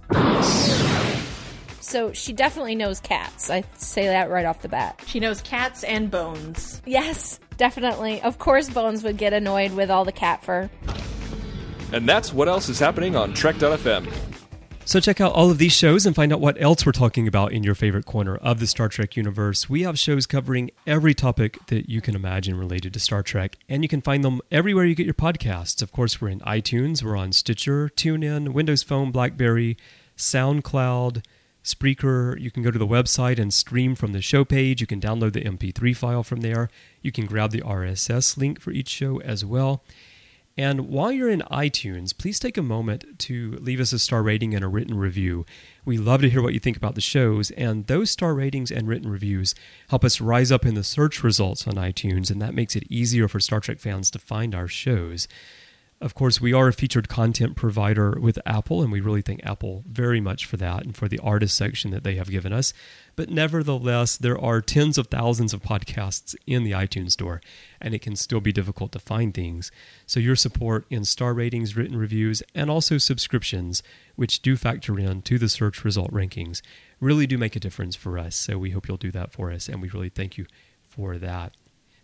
So she definitely knows cats. I say that right off the bat. She knows cats and Bones. Yes, definitely. Of course Bones would get annoyed with all the cat fur. And that's what else is happening on Trek dot F M. So check out all of these shows and find out what else we're talking about in your favorite corner of the Star Trek universe. We have shows covering every topic that you can imagine related to Star Trek, and you can find them everywhere you get your podcasts. Of course, we're in iTunes, we're on Stitcher, TuneIn, Windows Phone, BlackBerry, SoundCloud, Spreaker. You can go to the website and stream from the show page. You can download the M P three file from there. You can grab the R S S link for each show as well. And while you're in iTunes, please take a moment to leave us a star rating and a written review. We love to hear what you think about the shows, and those star ratings and written reviews help us rise up in the search results on iTunes, and that makes it easier for Star Trek fans to find our shows. Of course, we are a featured content provider with Apple, and we really thank Apple very much for that and for the artist section that they have given us. But nevertheless, there are tens of thousands of podcasts in the iTunes store, and it can still be difficult to find things. So your support in star ratings, written reviews, and also subscriptions, which do factor in to the search result rankings, really do make a difference for us. So we hope you'll do that for us, and we really thank you for that.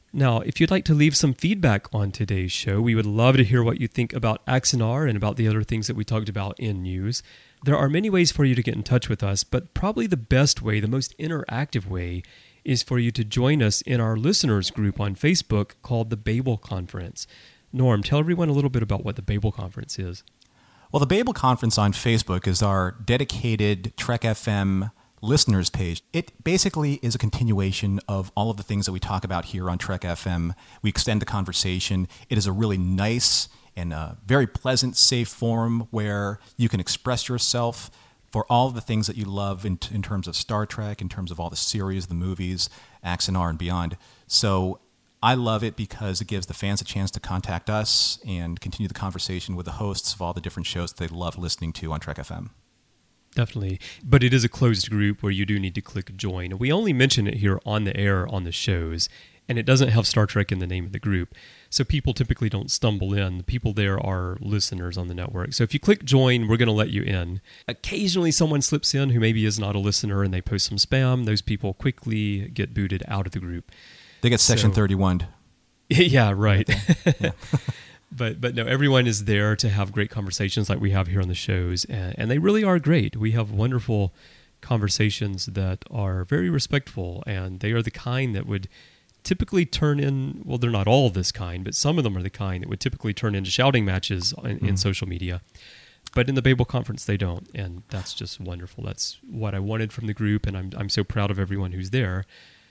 Now, if you'd like to leave some feedback on today's show, we would love to hear what you think about Axanar and about the other things that we talked about in news. There are many ways for you to get in touch with us, but probably the best way, the most interactive way, is for you to join us in our listeners group on Facebook called the Babel Conference. Norm, tell everyone a little bit about what the Babel Conference is. Well, the Babel Conference on Facebook is our dedicated Trek F M listeners page. It basically is a continuation of all of the things that we talk about here on Trek F M. We extend the conversation. It is a really nice and a very pleasant, safe forum where you can express yourself for all of the things that you love in, in terms of Star Trek, in terms of all the series, the movies, Axanar, and beyond. So I love it because it gives the fans a chance to contact us and continue the conversation with the hosts of all the different shows that they love listening to on Trek F M. Definitely. But it is a closed group where you do need to click join. We only mention it here on the air on the shows, and it doesn't have Star Trek in the name of the group. So people typically don't stumble in. The people there are listeners on the network. So if you click join, we're going to let you in. Occasionally someone slips in who maybe is not a listener and they post some spam. Those people quickly get booted out of the group. They get section so, thirty-one. Yeah, right. Yeah. But but no, everyone is there to have great conversations like we have here on the shows, and, and they really are great. We have wonderful conversations that are very respectful, and they are the kind that would typically turn in, well, they're not all this kind, but some of them are the kind that would typically turn into shouting matches in, mm. in social media. But in the Babel Conference, they don't, and that's just wonderful. That's what I wanted from the group, and I'm I'm so proud of everyone who's there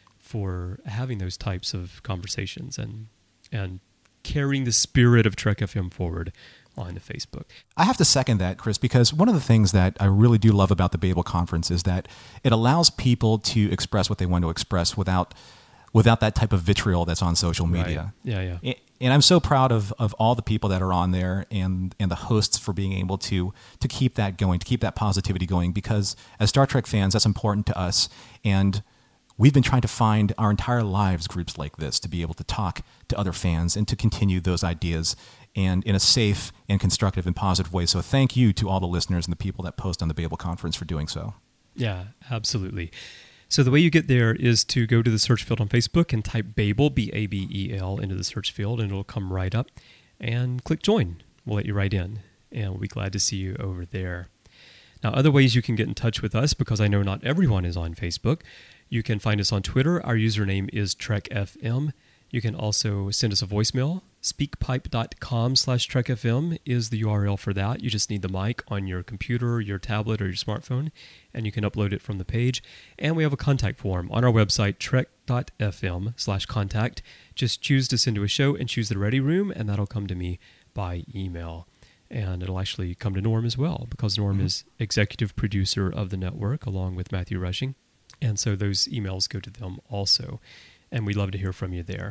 for having those types of conversations and and carrying the spirit of Trek F M forward onto Facebook. I have to second that, Chris, because one of the things that I really do love about the Babel Conference is that it allows people to express what they want to express without without that type of vitriol that's on social media. Right. Yeah, yeah. And I'm so proud of, of all the people that are on there and, and the hosts for being able to to keep that going, to keep that positivity going, because as Star Trek fans, that's important to us. And we've been trying to find our entire lives groups like this to be able to talk to other fans and to continue those ideas and in a safe and constructive and positive way. So thank you to all the listeners and the people that post on the Babel Conference for doing so. Yeah, absolutely. So the way you get there is to go to the search field on Facebook and type Babel, B A B E L, into the search field, and it'll come right up. And click join. We'll let you right in, and we'll be glad to see you over there. Now, other ways you can get in touch with us, because I know not everyone is on Facebook. You can find us on Twitter. Our username is Trek F M. You can also send us a voicemail. Speakpipe.com slash TrekFM is the U R L for that. You just need the mic on your computer, your tablet, or your smartphone, and you can upload it from the page. And we have a contact form on our website, trek.fm slash contact. Just choose to send to a show and choose the Ready Room, and that'll come to me by email. And it'll actually come to Norm as well, because Norm mm-hmm. is executive producer of the network, along with Matthew Rushing. And so those emails go to them also. And we'd love to hear from you there.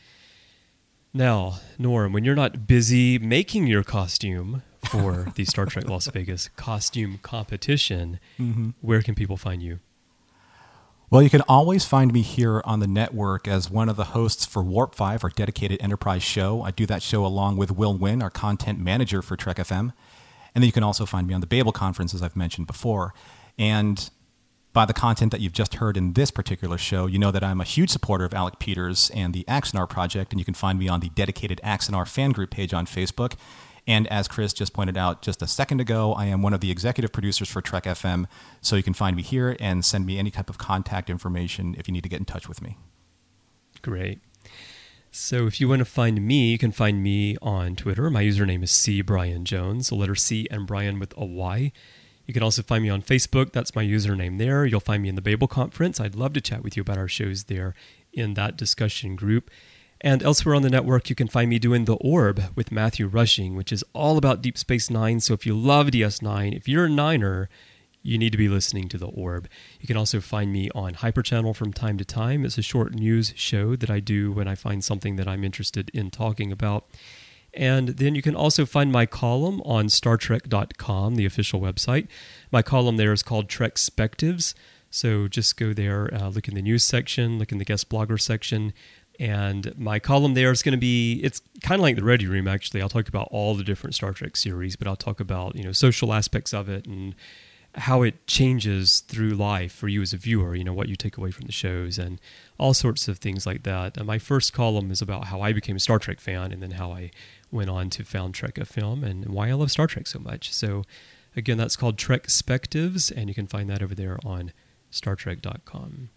Now, Norm, when you're not busy making your costume for the Star Trek Las Vegas costume competition, mm-hmm. where can people find you? Well, you can always find me here on the network as one of the hosts for Warp five, our dedicated enterprise show. I do that show along with Will Wynn, our content manager for Trek F M. And then you can also find me on the Babel Conference, as I've mentioned before. And by the content that you've just heard in this particular show, you know that I'm a huge supporter of Alec Peters and the Axanar Project, and you can find me on the dedicated Axanar fan group page on Facebook. And as Chris just pointed out just a second ago, I am one of the executive producers for Trek F M, so you can find me here and send me any type of contact information if you need to get in touch with me. Great. So if you want to find me, you can find me on Twitter. My username is C. Brian Jones, the letter C and Brian with a Y. You can also find me on Facebook. That's my username there. You'll find me in the Babel Conference. I'd love to chat with you about our shows there in that discussion group. And elsewhere on the network, you can find me doing The Orb with Matthew Rushing, which is all about Deep Space Nine. So if you love D S nine, if you're a Niner, you need to be listening to The Orb. You can also find me on Hyper Channel from time to time. It's a short news show that I do when I find something that I'm interested in talking about. And then you can also find my column on Star Trek dot com, the official website. My column there is called Trek-spectives. So just go there, uh, look in the news section, look in the guest blogger section. And my column there is going to be, it's kind of like the Ready Room, actually. I'll talk about all the different Star Trek series, but I'll talk about, you know, social aspects of it and how it changes through life for you as a viewer, you know, what you take away from the shows and all sorts of things like that. And my first column is about how I became a Star Trek fan and then how I went on to found Trek F M and why I love Star Trek so much. So again, that's called Trekspectives, and you can find that over there on Star Trek dot com.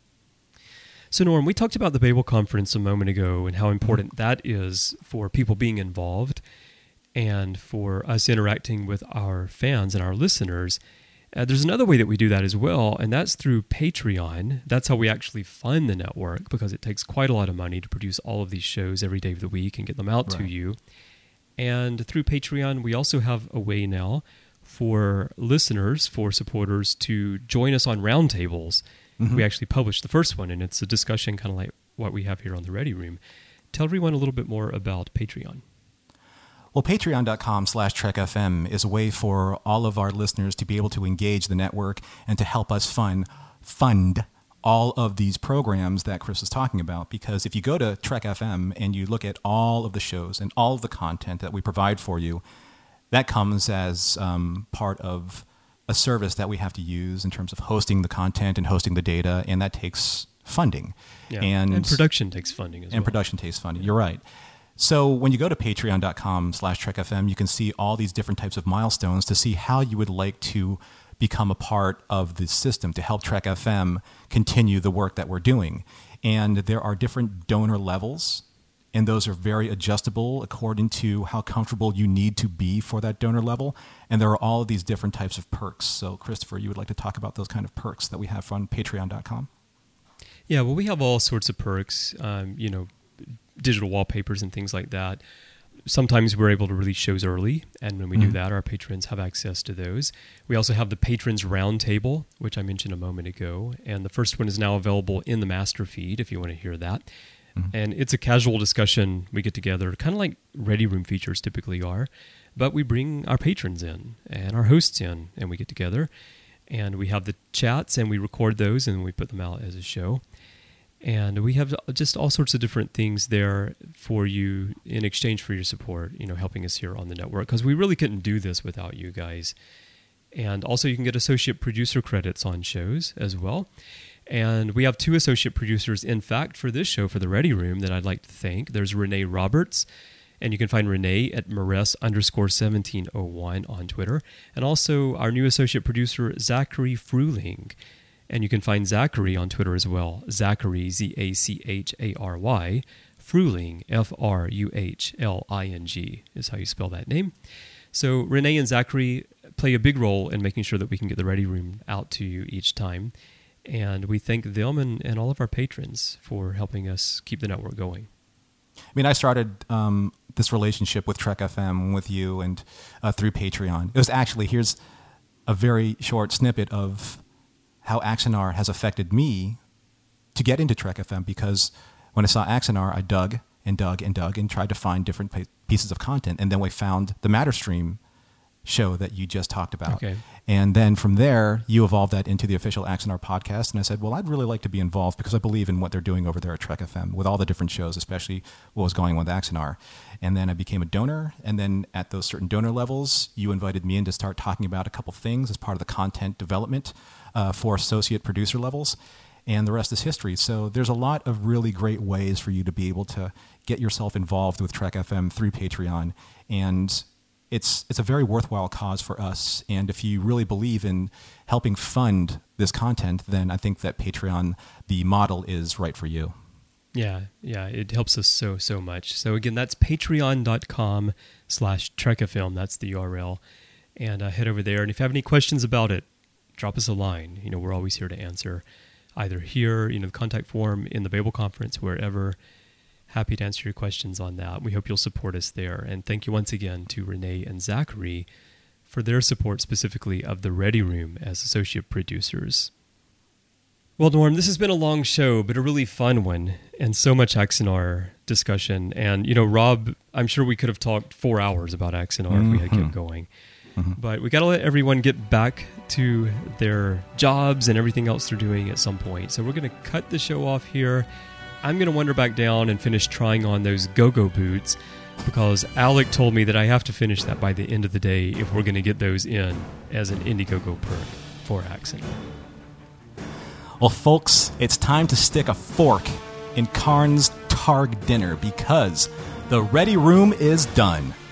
So Norm, we talked about the Babel Conference a moment ago and how important that is for people being involved and for us interacting with our fans and our listeners. Uh, there's another way that we do that as well, and that's through Patreon. That's how we actually fund the network, because it takes quite a lot of money to produce all of these shows every day of the week and get them out right. to you. And through Patreon, we also have a way now for listeners, for supporters, to join us on roundtables. Mm-hmm. We actually published the first one, and it's a discussion kind of like what we have here on the Ready Room. Tell everyone a little bit more about Patreon. Well, patreon.com slash TrekFM is a way for all of our listeners to be able to engage the network and to help us fund, fund all of these programs that Chris was talking about. Because if you go to Trek F M and you look at all of the shows and all of the content that we provide for you, that comes as um, part of a service that we have to use in terms of hosting the content and hosting the data, and that takes funding. Yeah. And, and production takes funding as and well. And production takes funding, you're right. So when you go to patreon.com slash TrekFM, you can see all these different types of milestones to see how you would like to become a part of the system to help Trek F M continue the work that we're doing. And there are different donor levels, and those are very adjustable according to how comfortable you need to be for that donor level. And there are all of these different types of perks. So, Christopher, you would like to talk about those kind of perks that we have on patreon dot com? Yeah, well, we have all sorts of perks, um, you know, digital wallpapers and things like that. Sometimes we're able to release shows early, and when we mm-hmm. do that, our patrons have access to those. We also have the Patrons Roundtable, which I mentioned a moment ago, and the first one is now available in the master feed if you want to hear that. Mm-hmm. And it's a casual discussion. We get together, kind of like Ready Room features typically are, but we bring our patrons in and our hosts in, and we get together, and we have the chats, and we record those, and we put them out as a show. And we have just all sorts of different things there for you in exchange for your support, you know, helping us here on the network, because we really couldn't do this without you guys. And also you can get associate producer credits on shows as well. And we have two associate producers, in fact, for this show, for the Ready Room, that I'd like to thank. There's Renee Roberts, and you can find Renee at Maress underscore seventeen oh one on Twitter. And also our new associate producer, Zachary Fruling. And you can find Zachary on Twitter as well. Zachary, Z A C H A R Y, Fruling, F R U H L I N G is how you spell that name. So Renee and Zachary play a big role in making sure that we can get the Ready Room out to you each time. And we thank them and, and all of our patrons for helping us keep the network going. I mean, I started um, this relationship with Trek F M with you and uh, through Patreon. It was actually, here's a very short snippet of how Axanar has affected me to get into Trek F M, because when I saw Axanar, I dug and dug and dug and tried to find different pieces of content. And then we found the Matterstream show that you just talked about. Okay. And then from there, you evolved that into the official Axanar podcast. And I said, well, I'd really like to be involved because I believe in what they're doing over there at Trek F M with all the different shows, especially what was going on with Axanar. And then I became a donor. And then at those certain donor levels, you invited me in to start talking about a couple things as part of the content development uh, for associate producer levels. And the rest is history. So there's a lot of really great ways for you to be able to get yourself involved with Trek F M through Patreon. And it's it's a very worthwhile cause for us. And if you really believe in helping fund this content, then I think that Patreon, the model, is right for you. Yeah, yeah, it helps us so, so much. So again, that's patreon.com slash trekafilm. That's the U R L. And uh, head over there. And if you have any questions about it, drop us a line. You know, we're always here to answer. Either here, you know, the contact form, in the Babel Conference, wherever. Happy to answer your questions on that. We hope you'll support us there. And thank you once again to Renee and Zachary for their support specifically of the Ready Room as associate producers. Well, Norm, this has been a long show, but a really fun one, and so much Axanar discussion. And, you know, Rob, I'm sure we could have talked four hours about Axanar mm-hmm. if we had kept going. Mm-hmm. But we got to let everyone get back to their jobs and everything else they're doing at some point. So we're going to cut the show off here. I'm going to wander back down and finish trying on those go-go boots, because Alec told me that I have to finish that by the end of the day if we're going to get those in as an Indiegogo perk. for accent. Well, folks, it's time to stick a fork in Karn's Targ dinner because the Ready Room is done.